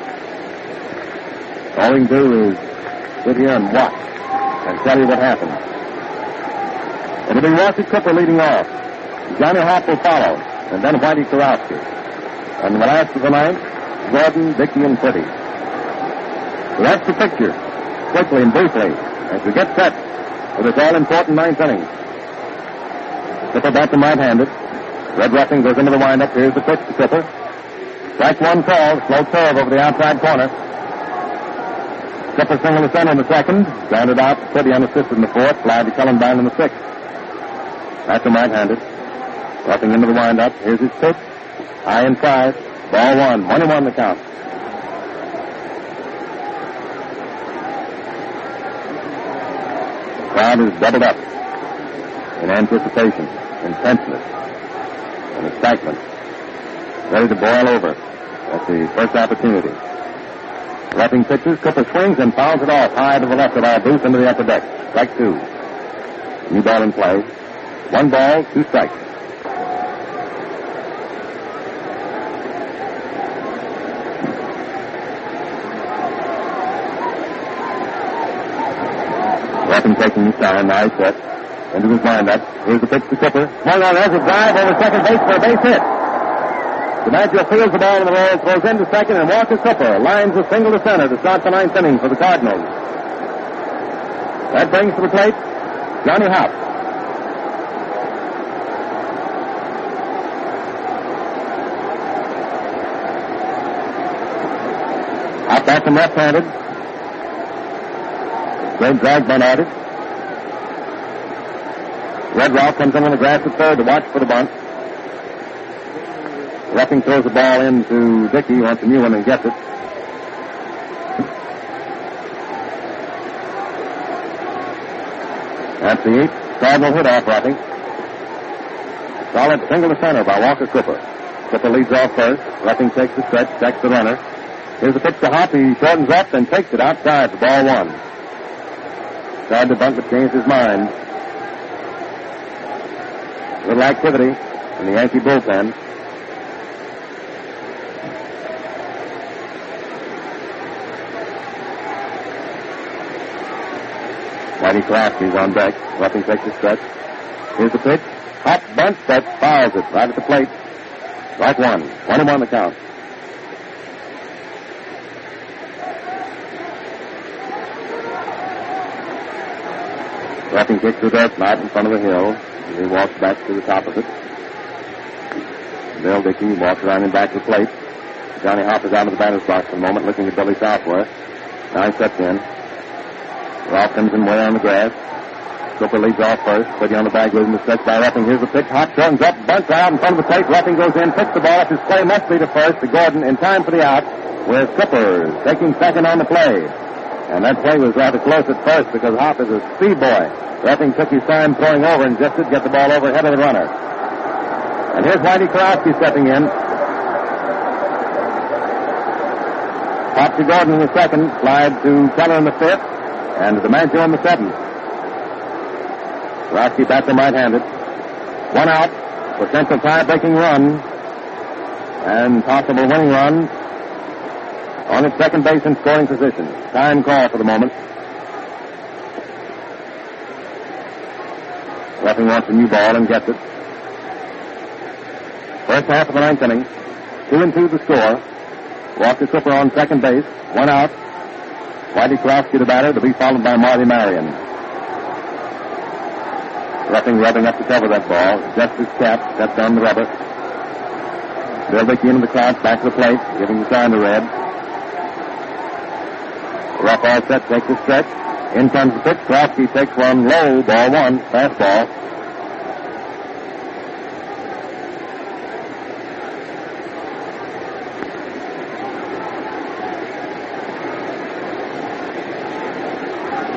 S1: All we can do is sit here and watch and tell you what happens. It'll be Walter Cooper leading off. Johnny Hopp will follow, and then Whitey Kurowski. And the last of the ninth, Gordon, Dickey, and Pretty. So that's the picture, quickly and briefly, as we get set for this all-important ninth inning. Cooper back to right-handed. Red Ruffing goes into the windup. Here's the pitch to Cooper. Strike one call, slow curve over the outside corner. Cooper single to center in the second. Grounded out, Pretty unassisted in the fourth. Fly to Kellenbine in the sixth. Back to right-handed. Ruffing into the windup. Here's his pitch. High inside. Ball one. One and one the count. The crowd is doubled up in anticipation, in tenseness, and excitement. Ready to boil over at the first opportunity. Ruffing pitches. Cooper swings and fouls it off high to the left of our booth into the upper deck. Strike two. New ball in play. One ball, two strikes. Ruffing taking his time. Now he's set. Into his windup. Here's the pitch to Cooper. Swung on. There's a drive over second base for a base hit. DiMaggio fields the ball in the roll, throws into second, and Walter Cooper lines a single to center to start the ninth inning for the Cardinals. That brings to the plate Johnny Hopp. Hopp back from left-handed. Great drag bunt at it. Red Ralph comes in on the grass at third to watch for the bunt. Ruffing throws the ball into Dickey, wants a new one and gets it. That's the eighth Cardinal hit off Ruffing. Solid single to center by Walker Cooper. Cooper leads off first. Ruffing takes the stretch, checks the runner. Here's the pitch to Hopp. He shortens up and takes it outside for ball one. Tried to bunt but changed his mind. Little activity in the Yankee bullpen. Whitey Kurowski's on deck. Ruffing takes the stretch. Here's the pitch. Hop bunt, but fouls it right at the plate. Strike one. One and one the count. Ruffing kicks the dirt out in front of the hill. He walks back to the top of it. Bill Dickey walks around and back to the plate. Johnny Hopp is out of the batter's box for a moment, looking at Billy Southworth. Now he steps in. Ralph comes in way on the grass. Cooper leads off first. Pretty on the bag, goes in the stretch by Ruffing. Here's the pitch. Hopp shortens up, bunts out in front of the plate. Ruffing goes in, picks the ball up. His play must be to first to Gordon in time for the out, with Cooper taking second on the play. And that play was rather close at first because Hopp is a speed boy. Ruffing took his time throwing over and just did get the ball over ahead of the runner. And here's Whitey Kurowski stepping in. Pop to Gordon in the second, slide to Keller in the fifth, and DiMaggio in the seventh. Kurowski back to right-handed. One out, potential tie-breaking run, and possible winning run on its second base in scoring position. Time call for the moment. Ruffing wants a new ball and gets it. First half of the ninth inning. Two and two the score. Walker Cooper on second base. One out. Whitey Kurowski the batter, to be followed by Marty Marion. Ruffing rubbing up to cover that ball. Just his cap, steps on the rubber. Bill Dickey into the crouch, back to the plate, giving the sign to Red. Ruff all set, takes the stretch. In comes the pitch. Kurowski takes one low, ball one, fastball.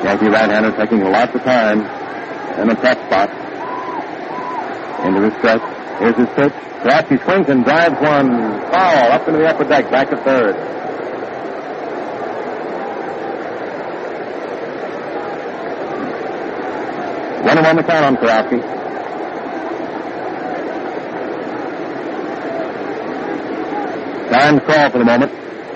S1: Yankee right-hander taking lots of time in a tough spot. Into his stretch. Here's his pitch. Kowalski swings and drives one foul up into the upper deck, back to third. One and one the count on Kowalski. Time to call for the moment.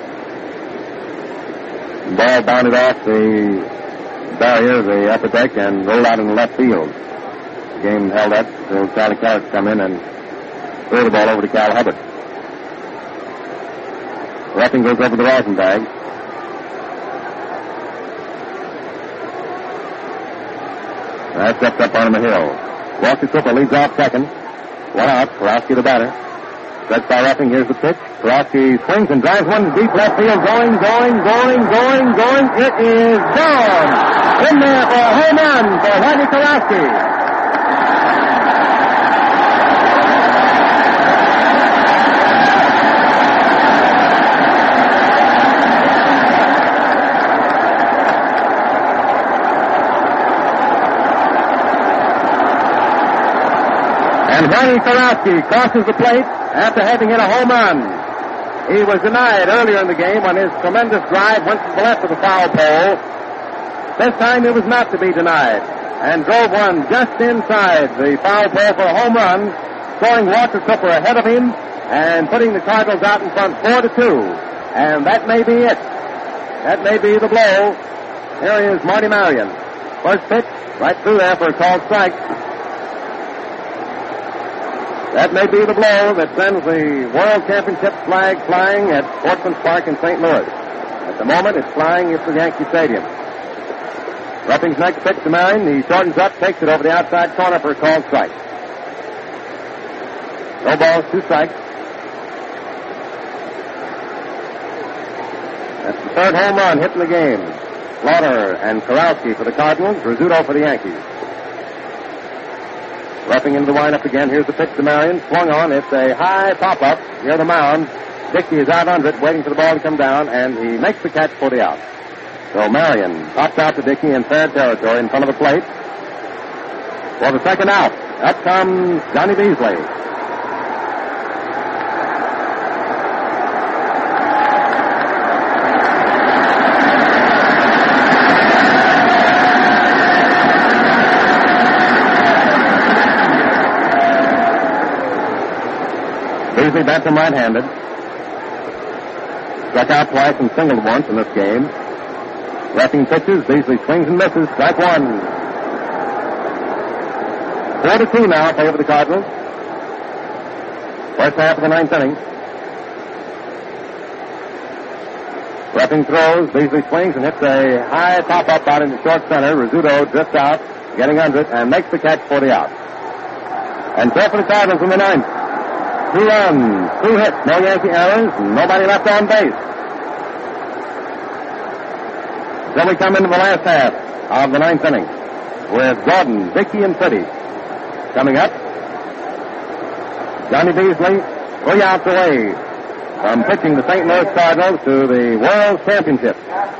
S1: The ball bounded off the barrier of the upper deck and rolled out in the left field. The game held up until Charlie Keller come in and threw the ball over to Cal Hubbard. Ruffing goes over the Rosenbag. That steps up on the hill. Walker Cooper leads off second. One out. Kowalski the batter. Stretched by Ruffing. Here's the pitch. Kowalski swings and drives one deep left field. Going, going, going, going, going. It is gone. In there for a home run for Whitey Kowalski. And Whitey Kowalski crosses the plate after having hit a home run. He was denied earlier in the game when his tremendous drive went to the left of the foul pole. This time he was not to be denied and drove one just inside the foul pole for a home run, throwing Walker Cooper ahead of him and putting the Cardinals out in front four to two. And that may be it. That may be the blow. Here is Marty Marion. First pitch right through there for a called strike. That may be the blow that sends the World Championship flag flying at Sportsman's Park in Saint Louis. At the moment, it's flying at the Yankee Stadium. Ruffing's next pitch to Marion. He shortens up, takes it over the outside corner for a called strike. No balls, two strikes. That's the third home run hit in the game. Slaughter and Kowalski for the Cardinals, Rizzuto for the Yankees. Ruffing into the windup again. Here's the pitch to Marion. Swung on. It's a high pop-up near the mound. Dickey is out under it, waiting for the ball to come down, and he makes the catch for the out. So Marion pops out to Dickey in fair territory in front of the plate for the second out. Up comes Johnny Beasley. Beasley bats him right-handed. Struck out twice and singled once in this game. Ruffing pitches. Beasley swings and misses. Strike one. Four to two now, favor the Cardinals. First half of the ninth inning. Ruffing throws. Beasley swings and hits a high pop-up out into short center. Rizzuto drifts out, getting under it, and makes the catch for the out. And so for the Cardinals in the ninth. Two runs, two hits, no Yankee errors, nobody left on base. Then we come into the last half of the ninth inning with Gordon, Dickey, and Fitty. Coming up, Johnny Beasley, three outs away from pitching the Saint Louis Cardinals to the World Championship.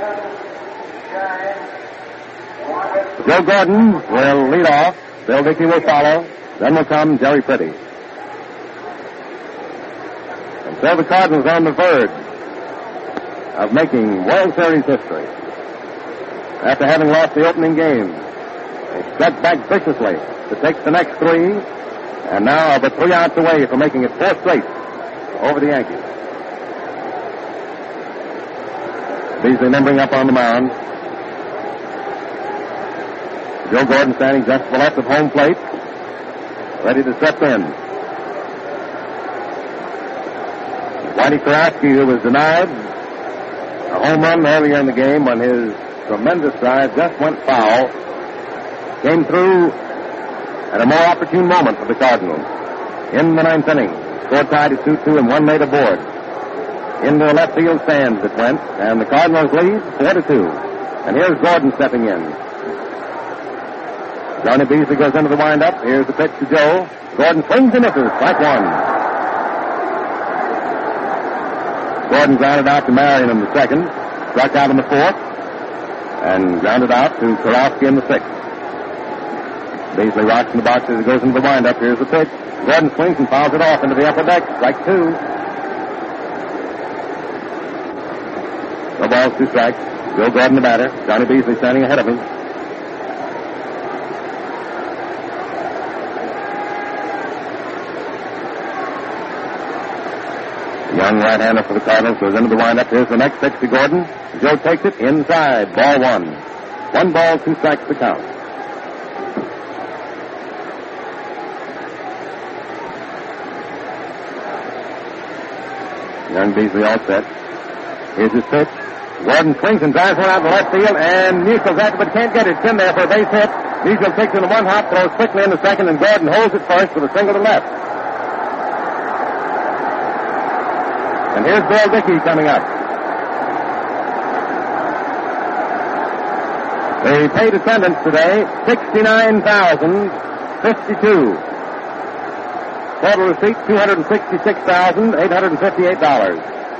S1: Joe Gordon will lead off. Bill Dickey will follow. Then will come Jerry Fitty. And so the Cardinals are on the verge of making World Series history. After having lost the opening game, they struck back viciously to take the next three, and now are but three outs away from making it four straight over the Yankees. Beasley limbering up on the mound. Joe Gordon standing just to the left of home plate, ready to step in. Whitey Kowalski, who was denied a home run earlier in the game when his tremendous drive just went foul, came through at a more opportune moment for the Cardinals. In the ninth inning, score tied at two two and one made aboard. Into the left field stands it went, and the Cardinals lead four to two. And here's Gordon stepping in. Johnny Beasley goes into the windup. Here's the pitch to Joe. Gordon swings and misses. Strike one. Gordon grounded out to Marion in the second. Struck out in the fourth. and grounded out to Karofsky in the sixth. Beasley rocks in the box as he goes into the windup. Here's the pitch. Gordon swings and fouls it off into the upper deck. Strike two. No balls, two strikes. Joe Gordon the batter. Johnny Beasley standing ahead of him. Young right-hander for the Cardinals goes into the windup. Here's the next pitch to Gordon. Joe takes it inside. Ball one. One ball, two strikes to count. Young Beasley all set. Here's his pitch. Gordon swings and drives one out in the left field, and Musial grabs it but can't get it. It's in there for a base hit. Musial takes it in one hop, throws quickly into second, and Gordon holds it first with a single to left. And here's Bill Dickey coming up. The paid attendance today, sixty-nine thousand fifty-two. Total receipt, two hundred sixty-six thousand eight hundred fifty-eight dollars.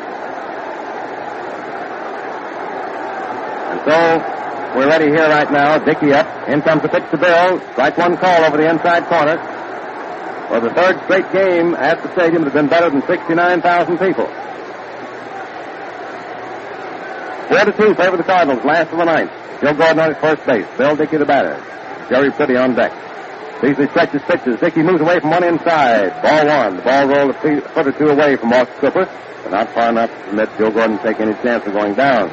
S1: And so, we're ready here right now. Dickey up. In comes the pitch to Bill. Strike one call over the inside corner. For the third straight game at the stadium, it has been better than sixty-nine thousand people. Four to two favor the Cardinals, last of the ninth. Joe Gordon on his first base. Bill Dickey the batter. Jerry Pretty on deck. Beasley stretches pitches. Dickey moves away from one inside. Ball one. The ball rolled a foot or two away from Mark Cooper, but not far enough to let Joe Gordon take any chance of going down.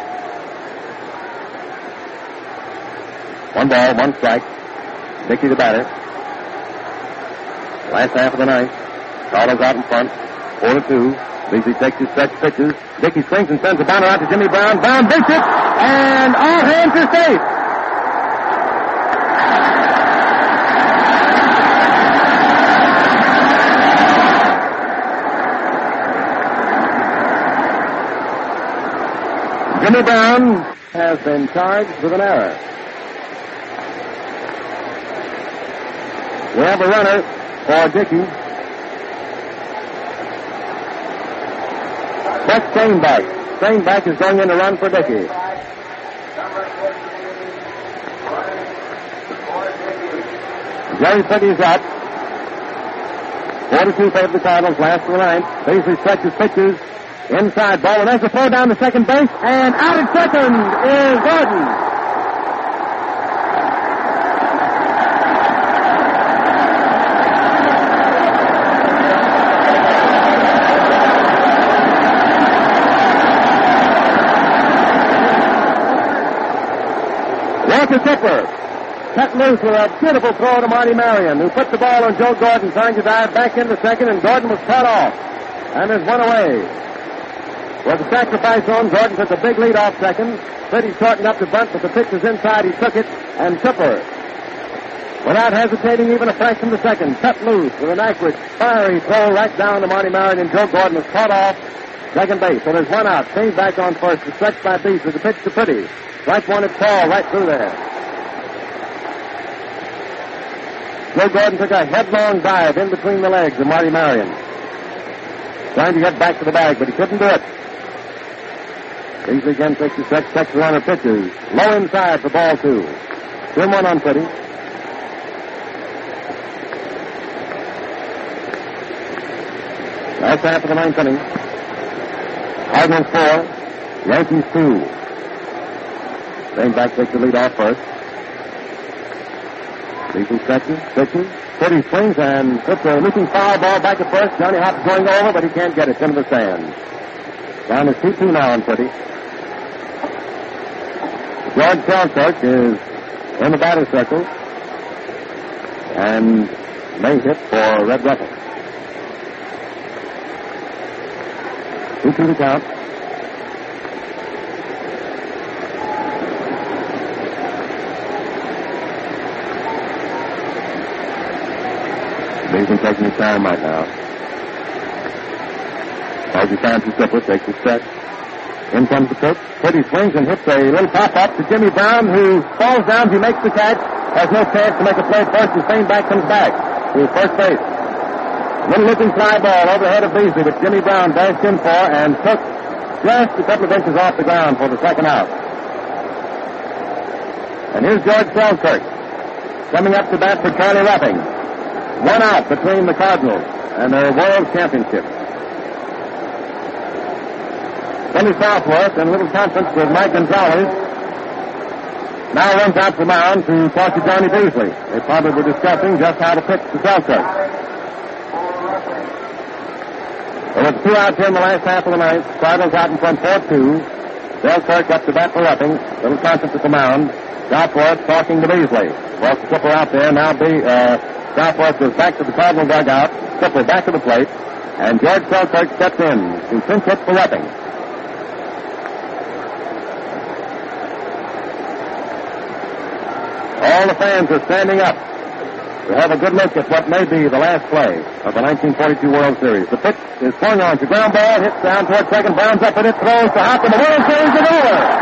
S1: One ball, one strike. Dickey the batter. Last half of the ninth. Cardinals out in front. Four to two. Beasley takes his stretch pitches. Dickey swings and sends a bounder out to Jimmy Brown. Brown beats it, and all hands are safe. Jimmy Brown has been charged with an error. We have a runner for Dickey. That's Stainback. Stainback is going in to run for Dickey. Jerry Pretty's up. Four to two favor the Cardinals, last of the ninth. Beasley stretches pitches. Inside ball, and there's a throw down to second base, and out at second is Gordon. Walker Tupper cut loose with a beautiful throw to Marty Marion, who put the ball on Joe Gordon, trying to dive back into second, and Gordon was cut off. And there's one away. With the sacrifice on, Gordon took a big lead off second. Pretty shortened up the bunt, but the pitch was inside. He took it, and Tupper, without hesitating even a fraction of a second, cut loose with an accurate, fiery throw right down to Marty Marion, and Joe Gordon was caught off second base. So there's one out. Stained back on first. The stretch by Beasley. The pitch to Pretty. Right one at Paul, right through there. Joe Gordon took a headlong dive in between the legs of Marty Marion, trying to get back to the bag, but he couldn't do it. Beasley again takes the stretch, checks the runner, pitches. Low inside for ball two. Two and one on Pretty. Last half of the ninth inning. Cardinals four, Yankees two. Stainback takes the lead off first. Beasley stretches, pitches. Pretty swings and puts a leaping foul ball back at first. Johnny Hopp's going over, but he can't get it. It's into the sand. Down to two two now on Pretty. George Selkirk is in the batter's circle and may hit for Red Russell. two two to count. Beasley taking his time right now. As he finds his slipper, takes his stretch. In comes the pitch. Pretty swings and hits a little pop-up to Jimmy Brown, who falls down. He makes the catch. Has no chance to make a play first. The Stainback comes back to first base. Little looking fly ball over the head of Beasley, but Jimmy Brown dashed in for and took just a couple of inches off the ground for the second out. And here's George Selkirk coming up to bat for Charlie Ruffing. One out between the Cardinals and their World Championship. Billy Southworth in a little conference with Mike Gonzalez now runs out to the mound to talk to Johnny Beasley. They probably were discussing just how to pitch to Selkirk. Well, it's two outs here in the last half of the ninth. Cardinals out in front four two. Selkirk up to bat for Ruffing. Little conference at the mound. Southworth talking to Beasley. Well, Skipper out there. Now Be, uh, Southworth goes back to the Cardinal dugout. Skipper back to the plate. And George Selkirk steps in to pinch hit for Ruffing. All the fans are standing up to have a good look at what may be the last play of the nineteen forty-two World Series. The pitch is swung on. It's a ground ball. Hits down toward second. Brown's up and it throws to Hop, and the World Series is over.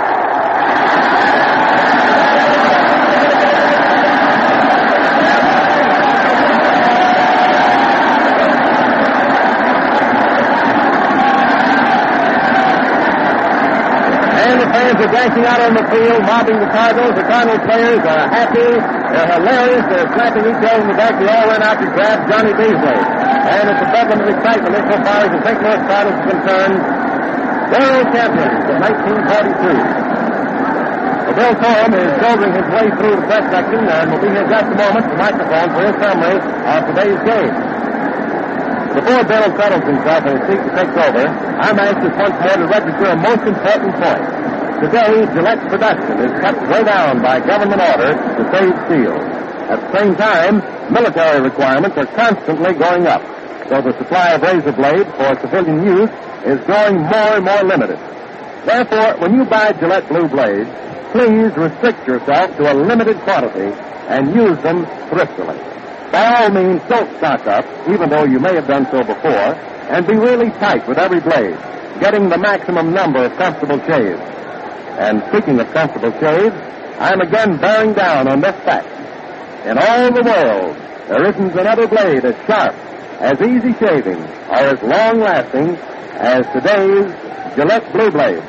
S1: Are dancing out on the field, mobbing the Cardinals. The Cardinals players are happy. They're hilarious. They're slapping each other in the back. They all run out to grab Johnny Beasley. And it's a bedlam of excitement insofar as the Saint Louis Cardinals are concerned. World champions of nineteen forty-two. Well, Bill Corum is shouldering his way through the press section and will be here just a moment for the microphone for his summary of today's game. Before Bill settles himself in his seat and takes over, I'm anxious once more to register a most important point. Today, Gillette's production is cut way down by government order to save steel. At the same time, military requirements are constantly going up, so the supply of razor blades for civilian use is growing more and more limited. Therefore, when you buy Gillette Blue blades, please restrict yourself to a limited quantity and use them thriftily. By all means, don't stock up, even though you may have done so before, and be really tight with every blade, getting the maximum number of comfortable shaves. And speaking of comfortable shaves, I'm again bearing down on this fact. In all the world, there isn't another blade as sharp, as easy shaving, or as long-lasting as today's Gillette Blue Blade.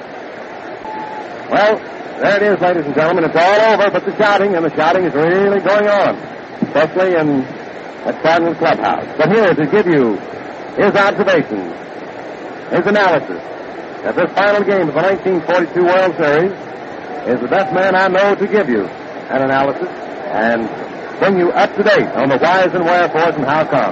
S1: Well, there it is, ladies and gentlemen. It's all over but the shouting, and the shouting is really going on, especially in at Cardinal Clubhouse. But here to give you his observations, his analysis, that this final game of the nineteen forty-two World Series is the best man I know to give you an analysis and bring you up to date on the whys and wherefores and how come.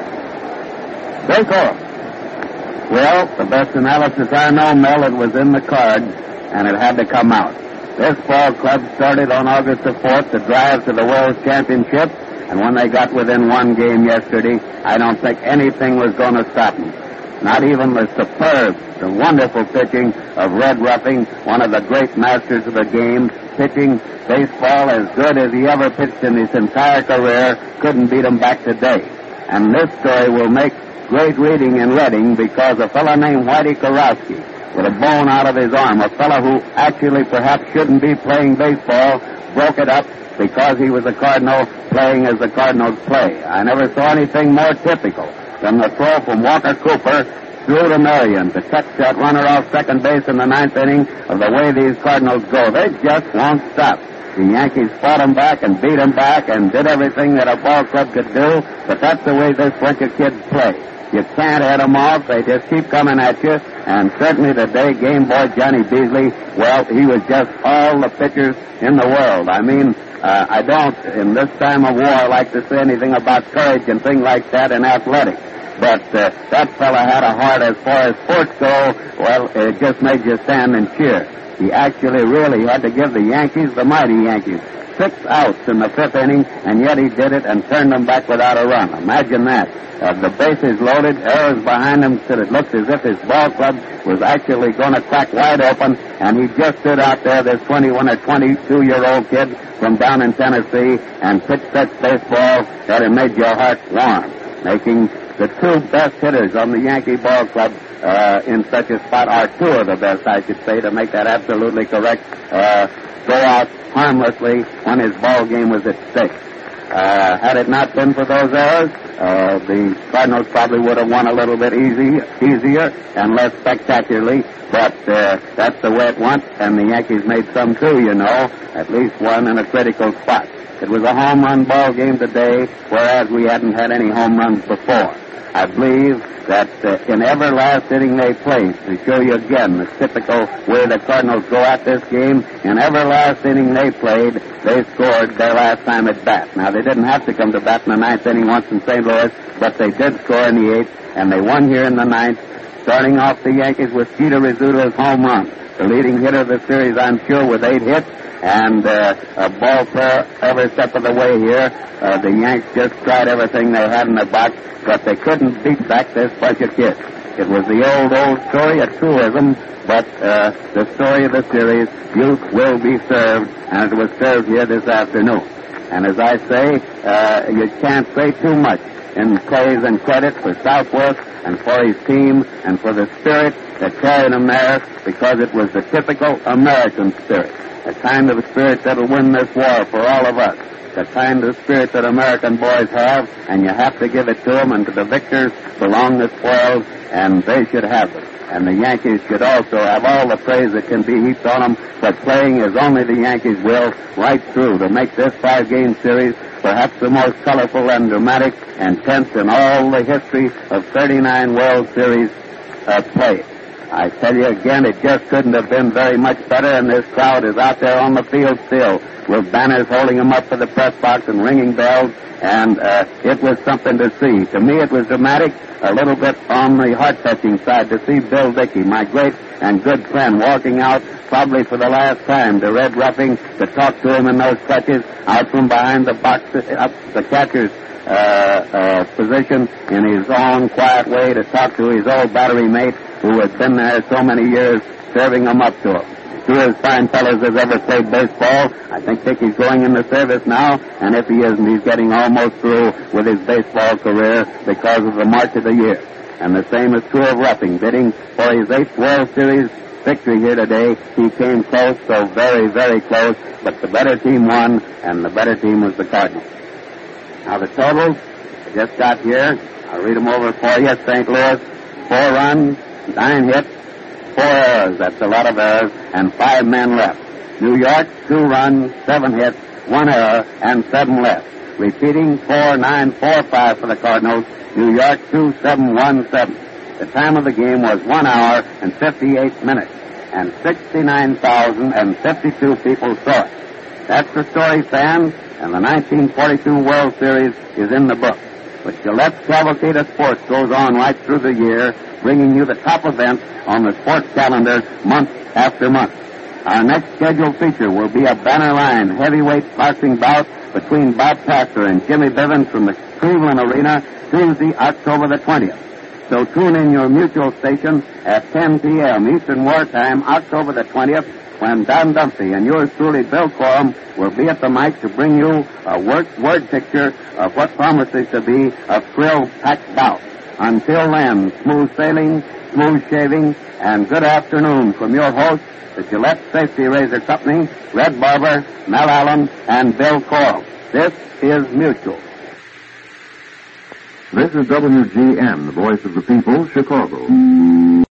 S1: Bill Corum.
S2: Well, the best analysis I know, Mel, it was in the cards, and it had to come out. This ball club started on August the fourth to drive to the World Championship, and when they got within one game yesterday, I don't think anything was going to stop them. Not even the superb, the wonderful pitching of Red Ruffing, one of the great masters of the game, pitching baseball as good as he ever pitched in his entire career, couldn't beat him back today. And this story will make great reading in Reading because a fellow named Whitey Karowski, with a bone out of his arm, a fellow who actually perhaps shouldn't be playing baseball, broke it up because he was a Cardinal playing as the Cardinals play. I never saw anything more typical than the throw from Walker Cooper through to Marion to catch that runner off second base in the ninth inning of the way these Cardinals go. They just won't stop. The Yankees fought them back and beat them back and did everything that a ball club could do, but that's the way this bunch of kids play. You can't head them off. They just keep coming at you. And certainly today, game boy Johnny Beasley, well, he was just all the pitchers in the world. I mean, uh, I don't, in this time of war, like to say anything about courage and things like that in athletics. But uh, that fella had a heart as far as sports go. Well, it just made you stand and cheer. He actually really had to give the Yankees, the mighty Yankees, six outs in the fifth inning, and yet he did it and turned them back without a run. Imagine that. Uh, the bases loaded, errors behind him, so it looked as if his ball club was actually going to crack wide open, and he just stood out there, this twenty-one or twenty-two-year-old kid from down in Tennessee, and pitched such baseball that it made your heart warm, making the two best hitters on the Yankee ball club uh, in such a spot, are two of the best, I should say, to make that absolutely correct, uh, go out harmlessly when his ball game was at stake. Uh, had it not been for those errors, uh, the Cardinals probably would have won a little bit easy, easier and less spectacularly. But uh, that's the way it went, and the Yankees made some too, you know, at least one in a critical spot. It was a home run ball game today, whereas we hadn't had any home runs before. I believe that uh, in every last inning they played, to show you again the typical way the Cardinals go at this game, in every last inning they played, they scored their last time at bat. Now, they didn't have to come to bat in the ninth inning once in Saint Louis, but they did score in the eighth, and they won here in the ninth, starting off the Yankees with Peter Rizzuto's home run. The leading hitter of the series, I'm sure, with eight hits, and uh, a ball fair every step of the way here. Uh, the Yanks just tried everything they had in the box, but they couldn't beat back this bunch of kids. It was the old, old story, a truism, but uh, the story of the series, youth will be served, and it was served here this afternoon. And as I say, uh, you can't say too much in praise and credit for Southworth and for his team and for the spirit that carried him there, because it was the typical American spirit, the kind of spirit that'll win this war for all of us, the kind of spirit that American boys have, and you have to give it to them, and to the victors belong the spoils, and they should have it. And the Yankees should also have all the praise that can be heaped on them for playing as only the Yankees will right through to make this five-game series perhaps the most colorful and dramatic and tense in all the history of thirty-nine World Series uh, play. I tell you again, it just couldn't have been very much better, and this crowd is out there on the field still with banners holding them up for the press box and ringing bells, and uh, it was something to see. To me, it was dramatic, a little bit on the heart-touching side, to see Bill Dickey, my great and good friend, walking out probably for the last time to Red Ruffing to talk to him in those clutches out from behind the box, up the catcher's uh, uh, position in his own quiet way to talk to his old battery mate who had been there so many years, serving them up to him. Two as fine fellows as ever played baseball. I think Dickey's going into service now, and if he isn't, he's getting almost through with his baseball career because of the march of the year. And the same is true of Ruffing, bidding for his eighth World Series victory here today. He came close, so very, very close, but the better team won, and the better team was the Cardinals. Now the totals, I just got here. I'll read them over for you. Saint Louis, four runs, nine hits, four errors, that's a lot of errors, and five men left. New York, two runs, seven hits, one error, and seven left. Repeating, four, nine, four, five for the Cardinals. New York, two, seven, one, seven. The time of the game was one hour and fifty-eight minutes, and sixty-nine thousand fifty-two people saw it. That's the story, fans, and the nineteen forty-two World Series is in the book. But Gillette's Cavalcade of Sports goes on right through the year, bringing you the top events on the sports calendar month after month. Our next scheduled feature will be a banner line heavyweight boxing bout between Bob Pastor and Jimmy Bivens from the Cleveland Arena, Tuesday, October the twentieth. So tune in your mutual station at ten p.m. Eastern Wartime, October the twentieth, when Don Dumpty and yours truly, Bill Corum, will be at the mic to bring you a word, word picture of what promises to be a thrill-packed bout. Until then, smooth sailing, smooth shaving, and good afternoon from your hosts, the Gillette Safety Razor Company, Red Barber, Mel Allen, and Bill Corum. This is Mutual.
S3: This is W G N, the voice of the people, Chicago.